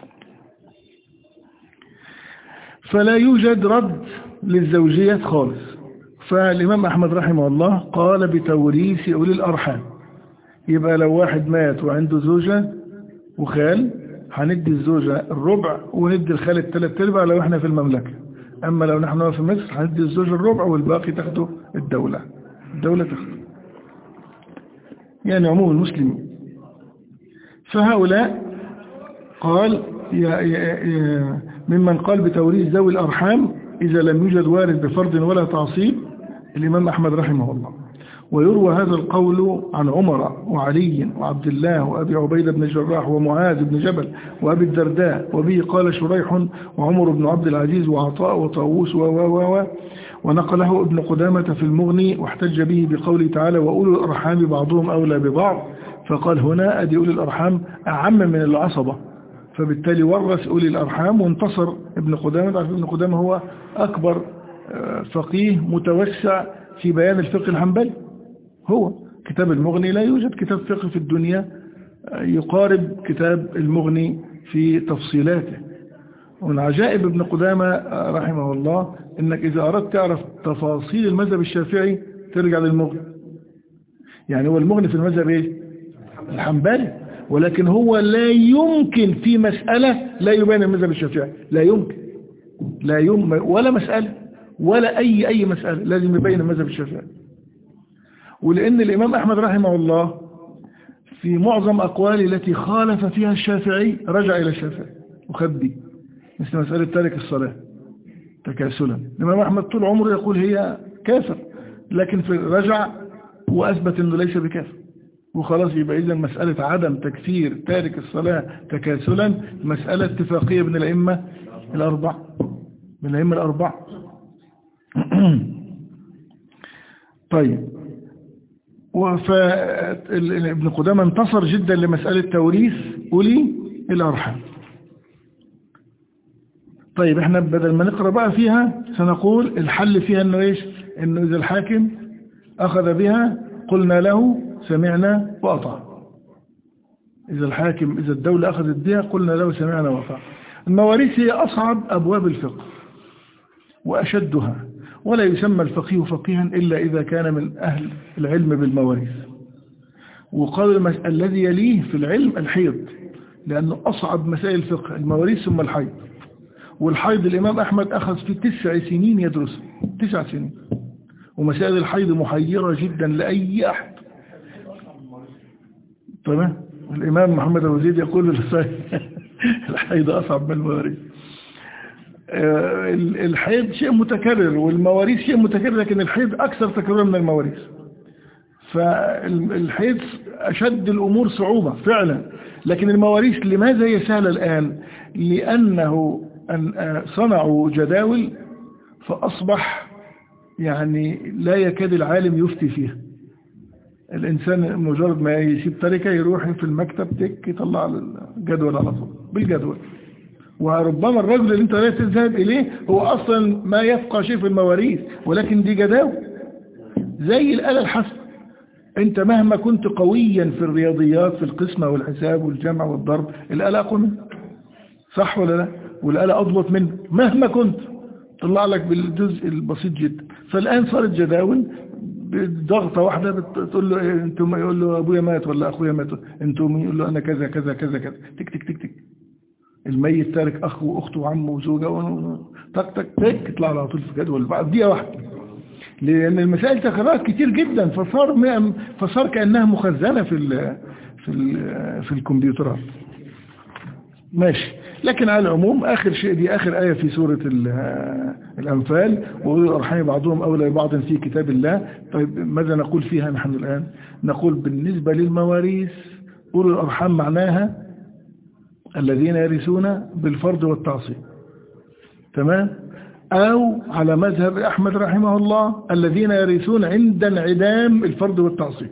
فلا يوجد رد للزوجيات خالص. فالإمام أحمد رحمه الله قال بتوريث أولي الأرحام. يبقى لو واحد مات وعنده زوجة وخال هندي الزوجة الربع وندي الخال الثلاث ارباع لو احنا في المملكة. أما لو نحن في مصر هندي الزوجة الربع والباقي تاخده الدولة، الدولة تاخده، يعني عموم المسلمين. فهؤلاء قال يا يا ممن قال بتوريث ذوي الأرحام إذا لم يوجد وارث بفرض ولا تعصيب الإمام أحمد رحمه الله. ويروى هذا القول عن عمر وعلي وعبد الله وأبي عبيدة بن الجراح ومعاذ بن جبل وأبي الدرداء، وبه قال شريح وعمر بن عبد العزيز وعطاء وطاووس و و و ونقله ابن قدامة في المغني، واحتج به بقوله تعالى وأولو الأرحام بعضهم أولى ببعض، فقال هنا أدي أولي الأرحام أعم من العصبة، فبالتالي ورث أولي الأرحام. وانتصر ابن قدامة. ابن قدامة هو أكبر فقيه متوسع في بيان الفقه الحنبلي، هو كتاب المغني لا يوجد كتاب فقه في الدنيا يقارب كتاب المغني في تفصيلاته. ومن عجائب ابن قدامة رحمه الله انك اذا اردت تعرف تفاصيل المذهب الشافعي ترجع للمغني. يعني هو المغني في المذهب ايه الحنبلي، ولكن هو لا يمكن في مسألة لا يبين المذهب الشافعي، لا يمكن لا يمكن ولا مسألة ولا أي أي مسألة لازم يبين المذهب الشافعي. ولأن الإمام أحمد رحمه الله في معظم أقواله التي خالف فيها الشافعي رجع إلى الشافعي وخد بيه، مثل مسألة تارك الصلاة تكاسلا. الإمام أحمد طول عمره يقول هي كافر، لكن في رجع وأثبت أنه ليس بكافر وخلاص. يبقى إذن مسألة عدم تكفير تارك الصلاة تكاسلا مسألة اتفاقية من الأئمة الأربع من الأئمة الأربع. طيب، فابن قدامة انتصر جدا لمسألة توريث أولي الأرحام. طيب، احنا بدل ما نقرأ بقى فيها سنقول الحل فيها انه ايش؟ انه اذا الحاكم اخذ بها قلنا له سمعنا وأطعنا. اذا الحاكم اذا الدولة اخذت بها قلنا له سمعنا وأطعنا. المواريث هي اصعب ابواب الفقه واشدها، ولا يسمى الفقيه فقيها الا اذا كان من اهل العلم بالمواريث. وقال الذي يليه في العلم الحيض، لانه اصعب مسائل الفقه المواريث ثم الحيض. والحيض الإمام أحمد أخذ في تسع سنين يدرس، تسع سنين، ومسائل الحيض محيرة جدا لأي أحد. تمام. الإمام محمد أبو زيد يقول الحيض أصعب من المواريث. الحيض شيء متكرر والمواريث شيء متكرر، لكن الحيض أكثر تكرارا من المواريث. فالحيض أشد الأمور صعوبة فعلا، لكن المواريث لماذا هي سهلة الآن؟ لأنه أن صنعوا جداول فأصبح يعني لا يكاد العالم يفتي فيها. الإنسان مجرد ما يسيب تركة يروح في المكتب تك يطلع الجدول على طول بالجدول. وربما الرجل اللي انت لا تذهب إليه هو أصلا ما يفقه شيء في المواريث، ولكن دي جداول زي الآلة الحاسبة. انت مهما كنت قويا في الرياضيات في القسمة والحساب والجمع والضرب، الآلة أقوى منك، صح ولا لا؟ والآلة أضبط منه مهما كنت، طلع لك بالجزء البسيط جدا. فالآن صارت جداول بضغطة واحدة بتقول له إيه انتم، يقول له أبويا مات ولا أخويا مات، انتم يقول له أنا كذا كذا كذا كذا، تك تك تك تك. الميت تارك أخ وأخت وعم وزوجة، تك تك تك يطلع على طول في جدول بعد دقيقة واحدة، لأن المسائل تكررت كتير جدا. فصار فصار كأنها مخزنة في ال في ال في الكمبيوترات. ماشي. لكن على العموم آخر شيء دي آخر آية في سورة الأنفال، وأولي الأرحام بعضهم أولى ببعض في كتاب الله. طيب، ماذا نقول فيها نحن الآن؟ نقول بالنسبة للمواريث أولي الأرحام معناها الذين يرثون بالفرض والتعصيب، تمام؟ أو على مذهب أحمد رحمه الله الذين يرثون عند انعدام الفرض والتعصيب.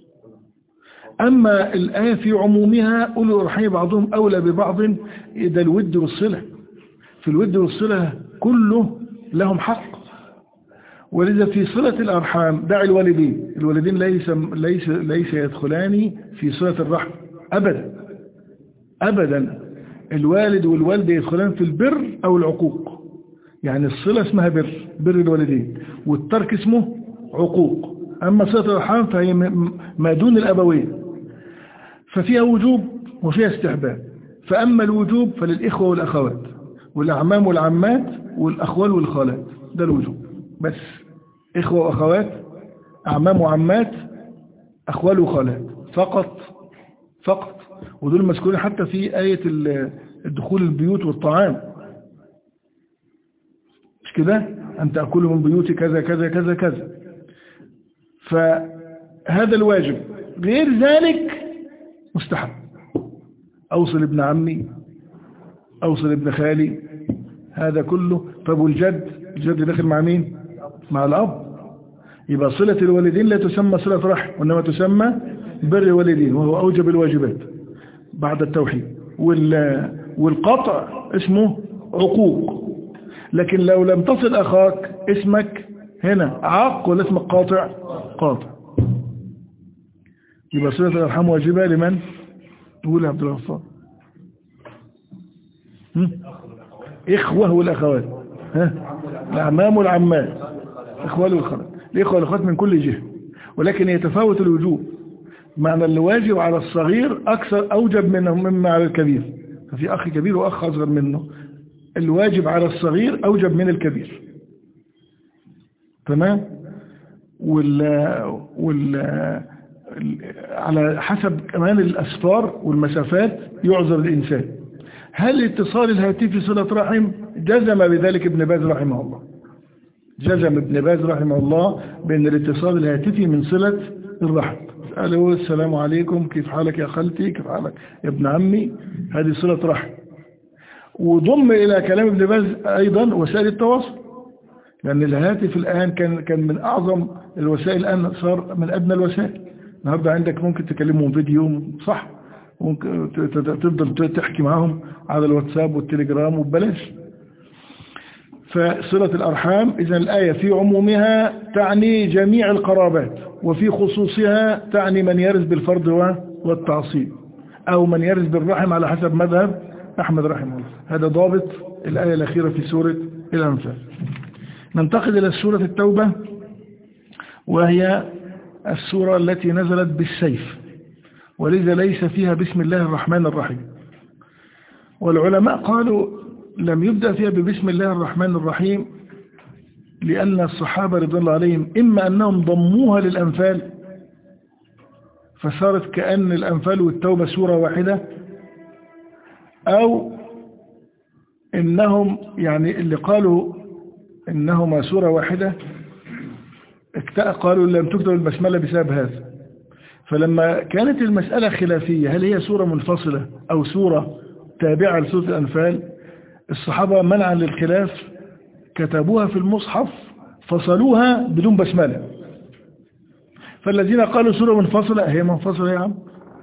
أما الآية في عمومها أولي الأرحام بعضهم أولى ببعض، ده الود والصلة. في الود والصلة كله لهم حق، ولذا في صلة الأرحام دع الوالدين، الوالدين ليس, ليس, ليس يدخلان في صلة الرحم أبدا أبدا. الوالد والوالدة يدخلان في البر أو العقوق. يعني الصلة اسمها بر بر الوالدين، والترك اسمه عقوق. أما صلة الأرحام فهي ما دون الأبوين، ففيها وجوب وفيها استحباب. فأما الوجوب فللإخوة والأخوات والأعمام والعمات والأخوال والخالات، ده الوجوب بس. إخوة وأخوات، أعمام وعمات، أخوال وخالات فقط فقط. ودول مذكورين حتى في آية الدخول البيوت والطعام، مش كده؟ أن تأكلوا من بيوت كذا كذا كذا كذا. فهذا الواجب. غير ذلك مستحب. أوصل ابن عمي، أوصل ابن خالي، هذا كله. طب والجد؟ الجد داخل مع مين؟ مع الأب. يبقى صلة الوالدين لا تسمى صلة رحم، وإنما تسمى بر الوالدين، وهو أوجب الواجبات بعد التوحيد. والقطع اسمه عقوق. لكن لو لم تصل أخاك اسمك هنا عاق ولا اسمك قاطع؟ قاطع. يبقى صلة الأرحام واجبة لمن؟ تقول يا عبد الغفار. إخوة والأخوات، ها؟ الأعمام والعمات، إخوة والأخوات. الإخوة والأخوات من كل جهة، ولكن يتفاوت الوجوب. معنى الواجب على الصغير أكثر أوجب منه مما على الكبير. ففي أخ كبير وأخ أصغر منه. الواجب على الصغير أوجب من الكبير. تمام. وال وال على حسب كمان الأسفار والمسافات يعذر الإنسان. هل اتصال الهاتف صلة رحم؟ جزم بذلك ابن باز رحمه الله، جزم ابن باز رحمه الله بأن الاتصال الهاتفي من صلة الرحم. قالوا السلام عليكم، كيف حالك يا خالتي، كيف حالك يا ابن عمي، هذه صلة رحم. وضم إلى كلام ابن باز أيضا وسائل التواصل، لأن الهاتف الآن كان كان من أعظم الوسائل، الآن صار من أدنى الوسائل. النهارده عندك ممكن تكلمهم فيديو، صح، ممكن تفضل تحكي معهم على الواتساب والتليجرام وببلاش. فصلة الأرحام إذن الآية في عمومها تعني جميع القرابات، وفي خصوصها تعني من يرث بالفرض والتعصيب، أو من يرث بالرحم على حسب مذهب أحمد رحمه الله. هذا ضابط الآية الأخيرة في سورة الأنفال. ننتقل إلى سورة التوبة، وهي السورة التي نزلت بالسيف، ولذا ليس فيها بسم الله الرحمن الرحيم. والعلماء قالوا لم يبدأ فيها ببسم الله الرحمن الرحيم لأن الصحابة رضي الله عليهم إما أنهم ضموها للأنفال فصارت كأن الأنفال والتوبة سورة واحدة، أو إنهم يعني اللي قالوا إنهما سورة واحدة قالوا لم تكتب البسملة بسبب هذا. فلما كانت المسألة خلافية هل هي سورة منفصلة أو سورة تابعة لسورة الأنفال، الصحابة منعا للخلاف كتبوها في المصحف فصلوها بدون بسملة. فالذين قالوا سورة منفصلة هي منفصلة يا عم،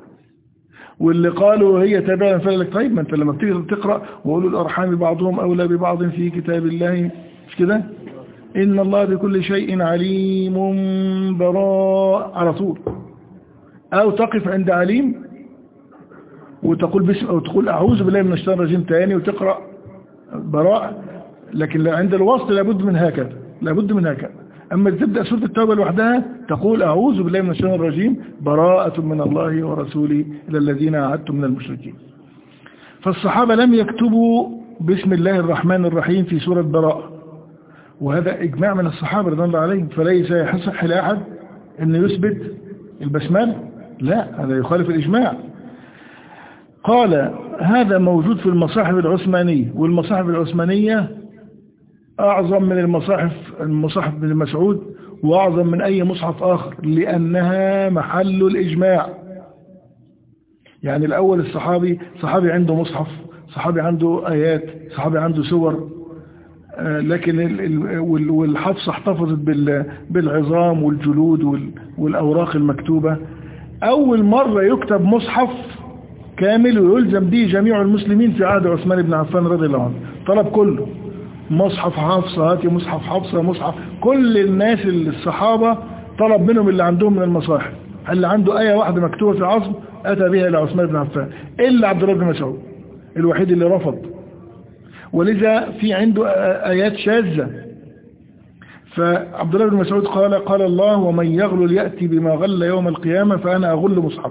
واللي قالوا هي تابعة للأنفال لك طيب ما انت لما بتيجي تقرأ وقولوا الأرحام بعضهم أولى ببعض في كتاب الله، مش كده؟ إن الله بكل شيء عليم براء على طول، أو تقف عند عليم وتقول بسم أو تقول أعوذ بالله من الشيطان الرجيم تاني وتقرأ براء. لكن عند الوصل لابد من هكذا، لابد من هكذا. أما تبدأ سورة التوبة لوحدها تقول أعوذ بالله من الشيطان الرجيم براءة من الله ورسوله إلى الذين عاهدتم من المشركين. فالصحابة لم يكتبوا بسم الله الرحمن الرحيم في سورة براءة، وهذا إجماع من الصحابة رضي الله عليهم، فليس يصح لأحد أن يثبت البسملة، لا، هذا يخالف الإجماع. قال هذا موجود في المصاحف العثمانية، والمصاحف العثمانية أعظم من المصاحف المصاحف بن مسعود وأعظم من أي مصحف آخر، لأنها محل الإجماع. يعني الأول الصحابي صحابي عنده مصحف، صحابي عنده آيات، صحابي عنده سور، لكن والحفصة احتفظت بالعظام والجلود والأوراق المكتوبة. أول مرة يكتب مصحف كامل ويلزم به جميع المسلمين في عهد عثمان بن عفان رضي الله عنه، طلب كله مصحف حفصة، هاتي مصحف حفصة، مصحف كل الناس الصحابة طلب منهم اللي عندهم من المصاحف، اللي عنده آية واحدة مكتوبة في عظم أتى بها إلى عثمان بن عفان، إلا عبد الله بن مسعود الوحيد اللي رفض. ولذا في عنده آيات شاذة. فعبد الله بن مسعود قال قال الله ومن يغل يأتي بما غل يوم القيامة فأنا أغل مصحف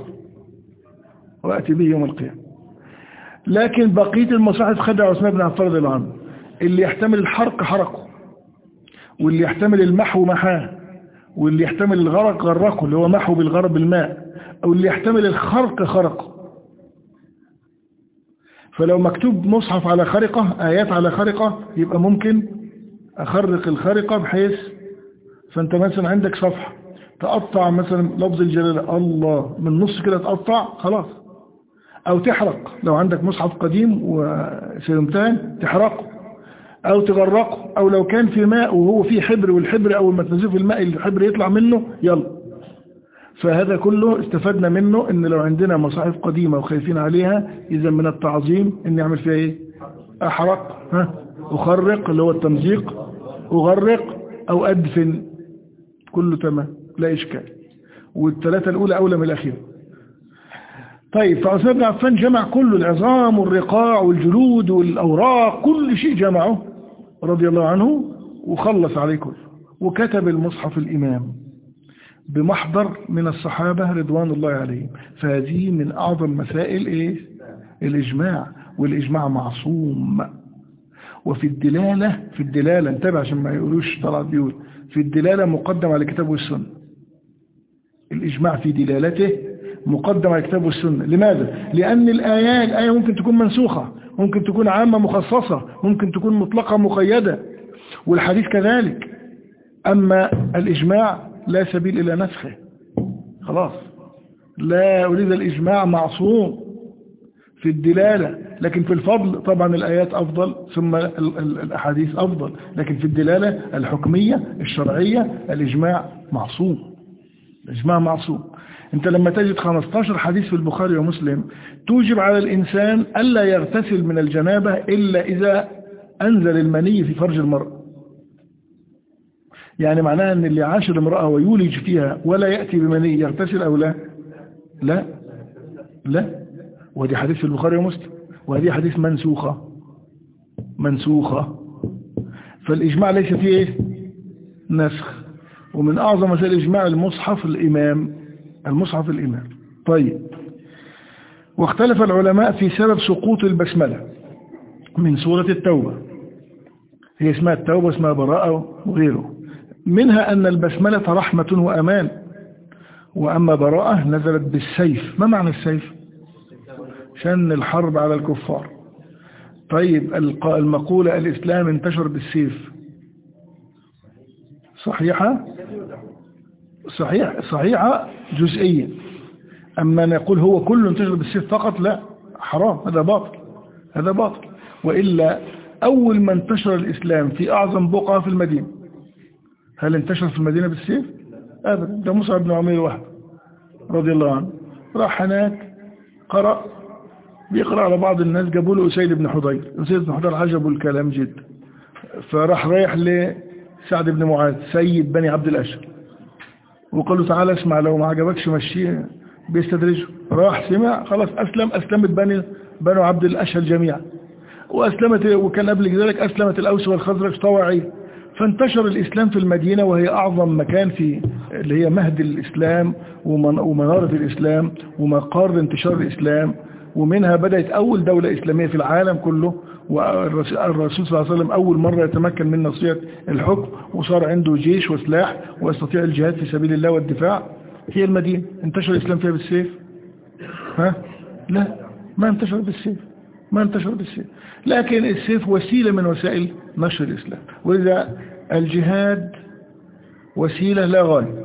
وأتي به يوم القيامة. لكن بقية المصاحف خدع عثمان بن عفان رضي الله عنه، اللي يحتمل الحرق حرقه، واللي يحتمل المحو محاه، واللي يحتمل الغرق غرقه اللي هو محو بالغرق بالماء، أو اللي يحتمل الخرق خرقه. فلو مكتوب مصحف على خرقة، آيات على خرقة، يبقى ممكن أخرق الخرقة بحيث فأنت مثلا عندك صفحة تقطع مثلا لفظ الجلالة الله من نص كده تقطع خلاص، أو تحرق لو عندك مصحف قديم وسيمتان تحرقه أو تغرقه، أو لو كان في ماء وهو فيه حبر والحبر أول ما تنزله في الماء الحبر يطلع منه يلا. فهذا كله استفدنا منه ان لو عندنا مصاحف قديمة وخايفين عليها إذا من التعظيم ان يعمل فيها ايه؟ احرق، ها، اخرق اللي هو التمزيق، اغرق او ادفن، كله تمام لا اشكال. والثلاثة الاولى اولى من الاخيرة. طيب فعثمان بن عفان جمع كل العظام والرقاع والجلود والاوراق كل شيء جمعه رضي الله عنه وخلص عليه كله، وكتب المصحف الامام بمحضر من الصحابة رضوان الله عليهم. فهذه من أعظم مسائل إيه؟ الإجماع، والإجماع معصوم. وفي الدلالة في الدلالة انتبه عشان ما يقولوش طلعت بيقول في الدلالة مقدم على الكتاب والسنة. الإجماع في دلالته مقدم على الكتاب والسنة. لماذا؟ لأن الآية الآية ممكن تكون منسوخة، ممكن تكون عامة مخصصة، ممكن تكون مطلقة مقيدة، والحديث كذلك. أما الإجماع لا سبيل إلى نسخه، خلاص لا أريد الإجماع معصوم في الدلالة، لكن في الفضل طبعا الآيات أفضل ثم الأحاديث أفضل، لكن في الدلالة الحكمية الشرعية الإجماع معصوم، الإجماع معصوم. أنت لما تجد خمسة عشر حديث في البخاري ومسلم توجب على الإنسان ألا يغتسل من الجنابة إلا إذا أنزل المني في فرج المرأة. يعني معناها أن اللي عاشر امرأة ويولج فيها ولا يأتي بمني يغتسل أو لا؟ لا لا. وهذه حديث في البخاري ومسلم، وهذه حديث منسوخة منسوخة. فالإجماع ليس فيه إيه؟ نسخ. ومن أعظم مسائل الإجماع المصحف الإمام، المصحف الإمام. طيب، واختلف العلماء في سبب سقوط البسملة من سورة التوبة. هي اسمها التوبة، اسمها براءة وغيره. منها أن البسملة رحمة وأمان، وأما براءة نزلت بالسيف. ما معنى السيف؟ شن الحرب على الكفار. طيب، المقولة الإسلام انتشر بالسيف صحيحة؟ صحيح صحيحة جزئيا. أما نقول هو كله انتشر بالسيف فقط، لا، حرام، هذا باطل، هذا باطل. وإلا أول ما انتشر الإسلام في أعظم بقعة في المدينة، هل انتشر في المدينة بالسيف؟ أبدا. ده مصعب بن عمير واحد رضي الله عنه راح هناك قرأ، بيقرأ على بعض الناس، جابوا له أسيد بن حضير. أسيد بن حضير عجبه الكلام جدا، فراح رايح لسعد بن معاذ سيد بني عبد الأشهر وقال له تعالى اسمع، لو ما عجبكش مشيه، بيستدرجه. راح سمع، خلاص أسلم. أسلمت بني بنو عبد الأشهر جميعا، وأسلمت، وكان قبل ذلك أسلمت الأوس والخزرج طواعي. فانتشر الإسلام في المدينة، وهي أعظم مكان في اللي هي مهد الإسلام ومنارة الإسلام ومقار انتشار الإسلام، ومنها بدأت أول دولة إسلامية في العالم كله. والرسول صلى الله عليه وسلم أول مرة يتمكن من نصية الحكم، وصار عنده جيش وسلاح ويستطيع الجهاد في سبيل الله والدفاع. هي المدينة انتشر الإسلام فيها بالسيف؟ ها؟ لا، ما انتشر بالسيف، ما انتشر بالسيف. لكن السيف وسيلة من وسائل نشر الإسلام. وإذا الجهاد وسيلة لا غاية،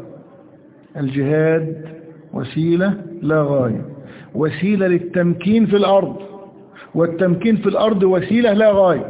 الجهاد وسيلة لا غاية، وسيلة للتمكين في الأرض، والتمكين في الأرض وسيلة لا غاية،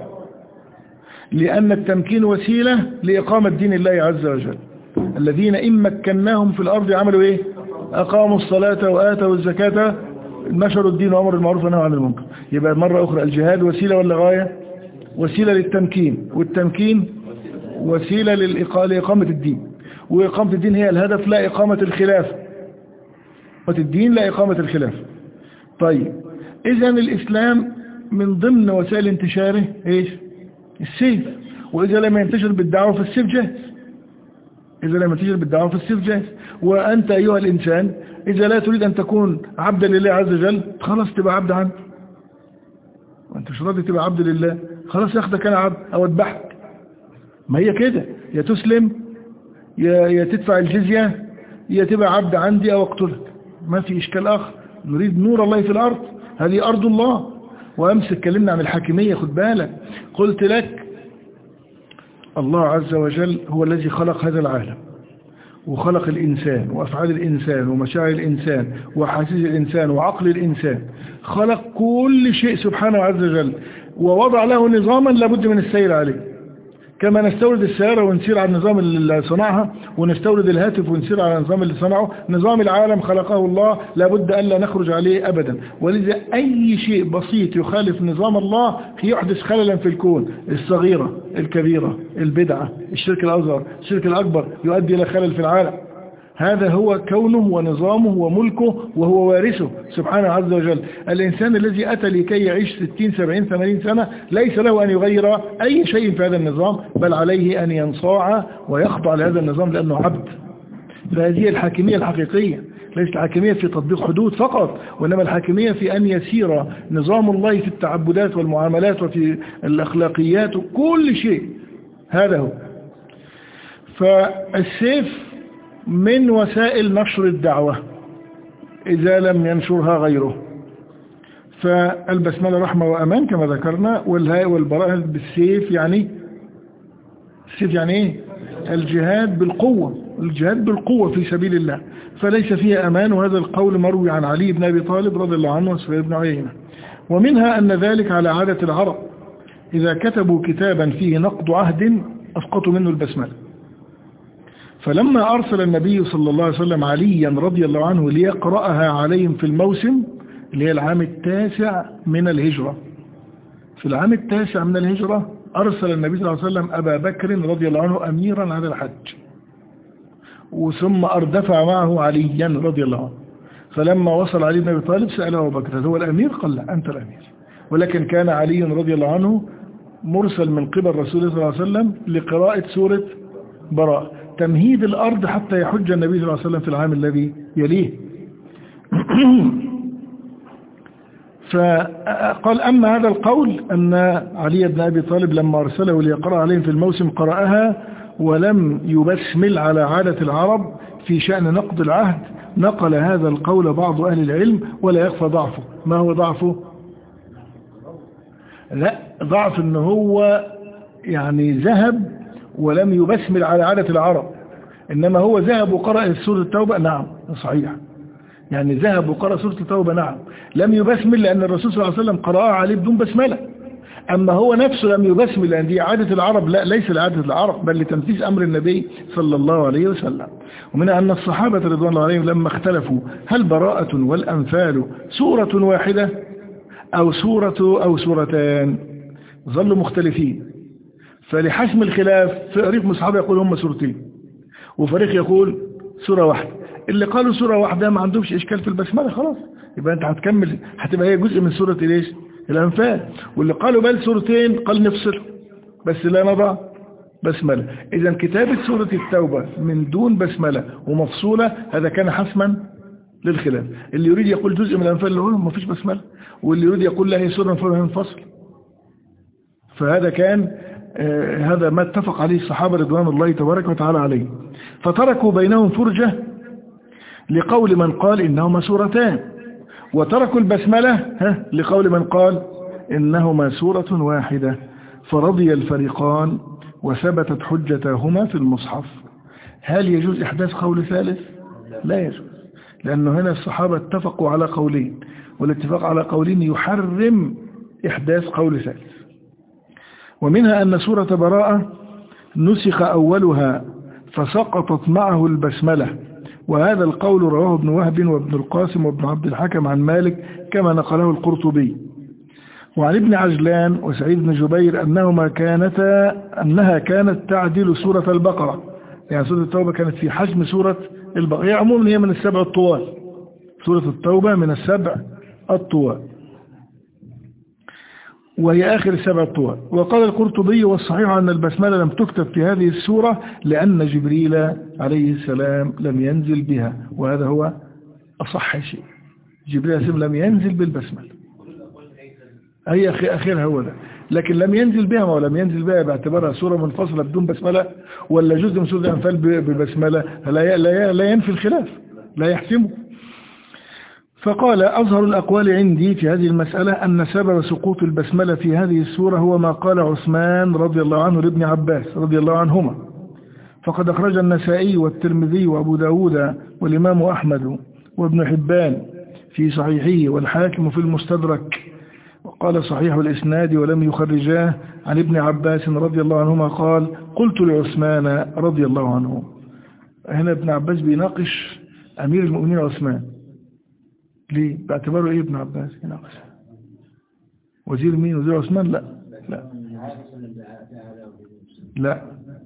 لأن التمكين وسيلة لإقامة دين الله عز وجل. الذين إن مكناهم في الأرض عملوا إيه؟ أقاموا الصلاة وآتوا الزكاة نشروا الدين وأمروا بالمعروف ونهوا عن المنكر. يبقى مرة أخرى الجهاد وسيلة ولا غاية؟ وسيلة للتمكين، والتمكين وسيلة لإقامة الدين، وإقامة الدين هي الهدف، لا إقامة الخلافة. إقامة الدين لا إقامة الخلافة. طيب، إذن الإسلام من ضمن وسائل انتشاره إيش؟ السيف. وإذا لم ينتشر بالدعوة فالسيف جاهز، إذا لم ينتشر بالدعوة فالسيف جاهز. وأنت أيها الإنسان إذا لا تريد أن تكون عبدا لله عز وجل، خلاص تبقى عبد عنه. وأنت مش راضي تبقى عبد لله، خلاص ياخدك أنا عبد أو أذبحك. ما هي كده، يا تسلم يا تدفع الجزية، يا تبقى عبد عندي أو أقتلك. ما في إشكال آخر. نريد نور الله في الأرض، هذه أرض الله. وأمس اتكلمنا عن الحاكمية، خد بالك، قلت لك الله عز وجل هو الذي خلق هذا العالم، وخلق الإنسان وأفعال الإنسان ومشاعر الإنسان وحاسيس الإنسان وعقل الإنسان، خلق كل شيء سبحانه عز وجل، ووضع له نظاما لابد من السير عليه. كما نستورد السيارة ونسير على النظام اللي صنعها، ونستورد الهاتف ونسير على النظام اللي صنعه، نظام العالم خلقه الله لابد ألا نخرج عليه أبدا. ولذا أي شيء بسيط يخالف نظام الله يحدث خللا في الكون، الصغيرة الكبيرة، البدعة، الشرك الأصغر، الشرك الأكبر، يؤدي إلى خلل في العالم. هذا هو كونه ونظامه وملكه، وهو وارثه سبحانه عز وجل. الإنسان الذي أتى لكي يعيش ستين سبعين ثمانين سنة ليس له أن يغير أي شيء في هذا النظام، بل عليه أن ينصاع ويخضع لهذا النظام لأنه عبد. فهذه الحاكمية الحقيقية. ليست الحاكمية في تطبيق حدود فقط، وإنما الحاكمية في أن يسير نظام الله في التعبدات والمعاملات وفي الأخلاقيات وكل شيء. هذا هو. فالسيف من وسائل نشر الدعوة إذا لم ينشرها غيره. فالبسملة رحمة وأمان كما ذكرنا، والهاء والبراء بالسيف، يعني السيف يعني إيه؟ الجهاد بالقوة، الجهاد بالقوة في سبيل الله، فليس فيها أمان. وهذا القول مروي عن علي بن أبي طالب رضي الله عنه وسفيان بن عيينة. ومنها أن ذلك على عادة العرب، إذا كتبوا كتابا فيه نقض عهد أسقطوا منه البسملة. فلما أرسل النبي صلى الله عليه وسلم عليا رضي الله عنه ليقرأها عليهم في الموسم اللي هي العام التاسع من الهجرة، في العام التاسع من الهجرة أرسل النبي صلى الله عليه وسلم أبا بكر رضي الله عنه أميرا على الحج، وثم أردفع معه عليا رضي الله عنه. فلما وصل علي بن أبي طالب سأله أبو بكر هو الأمير؟ قال لا أنت الأمير. ولكن كان علي رضي الله عنه مرسل من قبل رسول الله صلى الله عليه وسلم لقراءة سورة براء، تمهيد الأرض حتى يحج النبي صلى الله عليه وسلم في العام الذي يليه. فقال أما هذا القول أن علي بن أبي طالب لما أرسله ليقرأ عليهم في الموسم قرأها ولم يبسمل على عادة العرب في شأن نقض العهد، نقل هذا القول بعض أهل العلم ولا يخفى ضعفه. ما هو ضعفه؟ لا، ضعف أنه هو يعني ذهب ولم يبسمل على عادة العرب، إنما هو ذهب وقرأ سورة التوبة. نعم صحيح، يعني ذهب وقرأ سورة التوبة. نعم لم يبسمل لأن الرسول صلى الله عليه وسلم قرأها عليه بدون بسملة. أما هو نفسه لم يبسمل لأن دي عادة العرب، لا ليس لعادة العرب بل لتنفيذ أمر النبي صلى الله عليه وسلم. ومنها أن الصحابة رضوان الله عليهم لما اختلفوا هل براءة والأنفال سورة واحدة أو سورة أو سورتان، ظلوا مختلفين. فلحسم الخلاف فريق من الصحابة يقول هم سورتين وفريق يقول سورة واحدة. اللي قالوا سورة واحدة ما عندهمش إشكال في البسملة، خلاص يبقى أنت هتكمل هتبقى هي جزء من سورة ليش الأنفال. واللي قالوا بل سورتين قال نفصل بس لا نضع بسملة. إذا كتابة سورة التوبة من دون بسملة ومفصولة هذا كان حسما للخلاف. اللي يريد يقول جزء من الأنفال اللي ما فيش بسملة، واللي يريد يقول لا هي سورة منفصل. فهذا كان آه هذا ما اتفق عليه الصحابة رضوان الله تبارك وتعالى عليه. فتركوا بينهم فرجة لقول من قال إنهما سورتان، وتركوا البسملة ها لقول من قال إنهما سورة واحدة، فرضي الفريقان وثبتت حجتهما في المصحف. هل يجوز إحداث قول ثالث؟ لا يجوز، لأنه هنا الصحابة اتفقوا على قولين، والاتفاق على قولين يحرم إحداث قول ثالث. ومنها أن سورة براءة نسخ أولها فسقطت معه البسملة، وهذا القول رواه ابن وهب وابن القاسم وابن عبد الحكم عن مالك كما نقله القرطبي. وعن ابن عجلان وسعيد بن جبير أنهما كانتا أنها كانت تعدل سورة البقرة، يعني سورة التوبة كانت في حجم سورة البقرة. هي عموما هي من السبع الطوال، سورة التوبة من السبع الطوال وهي آخر السبع الطوال. وقال القرطبي والصحيح أن البسملة لم تكتب في هذه السورة لأن جبريل عليه السلام لم ينزل بها، وهذا هو أصح شيء. جبريل عليه السلام لم ينزل بالبسملة، أي أخير هو ده، لكن لم ينزل بها. ما لم ينزل بها باعتبارها سورة منفصلة بدون بسملة ولا جزء من سورة الأنفال ببسملة لا لا لا ينفي الخلاف، لا يحسمه. فقال أظهر الأقوال عندي في هذه المسألة أن سبب سقوط البسملة في هذه السورة هو ما قال عثمان رضي الله عنه لابن عباس رضي الله عنهما، فقد أخرج النسائي والترمذي وأبو داود والإمام أحمد وابن حبان في صحيحه والحاكم في المستدرك، وقال صحيح الإسناد ولم يخرجاه عن ابن عباس رضي الله عنهما قال قلت لعثمان رضي الله عنه. هنا ابن عباس بيناقش أمير المؤمنين عثمان، ليه؟ باعتباره ايه ابن عباس يناقش وزير مين؟ وزير عثمان؟ لا لا لا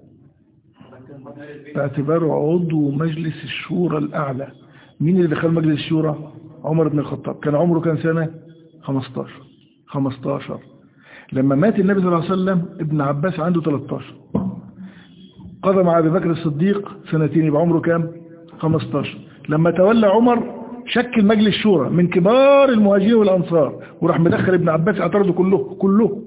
باعتباره عضو مجلس الشورى الأعلى. مين اللي دخل مجلس الشورى؟ عمر بن الخطاب. كان عمره كان سنة خمستاشر خمستاشر لما مات النبي صلى الله عليه وسلم ابن عباس عنده تلتاشر، قضى مع أبي بكر الصديق سنتين يبقى عمره كام؟ خمستاشر. لما تولى عمر شكل مجلس شورى من كبار المهاجرين والأنصار، وراح مدخل ابن عباس، اعترضوا كله كله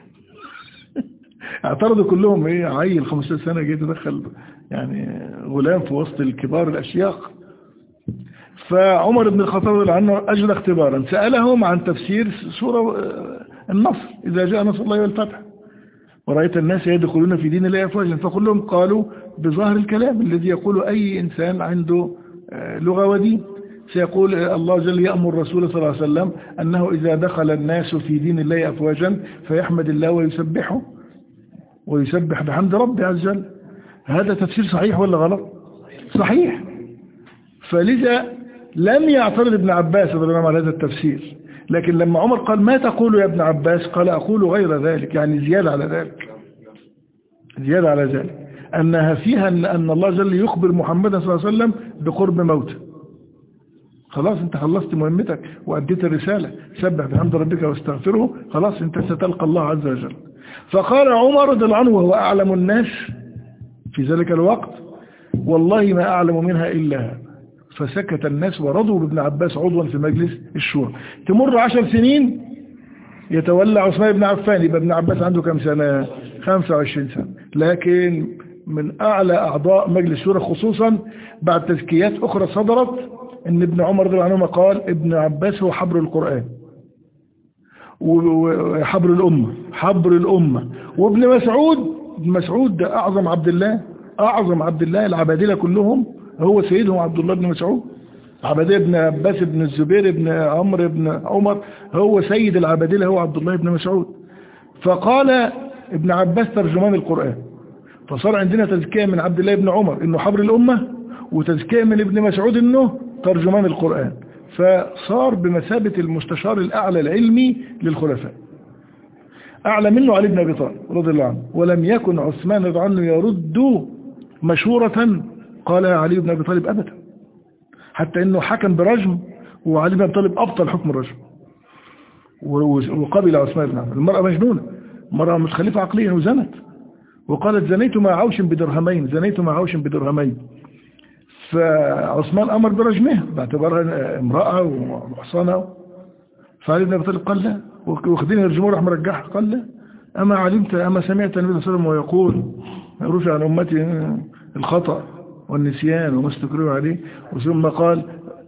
اعترضوا كلهم. ايه عيل خمستاشر سنة جاي تدخل يعني غلام في وسط الكبار الأشياق. فعمر بن الخطاب رضي الله عنه أجرى اختبارا، سألهم عن تفسير سورة النصر، إذا جاء نصر الله والفتح ورأيت الناس يدخلون في دين الله أفواجا، فكلهم قالوا بظاهر الكلام الذي يقول أي إنسان عنده لغة ودين، سيقول الله جل يأمر الرسول صلى الله عليه وسلم أنه إذا دخل الناس في دين الله أفواجا فيحمد الله ويسبحه ويسبح بحمد ربه عز وجل. هذا تفسير صحيح ولا غلط؟ صحيح. فلذا لم يعترض ابن عباس رضي الله عنه على هذا التفسير، لكن لما عمر قال ما تقول يا ابن عباس، قال أقول غير ذلك، يعني زيادة على ذلك، زيادة على ذلك أنها فيها أن الله جل يخبر محمد صلى الله عليه وسلم بقرب موته. خلاص انت خلصت مهمتك وأديت الرسالة، سبح بحمد ربك واستغفره، خلاص انت ستلقى الله عز وجل. فقال عمر رضي الله عنه وهو أعلم الناس في ذلك الوقت والله ما أعلم منها إلا هذا. فسكت الناس ورضوا بابن عباس عضوا في مجلس الشورى. تمر عشر سنين يتولى عثمان بن عفان، يبقى ابن عباس عنده كم سنة؟ خمسة وعشرين سنة. لكن من أعلى أعضاء مجلس الشورى خصوصا بعد تزكيات أخرى صدرت ان ابن عمر رضي الله عنهما قال ابن عباس هو حبر القرآن وحبر الأمة، حبر الأمة. وابن مسعود، ابن مسعود ده أعظم عبد الله، أعظم عبد الله، العبادلة كلهم هو سيدهم عبد الله بن مسعود. عبادلة ابن عباس ابن الزبير ابن عمر ابن عمر، هو سيد العبادلة هو عبد الله بن مسعود. فقال ابن عباس ترجمان القرآن. فصار عندنا تزكية من عبد الله بن عمر انه حبر الأمة، وتزكية من ابن مسعود انه ترجمان القرآن. فصار بمثابة المستشار الأعلى العلمي للخلفاء، أعلى منه علي بن أبي طالب رضي الله عنه. ولم يكن عثمان رضي الله عنه يرد مشورة قالها علي بن أبي طالب أبدا، حتى أنه حكم برجم وعلي بن أبي طالب أبطل حكم الرجم، وقبل عثمان بن عفان. المرأة مجنونة، مرأة متخلفة عقليا وزنت، وقالت زنيت مع عوش بدرهمين، زنيت مع عوش بدرهمين. فعثمان أمر برجمها باعتبارها امرأة ومحصنة. فعلي بن أبي طالب قال لا، واخدين يرجموه راح مرجعها. قال لا، أما علمت أما سمعت النبي صلى الله عليه وسلم ويقول رفع عن أمتي الخطأ والنسيان وما استكرهوا عليه، ثم قال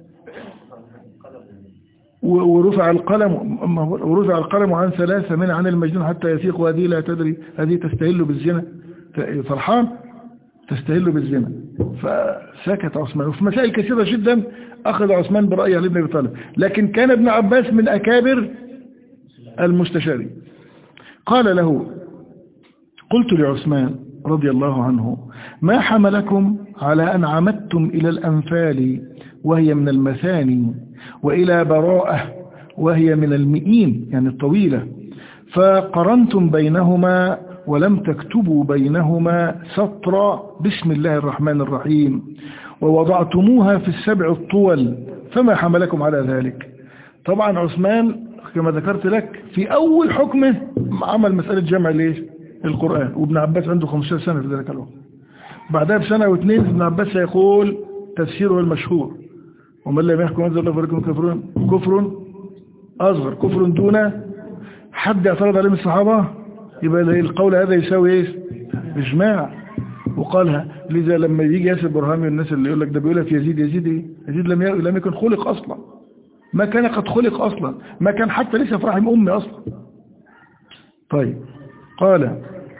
ورفع القلم ورفع القلم عن ثلاثة من عن المجنون حتى يفيق، وهذه لا تدري هذه تستهل بالزنا، فرحان تستهل بالزنا. فسكت عثمان. وفي مسائل كثيرة جدا أخذ عثمان برأي علي بن أبي طالب، لكن كان ابن عباس من أكابر المستشارين. قال له قلت لعثمان رضي الله عنه ما حملكم على أن عمدتم إلى الأنفال وهي من المثاني وإلى براءة وهي من المئين يعني الطويلة، فقرنتم بينهما ولم تكتبوا بينهما سطر بسم الله الرحمن الرحيم ووضعتموها في السبع الطول، فما حملكم على ذلك؟ طبعا عثمان كما ذكرت لك في أول حكمه عمل مسألة جمع ليش القرآن، وابن عباس عنده خمستاشر سنة في ذلك الوقت. بعدها بسنة واثنين ابن عباس سيقول تفسيره المشهور ومن لم يحكم أنزل الله فلكم كفر كفر أصغر كفر دون حد اعترض عليه من الصحابة، يبقى القول هذا يساوي ايش؟ اجماع. وقالها لذا لما يجي ياسر برهامي والناس اللي يقول لك ده بيقولها في يزيد، يزيد ايه؟ يزيد لم لم يكن خلق اصلا، ما كان قد خلق اصلا، ما كان حتى لسه في رحم امي اصلا. طيب قال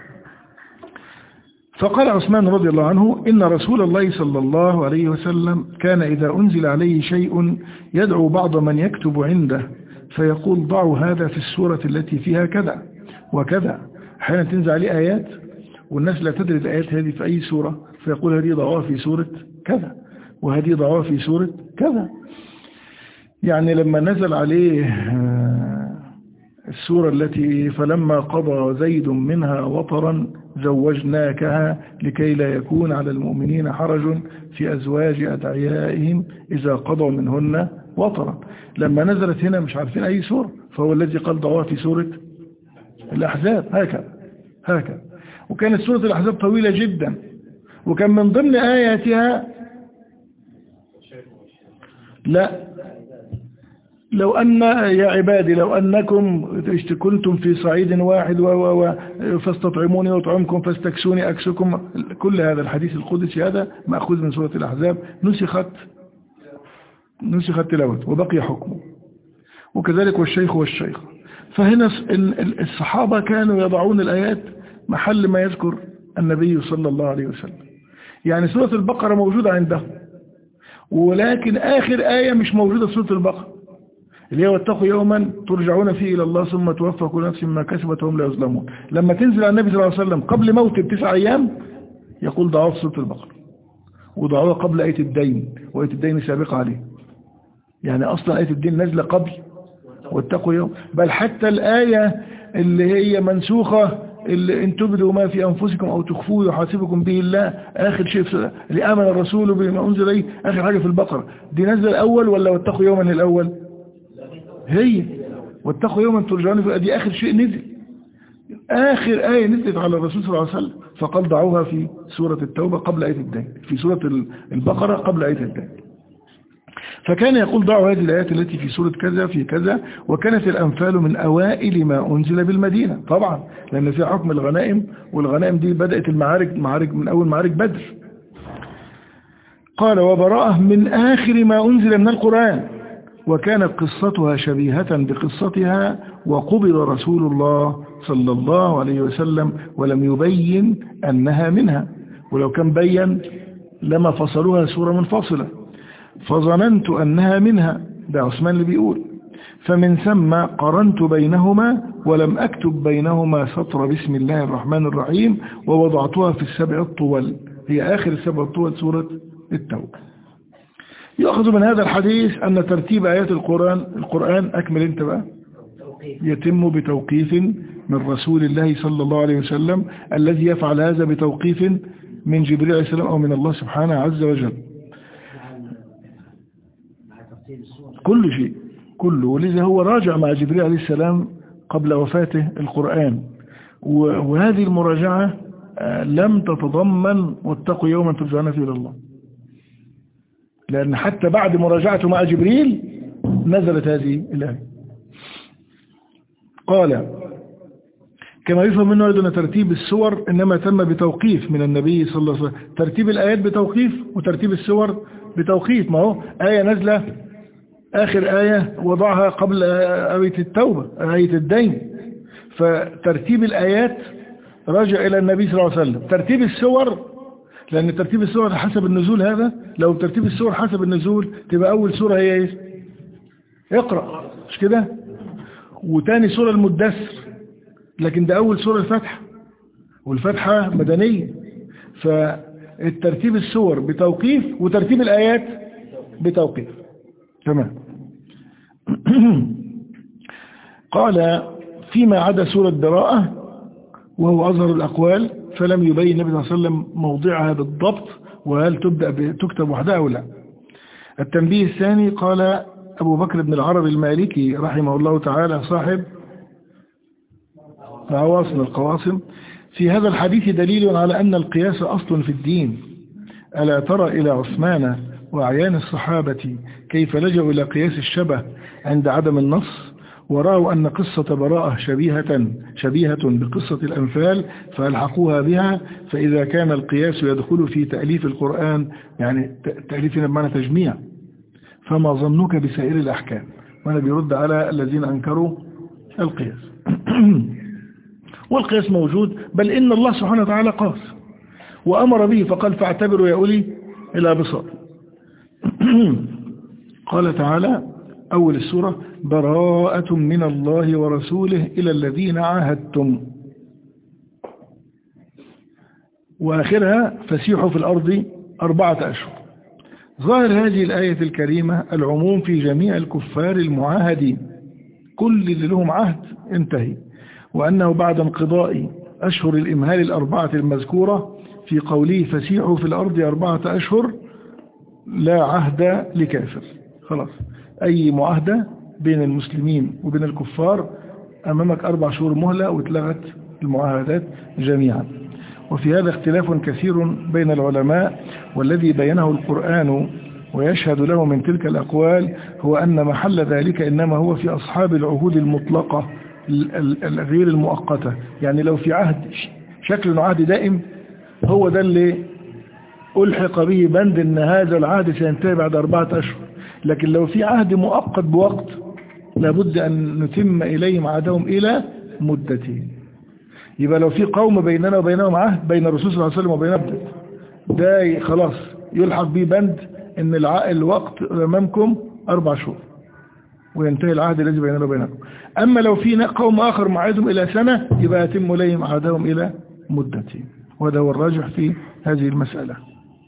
فقال عثمان رضي الله عنه إن رسول الله صلى الله عليه وسلم كان إذا أنزل عليه شيء يدعو بعض من يكتب عنده فيقول ضعوا هذا في السورة التي فيها كذا وكذا. أحيانا تنزل عليه آيات والناس لا تدري الآيات هذه في أي سورة، فيقول هذه ضعوها في سورة كذا وهذه ضعوها في سورة كذا. يعني لما نزل عليه السورة التي فلما قضى زيد منها وطرا زوجناكها لكي لا يكون على المؤمنين حرج في أزواج أدعيائهم إذا قضوا منهن وطرا، لما نزلت هنا مش عارفين أي سورة، فهو الذي قال ضعوها في سورة الأحزاب هكذا هكذا. وكانت سورة الأحزاب طويلة جدا، وكان من ضمن آياتها لا، لو أن يا عبادي لو أنكم كنتم في صعيد واحد و و فاستطعموني وأطعمكم فاستكسوني أكسكم، كل هذا الحديث القدسي هذا مأخوذ من سورة الأحزاب، نسخت نسخت تلاوته وبقي حكمه، وكذلك والشيخ والشيخ. فهنا الصحابة كانوا يضعون الآيات محل ما يذكر النبي صلى الله عليه وسلم. يعني سورة البقرة موجودة عندهم، ولكن آخر آية مش موجودة في سورة البقرة، اللي هي واتقوا يوما ترجعون فيه إلى الله ثم توفى كل نفس ما كسبت وهم لا يظلمون. لما تنزل على النبي صلى الله عليه وسلم قبل موته بتسع أيام يقول ضعوها في سورة البقرة، وضعوها قبل آية الدين، وآية الدين سابقة عليه. يعني أصلا آية الدين نزل قبل واتقوا يوم، بل حتى الآية اللي هي منسوخة اللي إن تبدوا ما في أنفسكم أو تخفوه يحاسبكم به الله، آخر شيء في اللي آمن الرسول بما أنزل إليه، آخر حاجة في البقرة دي نزل الأول ولا واتقوا يوما الأول؟ هي واتقوا يوما ترجعون فيه، دي آخر شيء نزل، آخر آية نزلت على الرسول صلى الله عليه وسلم، فقال ضعوها في سورة التوبة قبل آية الدين، في سورة البقرة قبل آية الدين. فكان يقول ضعوا هذه الآيات التي في سورة كذا في كذا. وكانت الأنفال من أوائل ما أنزل بالمدينة طبعا، لأن فيها حكم الغنائم، والغنائم دي بدأت المعارك معارك من أول معارك بدر. قال وبراءة من آخر ما أنزل من القرآن، وكانت قصتها شبيهة بقصتها، وقبض رسول الله صلى الله عليه وسلم ولم يبين أنها منها، ولو كان بين لما فصلوها سورة منفصلة، فظننت أنها منها، ده عثمان اللي بيقول، فمن ثم قرنت بينهما ولم أكتب بينهما سطر بسم الله الرحمن الرحيم، ووضعتها في السبع الطول، هي آخر السبع الطول سورة التوبة. يأخذ من هذا الحديث أن ترتيب آيات القرآن القرآن أكمل انت بقى يتم بتوقيف من رسول الله صلى الله عليه وسلم، الذي يفعل هذا بتوقيف من جبريل عليه السلام أو من الله سبحانه عز وجل. كل شيء كله، ولذا هو راجع مع جبريل عليه السلام قبل وفاته القرآن، وهذه المراجعة لم تتضمن واتقوا يوما ترجعون فيه إلى الله، لأن حتى بعد مراجعته مع جبريل نزلت هذه الآية. قال كما يفهم منه أيضا ترتيب السور إنما تم بتوقيف من النبي صلى الله عليه وسلم، ترتيب الآيات بتوقيف وترتيب السور بتوقيف. ما هو آية نزلة آخر آية وضعها قبل آية التوبة آية الدين، فترتيب الآيات رجع إلى النبي صلى الله عليه وسلم. ترتيب السور، لأن ترتيب السور حسب النزول، هذا لو ترتيب السور حسب النزول تبقى أول سورة هي إيه؟ اقرأ، مش كده؟ وتاني سورة المدثر، لكن ده أول سورة الفتحة، والفتحة مدنية، فالترتيب السور بتوقيف وترتيب الآيات بتوقيف. تمام. قال فيما عدا سورة براءة وهو أظهر الأقوال فلم يبين النبي صلى الله عليه وسلم موضعها بالضبط، وهل تبدأ تكتب وحدها أو لا. التنبيه الثاني، قال أبو بكر بن العربي المالكي رحمه الله تعالى صاحب عواصم القواصم، في هذا الحديث دليل على أن القياس أصل في الدين. ألا ترى إلى عثمان وأعيان الصحابة كيف لجأوا إلى قياس الشبه عند عدم النص، ورأوا أن قصة براءة شبيهة شبيهة بقصة الأنفال فألحقوها بها، فإذا كان القياس يدخل في تأليف القرآن، يعني تأليفنا بمعنى تجميع، فما ظنك بسائر الأحكام. وأنا بيرد على الذين أنكروا القياس. والقياس موجود، بل إن الله سبحانه وتعالى قاس وأمر به، فقال فاعتبروا يا أولي الأبصار. قال تعالى أول السورة براءة من الله ورسوله إلى الذين عاهدتم، وآخرها فسيحوا في الأرض أربعة أشهر. ظاهر هذه الآية الكريمة العموم في جميع الكفار المعاهدين، كل اللي لهم عهد انتهي، وأنه بعد انقضاء أشهر الإمهال الأربعة المذكورة في قوله فسيحوا في الأرض أربعة أشهر لا عهد لكافر. خلاص، أي معاهدة بين المسلمين وبين الكفار أمامك أربع شهور مهلة، واتلغت المعاهدات جميعا. وفي هذا اختلاف كثير بين العلماء، والذي بينه القرآن ويشهد له من تلك الأقوال هو أن محل ذلك إنما هو في أصحاب العهود المطلقة غير المؤقتة. يعني لو في عهد شكل عهد دائم هو ده اللي ألحق به بند أن هذا العهد سينتهي بعد أربعة أشهر. لكن لو في عهد مؤقت بوقت لابد أن نتم إليهم عهدهم إلى مدتين. يبقى لو في قوم بيننا وبينهم عهد بين الرسول صلى الله عليه وسلم وبيننا ده خلاص يلحق به بند أن الوقت أمامكم أربع شهور وينتهي العهد الذي بيننا وبينكم. أما لو في قوم آخر معاهدهم إلى سنة يبقى يتم إليهم عهدهم إلى مدتين، وهذا هو الراجح في هذه المسألة.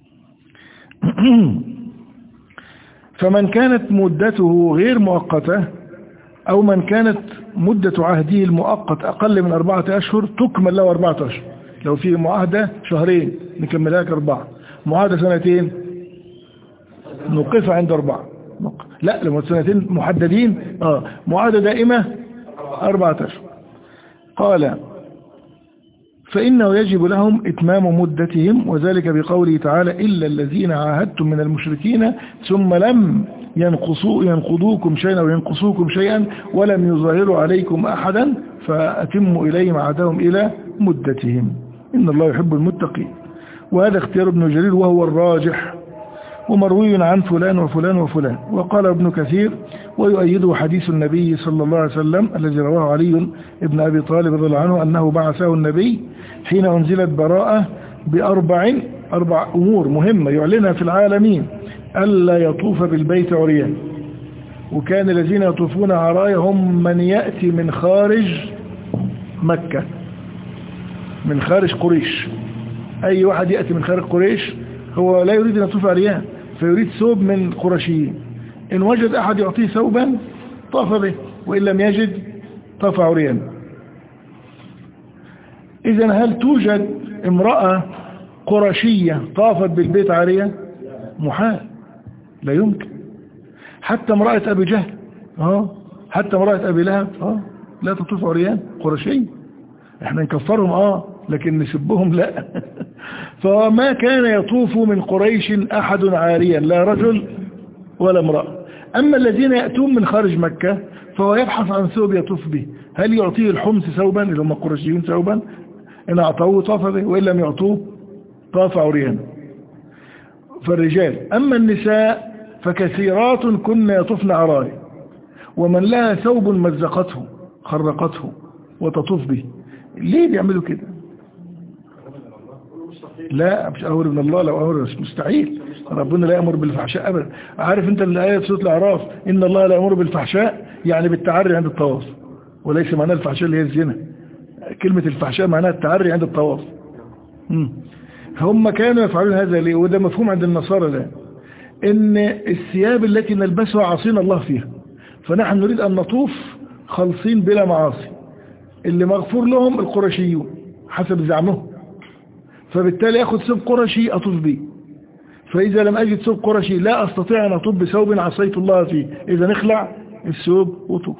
فمن كانت مدته غير مؤقتة أو من كانت مدة عهده المؤقت أقل من أربعة أشهر تكمل له أربعة أشهر. لو في معاهدة شهرين نكملها لك أربعة، معاهدة سنتين نوقفها عند أربعة. لا لما سنتين محددين آه معاهدة دائمة أربعة أشهر. قال فإنه يجب لهم إتمام مدتهم، وذلك بقوله تعالى إلا الذين عاهدتم من المشركين ثم لم ينقصوا ينقضوكم شيئا أو ينقصوكم شيئا ولم يظاهروا عليكم أحدا فأتموا إليهم عهدهم إلى مدتهم إن الله يحب المتقين. وهذا اختيار ابن جرير وهو الراجح، ومروي عن فلان وفلان وفلان. وقال ابن كثير ويؤيده حديث النبي صلى الله عليه وسلم الذي رواه علي ابن أبي طالب رضي الله عنه أنه بعثه النبي حين أنزلت براءة بأربع أربع أمور مهمة يعلنها في العالمين: ألا يطوف بالبيت عريان، وكان الذين يطوفون عرايا هم من يأتي من خارج مكة من خارج قريش. أي واحد يأتي من خارج قريش هو لا يريد أن يطوف عريان فيريد ثوب من قرشيين، إن وجد أحد يعطيه ثوبا طاف به وإن لم يجد طاف عريان. إذن هل توجد امرأة قرشية طافت بالبيت عارية؟ محال، لا يمكن. حتى امرأة أبي جهل اه حتى امرأة أبي لهب اه لا تطوف عريان قرشية. احنا نكفرهم اه لكن نسبهم لا. فما كان يطوف من قريش أحد عاريا لا رجل ولا امرأة. أما الذين يأتون من خارج مكة فهو يبحث عن ثوب يطوف به، هل يعطيه الحمص ثوبا إذا هم قرشيون ثوبا، إن أعطوه طاف به وإن لم يعطوه طاف عريان. فالرجال. أما النساء فكثيرات كن يطوفن عرايا، ومن لها ثوب مزقته خرقته وتطوف به. ليه بيعملوا كده؟ لا مش أمر من الله، لو أمر مستحيل، ربنا لا يأمر بالفحشاء أبدا. عارف أنت الآية في سورة الأعراف إن الله لا يأمر بالفحشاء، يعني بالتعري عند الطواف، وليس معناه الفحشاء اللي هي الزنا. كلمة الفحشاء معناها التعري عند الطواف. هم كانوا يفعلون هذا ليه؟ وده مفهوم عند النصارى ده، إن الثياب التي نلبسها عصينا الله فيها، فنحن نريد أن نطوف خالصين بلا معاصي. اللي مغفور لهم القرشيون حسب زعمهم، فبالتالي أخذ ثوب قرشي أطوف به. فإذا لم أجد ثوب قرشي لا أستطيع أن أطوف بثوب عصيت الله فيه، إذا نخلع الثوب وطوف.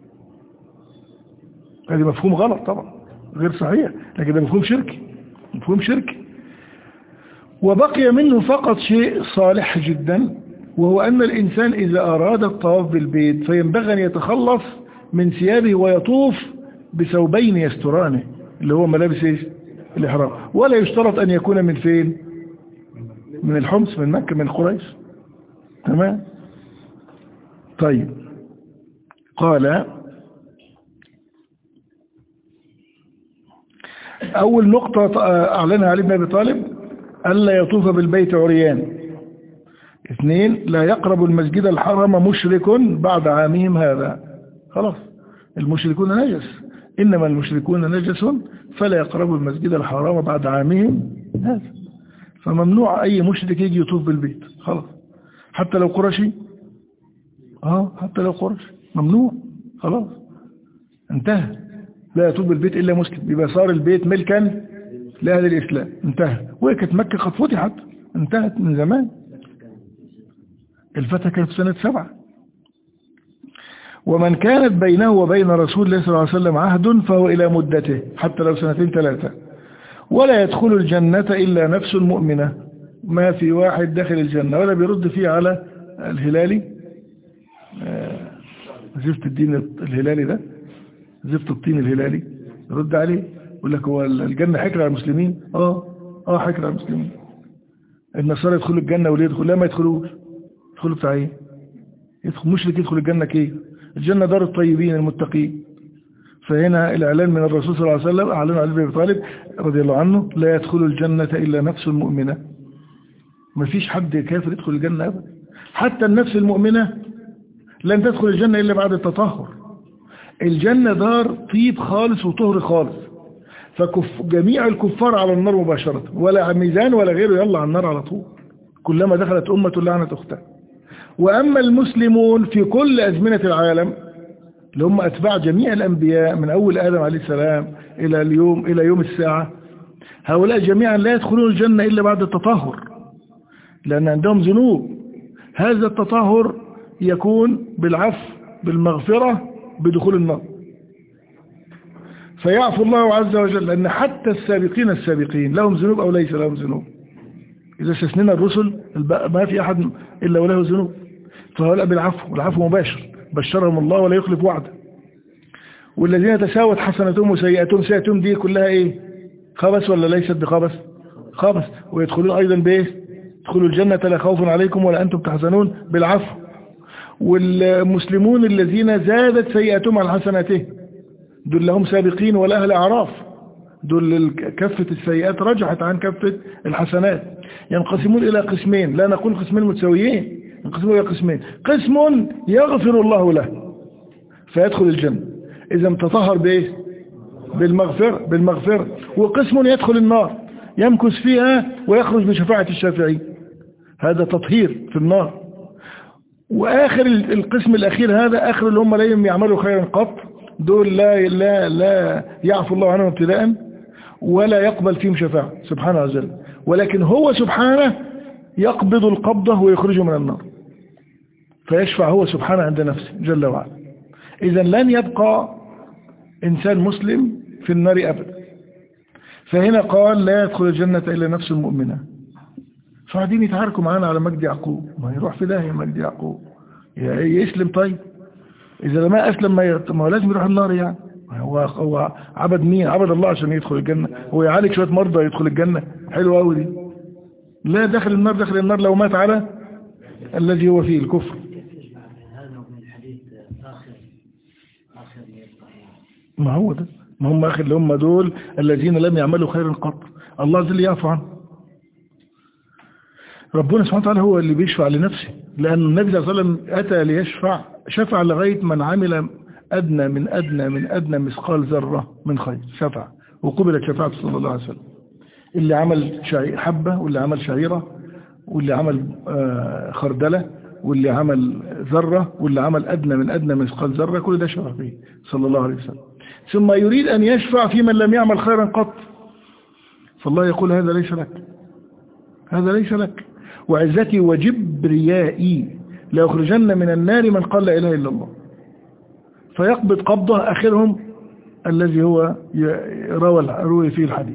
هذا مفهوم غلط طبعا، غير صحيح، لكن ده مفهوم شركي، مفهوم شركي. وبقي منه فقط شيء صالح جدا، وهو أن الإنسان إذا أراد الطواف بالبيت فينبغي أن يتخلص من ثيابه ويطوف بثوبين يسترانه، اللي هو ملابس إيش؟ الإحرام. ولا يشترط أن يكون من فين؟ من الحمص، من مكة، من قريش. تمام. طيب قال أول نقطة أعلنها علي بن أبي طالب ألا يطوف بالبيت عريان. اثنين لا يقرب المسجد الحرام مشرك بعد عامهم هذا. خلاص المشركون نجس، إنما المشركون نجس فلا يقربوا المسجد الحرام بعد عامهم هذا. فممنوع أي مشرك يجي يطوف بالبيت، خلاص حتى لو قرشي اه حتى لو قرشي ممنوع، خلاص انتهى. لا يطوف بالبيت إلا مسلم، يبقى صار البيت ملكا لأهل الإسلام، انتهى. وهي كانت مكة قد فتحت، انتهت من زمان. الفتح كانت في سنة سبعة. ومن كانت بينه وبين رسول الله صلى الله عليه وسلم عهد فهو إلى مدته حتى لو سنتين ثلاثة. ولا يدخل الجنة إلا نفس مؤمنة، ما في واحد داخل الجنة. ولا بيرد فيه على الهلالي زفت الدين الهلالي ده، زفت الطين الهلالي، رد عليه يقول لك هو الجنة حكر على المسلمين؟ اه اه حكر على المسلمين. النصارى يدخلوا الجنة واللي يدخل لا ما يدخلوش. يدخلوا بتاع ايه؟ يدخل مشرك يدخل الجنة كيف؟ الجنة دار الطيبين المتقين. فهنا الإعلان من الرسول صلى الله عليه وسلم أعلن علي بن أبي طالب رضي الله عنه لا يدخل الجنة إلا نفس مؤمنة. ما فيش حد كافر يدخل الجنة أبدا. حتى النفس المؤمنة لن تدخل الجنة إلا بعد التطهر. الجنة دار طيب خالص وطهر خالص، فجميع الكفار على النار مباشرة، ولا ميزان ولا غيره، يلا على النار على طول. كلما دخلت أمة لعنت أختها. وأما المسلمون في كل أزمنة العالم اللي هم أتباع جميع الأنبياء من أول آدم عليه السلام إلى اليوم إلى يوم الساعة، هؤلاء جميعا لا يدخلون الجنة إلا بعد التطهر، لأن عندهم ذنوب. هذا التطهر يكون بالعفو بالمغفرة بدخول النار، فيعفو الله عز وجل. لأن حتى السابقين السابقين لهم ذنوب أو ليس لهم ذنوب. إذا استثنينا الرسل ما في أحد إلا وله ذنوب، فهؤلاء بالعفو، والعفو مباشر، بشرهم الله ولا يخلف وعده. والذين تساوت حسنتهم وسيئاتهم، سيئاتهم دي كلها إيه؟ خبث ولا ليست بخبث؟ خبث. ويدخلون أيضا بإيه؟ يدخلوا الجنة لا خوف عليكم ولا أنتم تحزنون بالعفو. والمسلمون الذين زادت سيئاتهم على حسناتهم دول لهم سابقين ولا أهل أعراف، دول كفة السيئات رجحت عن كفة الحسنات. ينقسمون إلى قسمين، لا نقول قسمين متساويين، ينقسمون إلى قسمين. قسم يغفر الله له فيدخل الجنة إذا تطهر بإيه؟ بالمغفر بالمغفرة. وقسم يدخل النار يمكث فيها ويخرج بشفاعة الشافعين، هذا تطهير في النار. وآخر القسم الأخير هذا آخر اللي هم لا يعملوا خيرا قط، دول لا لا لا يعفو الله عنهم ابتداء ولا يقبل فيهم شفاعة سبحانه عز وجل، ولكن هو سبحانه يقبض القبضة ويخرجه من النار، فيشفع هو سبحانه عند نفسه جل وعلا. إذا لن يبقى إنسان مسلم في النار أبدا. فهنا قال لا يدخل الجنة إلا نفس المؤمنة. فقاعدين يتعاركوا معانا على مجدي يعقوب، ما يروح في داهية مجدي يعقوب يسلم. طيب إذا ما أسلم ما, ما هو لازم يروح النار يعني. هو هو عبد مين؟ عبد الله عشان يدخل الجنة؟ هو يعالج شوية مرضى يدخل الجنة؟ حلوة أوي دي. لا، دخل النار دخل النار لو مات على الذي هو فيه الكفر. ما هو ده، ما هم آخر اللي هم دول الذين لم يعملوا خيرا قط، الله عز وجل يعفو عنه. ربنا سبحانه وتعالى هو اللي بيشفع لنفسه، لأن النبي صلى الله عليه وسلم أتى ليشفع، شفع لغاية من عمل أدنى من أدنى من أدنى مثقال ذرة من خير، شفع وقبلت شفاعته صلى الله عليه وسلم. اللي عمل حبة، واللي عمل شعيرة، واللي عمل خردلة، واللي عمل ذرة، واللي عمل أدنى من أدنى مثقال ذرة، كل ده شفع فيه صلى الله عليه وسلم. ثم يريد أن يشفع في من لم يعمل خيرا قط، فالله يقول هذا ليس لك، هذا ليس لك، وعزتي وجبريائي ليخرجن من النار من قال لا إله إلا الله. فيقبض قبضة آخرهم الذي هو روى روي فيه الحديث.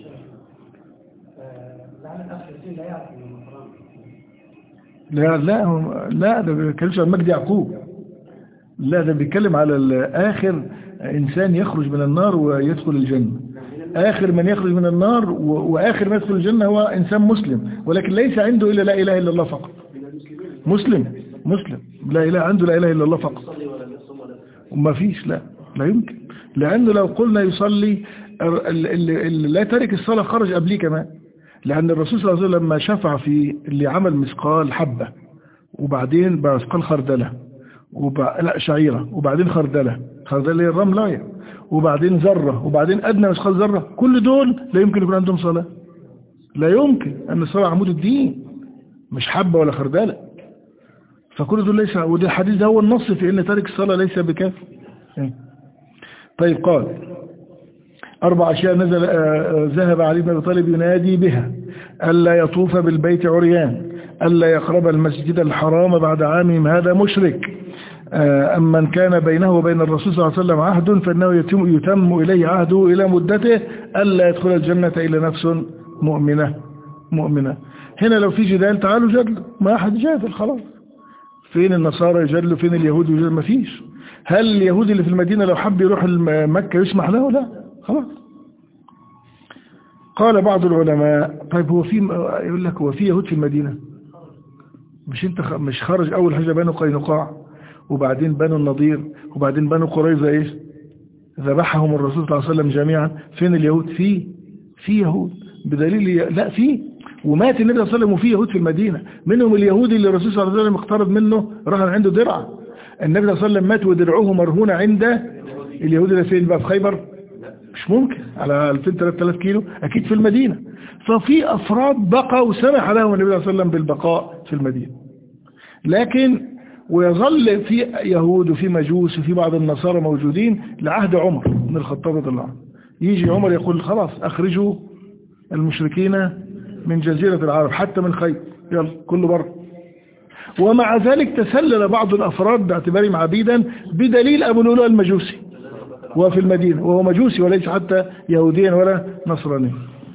لا لا لا ده بيتكلمش عن مجدي يعقوب، لا ده بيتكلم على آخر إنسان يخرج من النار ويدخل الجنة. آخر من يخرج من النار وآخر من يدخل الجنة هو إنسان مسلم، ولكن ليس عنده إلا لا إله إلا الله فقط. مسلم مسلم لا إله عنده لا إله إلا الله فقط، وما فيش، لا لا يمكن. لأنه لو قلنا يصلي اللي لا ترك الصلاة خرج قبليه كمان، لأن الرسول صلى الله عليه وسلم لما شفع في اللي عمل مثقال حبة وبعدين مثقال خردلة وب... لا شعيرة وبعدين خردلة، خردلة هي الرملاية، وبعدين ذرة، وبعدين أدنى مثقال ذرة، كل دول لا يمكن يكون عندهم صلاة، لا يمكن، أن الصلاة عمود الدين مش حبة ولا خردلة. فكل دول ليس، وده الحديث ده هو النص في أن تارك الصلاة ليس بكافر. طيب قال أربع أشياء نزل ذهب علي بن أبي طالب ينادي بها: ألا يطوف بالبيت عريان، ألا يقرب المسجد الحرام بعد عامهم هذا مشرك، أما من كان بينه وبين الرسول صلى الله عليه وسلم عهد فإنه يتم, يتم إليه عهده إلى مدته، ألا يدخل الجنة إلا نفس مؤمنة مؤمنة. هنا لو في جدال تعالوا جادلوا، ما أحد جادل خلاص. فين النصارى يجادلوا؟ فين اليهود يجادلوا؟ ما فيش. هل اليهودي اللي في المدينة لو حب يروح مكة يسمح له؟ لا خلاص. قال بعض العلماء طيب هو في، يقول لك هو في يهود في المدينة؟ مش انت خ... مش خرج اول حاجة بنو قينقاع وبعدين بنو النضير وبعدين بنو قريظة ايش ذبحهم الرسول صلى الله عليه وسلم جميعا؟ فين اليهود؟ في في يهود بدليل لا في، ومات النبي صلى الله عليه وسلم وفي يهود في المدينة، منهم اليهودي اللي الرسول صلى الله عليه وسلم اقترض منه رهن عنده درع. النبي صلى الله عليه وسلم مات ودرعه مرهون عند اليهود. اللي فين بقى؟ في خيبر؟ مش ممكن، على ألفين ثلاثة آلاف كيلو، اكيد في المدينة. ففي افراد بقى وسمح لهم النبي صلى الله عليه وسلم بالبقاء في المدينة، لكن ويظل في يهود وفي مجوس وفي بعض النصارى موجودين لعهد عمر بن الخطاب رضي الله عنه. يجي عمر يقول خلاص اخرجوا المشركين من جزيرة العرب حتى من خيبر، يلا كله بره. ومع ذلك تسلل بعض الافراد باعتبارهم عبيدا بدليل ابو لؤلؤ المجوسي وفي المدينة، وهو مجوسي وليس حتى يهوديا ولا نصرانيا.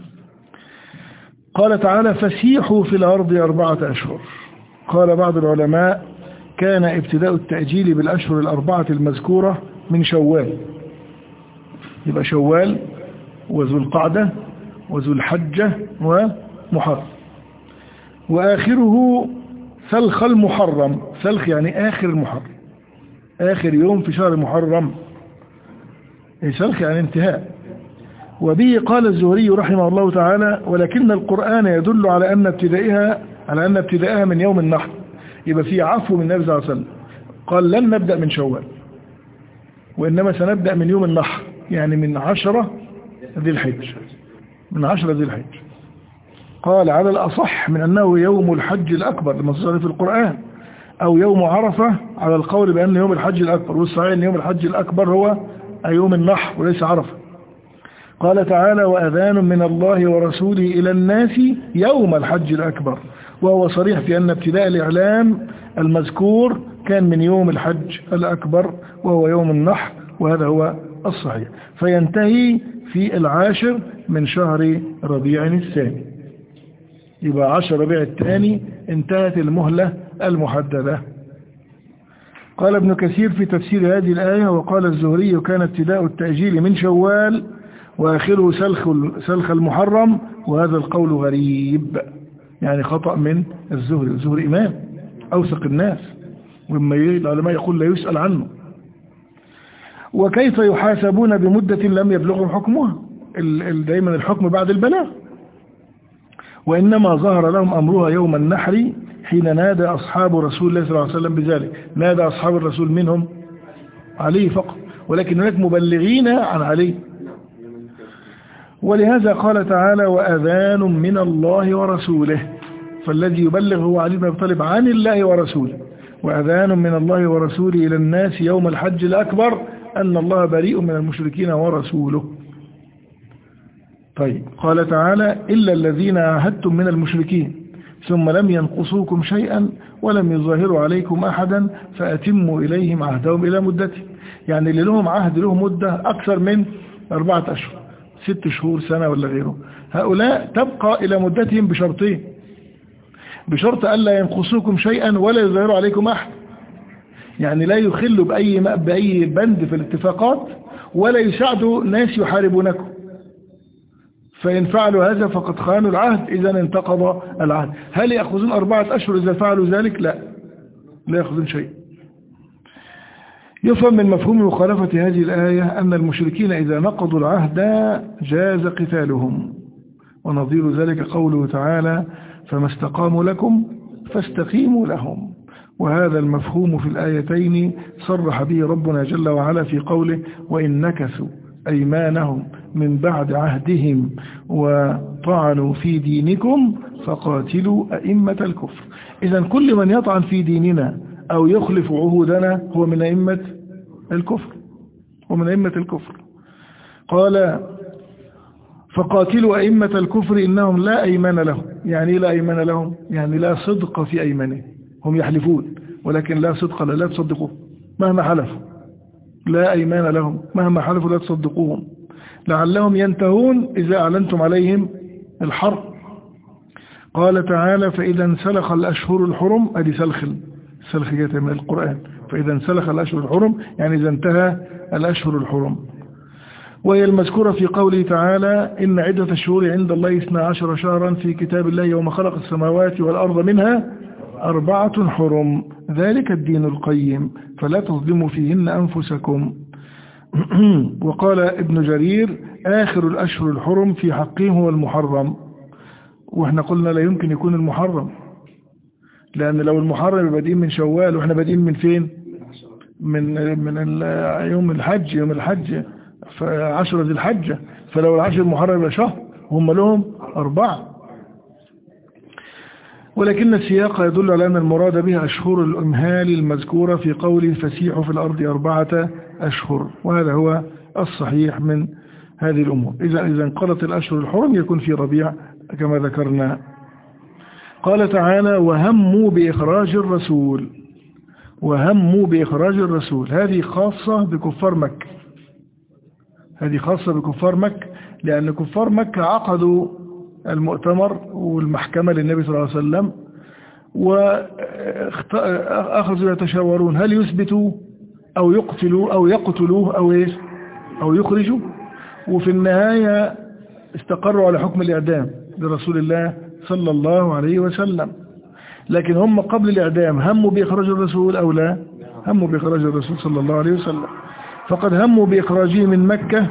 قال تعالى فسيحوا في الأرض أربعة أشهر. قال بعض العلماء كان ابتداء التأجيل بالأشهر الأربعة المذكورة من شوال، يبقى شوال وذو القعدة وذو الحجة ومحرم، وآخره سلخ المحرم. سلخ يعني آخر المحرم، آخر يوم في شهر المحرم، سلخ يعني انتهاء. وبه قال الزهري رحمه الله تعالى ولكن القرآن يدل على أن ابتدائها على أن ابتدائها من يوم النحر، يبقى في عفو من النبي صلى الله عليه وسلم، قال لن نبدأ من شوال وإنما سنبدأ من يوم النحر، يعني من عشرة ذي الحج، من عشرة ذي الحج. قال على الأصح من أنه يوم الحج الأكبر المنصوص في القرآن، أو يوم عرفة على القول بأن يوم الحج الأكبر، والصحيح أن يوم الحج الأكبر هو يوم النحر وليس عرفة. قال تعالى وأذان من الله ورسوله إلى الناس يوم الحج الأكبر، وهو صريح في أن ابتداء الإعلام المذكور كان من يوم الحج الأكبر وهو يوم النحر، وهذا هو الصحيح. فينتهي في العاشر من شهر ربيع الثاني، يبقى عشر ربيع الثاني انتهت المهلة المحددة. قال ابن كثير في تفسير هذه الآية وقال الزهري كان ابتداء التأجيل من شوال وآخره سلخ سلخ المحرم، وهذا القول غريب، يعني خطأ من الزهري. الزهري إمام أوثق الناس، وما العلماء يقول لا يسأل عنه. وكيف يحاسبون بمدة لم يبلغهم حكمها؟ دائما الحكم بعد البلاغ. وإنما ظهر لهم أمرها يوم النحر حين نادى أصحاب رسول الله صلى الله عليه وسلم بذلك. نادى أصحاب الرسول منهم علي فقط، ولكن هناك مبلغين عن علي. ولهذا قال تعالى وأذان من الله ورسوله، فالذي يبلغ هو علي بن أبي طالب عن الله ورسوله. وأذان من الله ورسوله إلى الناس يوم الحج الأكبر أن الله بريء من المشركين ورسوله. طيب قال تعالى إلا الذين عاهدتم من المشركين ثم لم ينقصوكم شيئا ولم يظاهروا عليكم أحدا فأتموا إليهم عهدهم إلى مدته. يعني اللي لهم عهد لهم مدة أكثر من أربعة أشهر، ست شهور، سنة ولا غيره، هؤلاء تبقى إلى مدتهم بشرطين: بشرط ألا ينقصوكم شيئا ولا يظاهروا عليكم أحد، يعني لا يخلوا بأي بأي بند في الاتفاقات ولا يساعدوا ناس يحاربونكم، فإن فعلوا هذا فقد خانوا العهد، إذا انتقض العهد. هل يأخذون أربعة أشهر إذا فعلوا ذلك؟ لا، لا يأخذون شيء. يفهم من مفهوم مخالفة هذه الآية أن المشركين إذا نقضوا العهد جاز قتالهم، ونظير ذلك قوله تعالى فما استقاموا لكم فاستقيموا لهم. وهذا المفهوم في الآيتين صرح به ربنا جل وعلا في قوله وإن نكثوا أيمانهم من بعد عهدهم وطعنوا في دينكم فقاتلوا أئمة الكفر. إذا كل من يطعن في ديننا أو يخلف عهودنا هو من أئمة الكفر، ومن أئمة الكفر. قال فقاتلوا أئمة الكفر إنهم لا أيمان لهم. يعني لا أيمان لهم، يعني لا صدق في أيمانهم، هم يحلفون ولكن لا صدق، لا تصدقوه مهما حلفوا، لا أيمان لهم مهما حلفوا لا تصدقوهم لعلهم ينتهون إذا أعلنتم عليهم الحرب. قال تعالى فإذا انسلخ الأشهر الحرم، أدي سلخ سلخ جاءت من القرآن، فإذا انسلخ الأشهر الحرم يعني إذا انتهى الأشهر الحرم، وهي المذكورة في قوله تعالى إن عدة الشهور عند الله اثنا عشر شهرا في كتاب الله يوم خلق السماوات والأرض منها أربعة حرم ذلك الدين القيم فلا تظلموا فيهن أنفسكم. وقال ابن جرير آخر الأشهر الحرم في حقهم هو المحرم، وإحنا قلنا لا يمكن يكون المحرم، لأن لو المحرم بادئين من شوال وإحنا بادئين من فين؟ من من يوم الحج، يوم الحج فعشرة ذي الحجة، فلو العشر المحرم يبقى شهر هم لهم أربعة. ولكن السياق يدل على أن المراد بها أشهر الإمهال المذكورة في قوله فسيحوا في الأرض أربعة أشهر، وهذا هو الصحيح من هذه الأمور. إذا إذا انقضت الأشهر الحرم يكون في ربيع كما ذكرنا. قال تعالى وهموا بإخراج الرسول، وهموا بإخراج الرسول، هذه خاصة بكفار مكة، هذه خاصة بكفار مكة، لأن كفار مكة عقدوا المؤتمر والمحكمة للنبي صلى الله عليه وسلم، وأخذوا يتشاورون هل يثبتوا أو يقتلوا أو يقتلوه أو إيش أو يخرجوا، وفي النهاية استقروا على حكم الإعدام لرسول الله صلى الله عليه وسلم. لكن هم قبل الإعدام هموا بإخراج الرسول أو لا؟ هموا بإخراج الرسول صلى الله عليه وسلم، فقد هموا بإخراجه من مكة،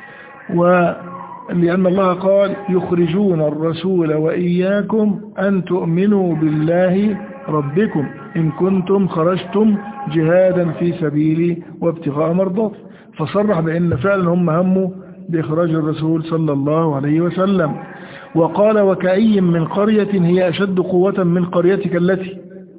ولأن الله قال يخرجون الرسول وإياكم أن تؤمنوا بالله ربكم إن كنتم خرجتم جهادا في سبيلي وابتغاء مرضاتي، فصرح بأن فعلا هم هموا بإخراج الرسول صلى الله عليه وسلم. وقال وكأي من قرية هي أشد قوة من قريتك التي،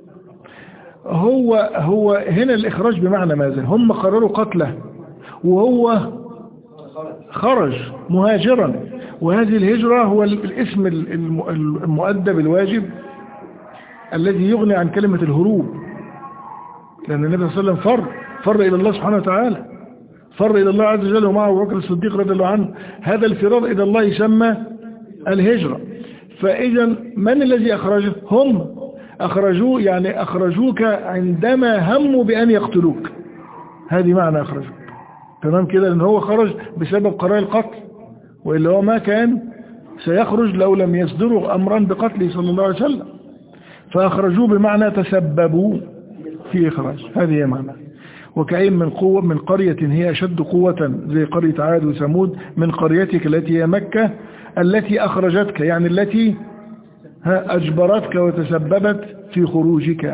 هو هو هنا الإخراج بمعنى ماذا؟ هم قرروا قتله وهو خرج مهاجرا، وهذه الهجرة هو الاسم المؤدب الواجب الذي يغني عن كلمة الهروب، لأن النبي صلى الله عليه وسلم فر فر إلى الله سبحانه وتعالى، فر إلى الله عز وجل ومعه أبو بكر الصديق رضي الله عنه، هذا الفرار إلى الله يسمى الهجرة. فإذا من الذي أخرجه؟ هم أخرجوه، يعني أخرجوك عندما هموا بأن يقتلوك، هذه معنى أخرجوك، تمام كده، لأن هو خرج بسبب قرار القتل، وإلا هو ما كان سيخرج لو لم يصدروا أمرا بقتله صلى الله عليه وسلم، فأخرجوه بمعنى تسببوا في إخراج، هذه هي معنى. وكأين من قوة من قرية هي أشد قوة زي قرية عاد وثمود من قريتك التي هي مكة التي أخرجتك، يعني التي أجبرتك وتسببت في خروجك.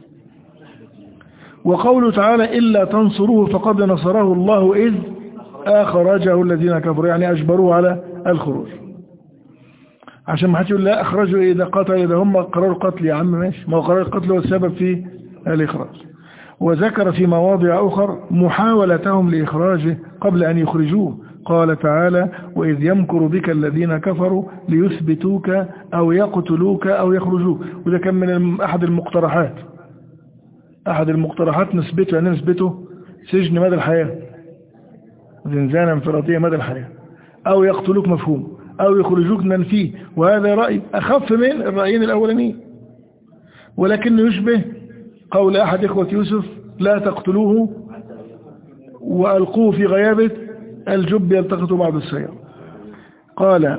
وقوله تعالى إلا تنصروه فقد نصره الله إذ أخرجه الذين كفروا، يعني أجبروه على الخروج، عشان ما حدش يقول لا أخرجوا إذا قتل، إذا هم قرروا قتل يا عم ماشي، ما هو قرار القتل هو السبب في الإخراج. وذكر في مواضع أخر محاولتهم لإخراجه قبل أن يخرجوه، قال تعالى وإذ يمكر بك الذين كفروا ليثبتوك أو يقتلوك أو يخرجوك، وده كان من أحد المقترحات، أحد المقترحات نثبته، يعني نثبته سجن مدى الحياة، زنزانة انفرادية مدى الحياة، أو يقتلوك مفهوم، أو يخرجوك ننفيه، وهذا رأي أخف من الرأيين الأولانيين، ولكنه يشبه قول أحد إخوة يوسف لا تقتلوه وألقوه في غيابة الجب يلتقط بعض السيارة. قال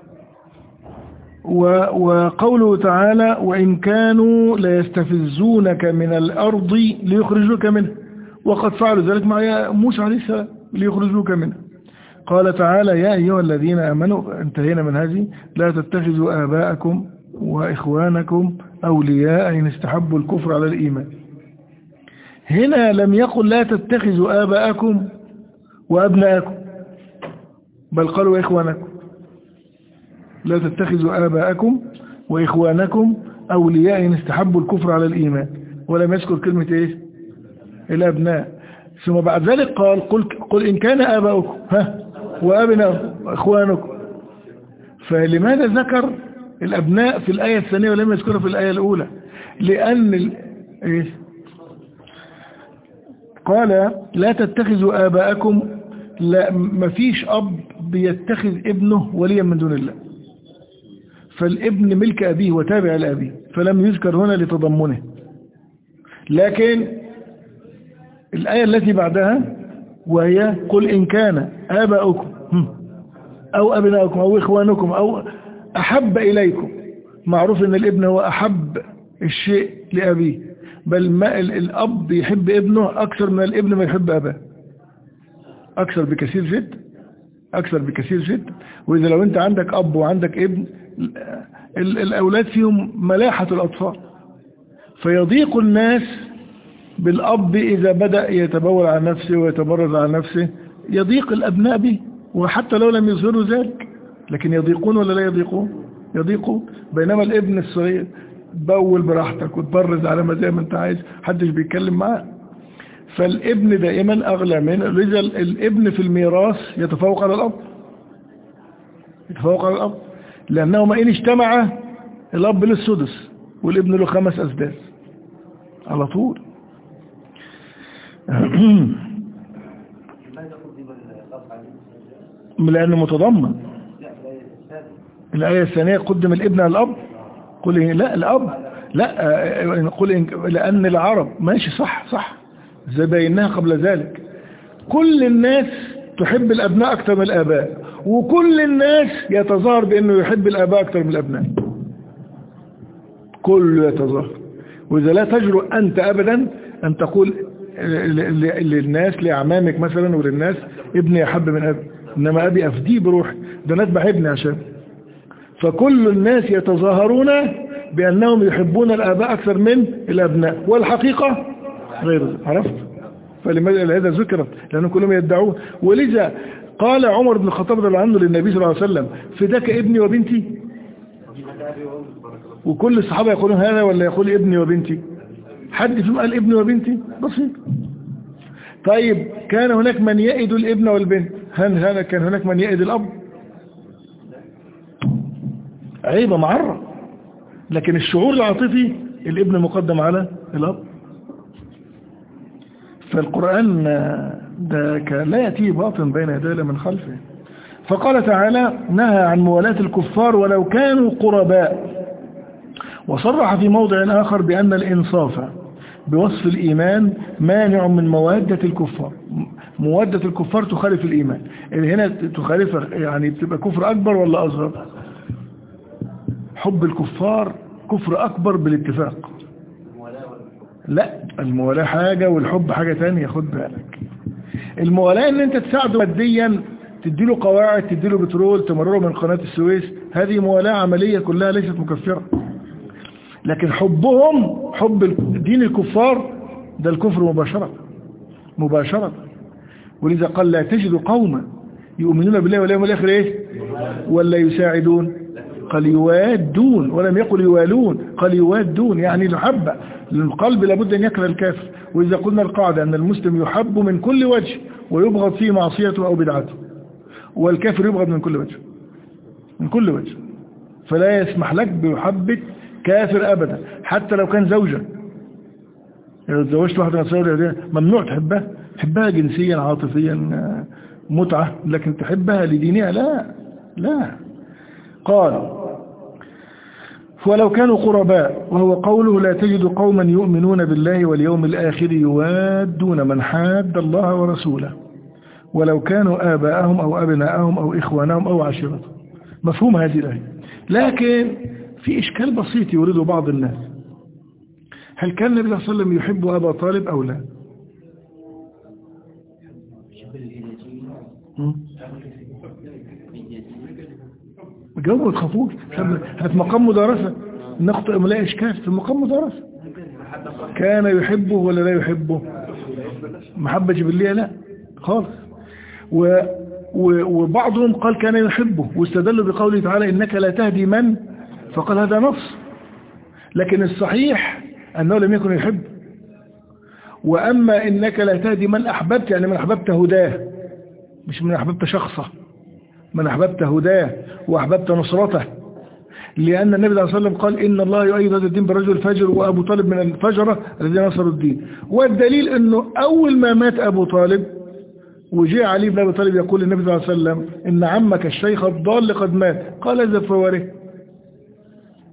وقوله تعالى وإن كانوا ليستفزونك من الأرض ليخرجوك منه، وقد فعلوا ذلك مع موسى عليه السلام ليخرجوك منه. قال تعالى يا أيها الذين آمنوا، انتهينا من هذه، لا تتخذوا آباءكم وإخوانكم أولياء إن استحبوا الكفر على الإيمان. هنا لم يقل لا تتخذوا آباءكم وأبناءكم، بل قالوا إخوانكم، لا تتخذوا آباءكم وإخوانكم أولياء إن استحبوا الكفر على الإيمان، ولم يذكر كلمة إيه الأبناء. ثم بعد ذلك قال قل, قل إن كان آباؤكم ها وأبناءكم إخوانكم. فلماذا ذكر الأبناء في الآية الثانية ولم يذكرها في الآية الأولى؟ لأن ال... إيه؟ قال لا تتخذوا آباءكم، لا مفيش أب بيتخذ ابنه وليا من دون الله، فالابن ملك أبيه وتابع لأبيه، فلم يذكر هنا لتضمنه. لكن الآية التي بعدها وهي قل إن كان آباؤكم أو أبناؤكم أو إخوانكم أو أحب إليكم، معروف أن الابن هو أحب الشيء لأبيه، بل ما الأب يحب ابنه أكثر من الابن ما يحب أباه، أكثر بكثير جدا، أكثر بكثير جدا. وإذا لو أنت عندك أب وعندك ابن، الأولاد فيهم ملاحة الأطفال، فيضيق الناس بالأب إذا بدأ يتبول عن نفسه ويتبرز عن نفسه، يضيق الأبناء به، وحتى لو لم يظهروا ذلك لكن يضيقون ولا لا يضيقون؟ يضيقون. بينما الابن الصغير بول براحتك وتبرز على ما زي ما انت عايز، محدش بيتكلم معاه. فالابن دائما أغلى من لذا الابن في الميراث يتفوق على الأب، يتفوق على الأب، لأنه ما إن اجتمع الأب له السدس والابن له خمس أسداس على طول. لأنه متضمن. الآية الثانية قدم الابن على الأب، قل لا الأب لا، قل لأن العرب ماشي صح صح زي بيناها قبل ذلك، كل الناس تحب الأبناء أكثر من الآباء، وكل الناس يتظاهر بأنه يحب الآباء أكثر من الأبناء، كله يتظاهر. وإذا لا تجرؤ أنت أبدا أن تقول للناس لأعمامك مثلا وللناس ابني أحب من أبي، إنما أبي أفديه بروحي، ده نتبع ابني عشان. فكل الناس يتظاهرون بأنهم يحبون الآباء أكثر من الأبناء، والحقيقة غير ذلك. عرفت؟ فلماذا هذا ذكرت؟ لأنهم كلهم يدعون. ولذا قال عمر بن الخطاب رضي الله عنه للنبي صلى الله عليه وسلم فداك ابني وبنتي، وكل الصحابة يقولون هذا ولا يقول ابني وبنتي؟ حد فيهم قال ابني وبنتي؟ بسيط. طيب كان هناك من يئد الابن والبنت، هل كان هناك من يئد الأب؟ عيبة معرة. لكن الشعور العاطفي الابن مقدم على الأب. فالقرآن ده لا يأتي باطن بين يديه من خلفه. فقال تعالى نهى عن موالاة الكفار ولو كانوا قرباء، وصرح في موضع آخر بأن الإنصاف بوصف الإيمان مانع من موادة الكفار. موادة الكفار تخالف الإيمان، اللي هنا تخالف يعني بتبقى كفر أكبر ولا أصغر؟ حب الكفار كفر أكبر بالاتفاق. لا، الموالاة حاجة والحب حاجة تانية، خد بالك. الموالاة ان انت تساعده ماديا، تديله قواعد، تديله بترول، تمرره من قناة السويس، هذه موالاة عملية كلها ليست مكفرة. لكن حبهم، حب دين الكفار، ده الكفر مباشرة مباشرة. ولذا قال لا تجد قوما يؤمنون بالله واليوم الآخر ايه ولا يساعدون، قال يوادون، ولم يقل يوالون، قال يوادون، يعني المحبة. القلب لابد أن يكره الكافر. وإذا قلنا القاعدة أن المسلم يحب من كل وجه ويبغض فيه معصيته أو بدعته، والكافر يبغض من كل وجه، من كل وجه. فلا يسمح لك بمحبة كافر أبدا، حتى لو كان زوجة. إذا تزوجت واحدة نصرانية ممنوع تحبها، تحبها جنسيا عاطفيا متعة، لكن تحبها لدينها لا لا. قال ولو كانوا قرباء، وهو قوله لا تجد قوما يؤمنون بالله واليوم الآخر يوادون من حاد الله ورسوله ولو كانوا آباءهم أو أبناءهم أو إخوانهم أو عشيرتهم. مفهوم هذه الآية. لكن في إشكال بسيط يريده بعض الناس، هل كان النبي صلى الله عليه وسلم يحب أبا طالب أو لا؟ جاوبوا ما تخافوش، احنا في مقام مدارسة، نخطئ ملاقي إشكال في مقام مدارسة. كان يحبه ولا لا يحبه؟ محبة جبلية لا خالص. و وبعضهم قال كان يحبه واستدلوا بقوله تعالى إنك لا تهدي من، فقال هذا نص. لكن الصحيح أنه لم يكن يحب. وأما إنك لا تهدي من أحببت، يعني من أحببت هداه، مش من أحببت شخصه، من أحببت هداه وأحببت نصرته. لأن النبي صلى الله عليه وسلم قال إن الله يؤيد هذا الدين برجل الفجر، وأبو طالب من الفجرة الذين نصروا الدين. والدليل أنه أول ما مات أبو طالب وجاء علي بن أبي طالب يقول للنبي صلى الله عليه وسلم إن عمك الشيخ الضال قد مات، قال اذهب فواره،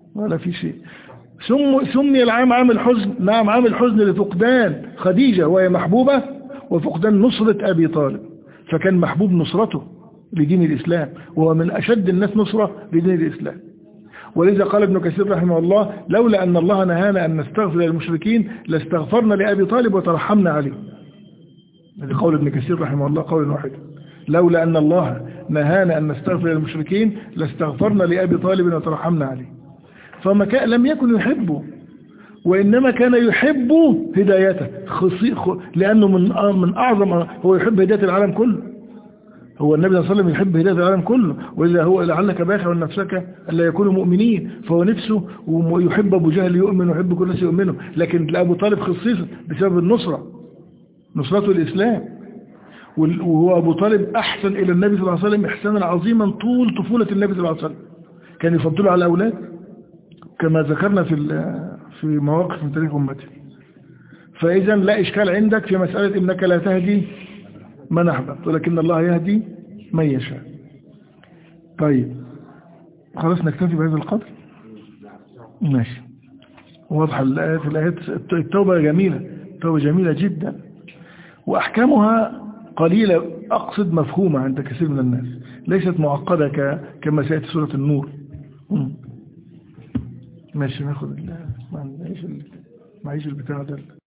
ولا في شيء. سم سمي العام عام الحزن، نعم عام الحزن لفقدان خديجة وهي محبوبة، وفقدان نصرة أبي طالب، فكان محبوب نصرته لدين الإسلام، وهو من أشد الناس نصرة لدين الإسلام. ولذا قال ابن كثير رحمه الله: لولا أن الله نهانا أن نستغفر للمشركين لاستغفرنا لأبي طالب وترحمنا عليه. هذا قول ابن كثير رحمه الله قول واحد: لولا أن الله نهانا أن نستغفر للمشركين لاستغفرنا لأبي طالب وترحمنا عليه. فما كان لم يكن يحبه، وإنما كان يحب هدايته، لأنه من من أعظم، هو يحب هداية العالم كله. هو النبي صلى الله عليه وسلم يحب هداية العالم كله، وإذا هو لعلك باخع نفسك ألا يكونوا مؤمنين، فهو نفسه ويحب أبو جهل يؤمن ويحب كل الناس يؤمنوا، لكن لأبو طالب خصيصا بسبب النصرة، نصرته الإسلام. وهو أبو طالب أحسن إلى النبي صلى الله عليه وسلم إحسانا عظيما طول طفولة النبي صلى الله عليه وسلم، كان يفضله على الأولاد كما ذكرنا في في مواقف من تاريخ أمته. فإذا لا إشكال عندك في مسألة إنك لا تهدي من أحببت، ولكن الله يهدي من يشاء. طيب خلاص نكتفي بهذا القدر. ماشي، واضح الآيات. الآيات التوبة جميلة، التوبة جميلة جدا، وأحكامها قليلة، أقصد مفهومة عند كثير من الناس، ليست معقدة كما سيأتي سورة النور. ماشي، ناخد معيش البتاع ده.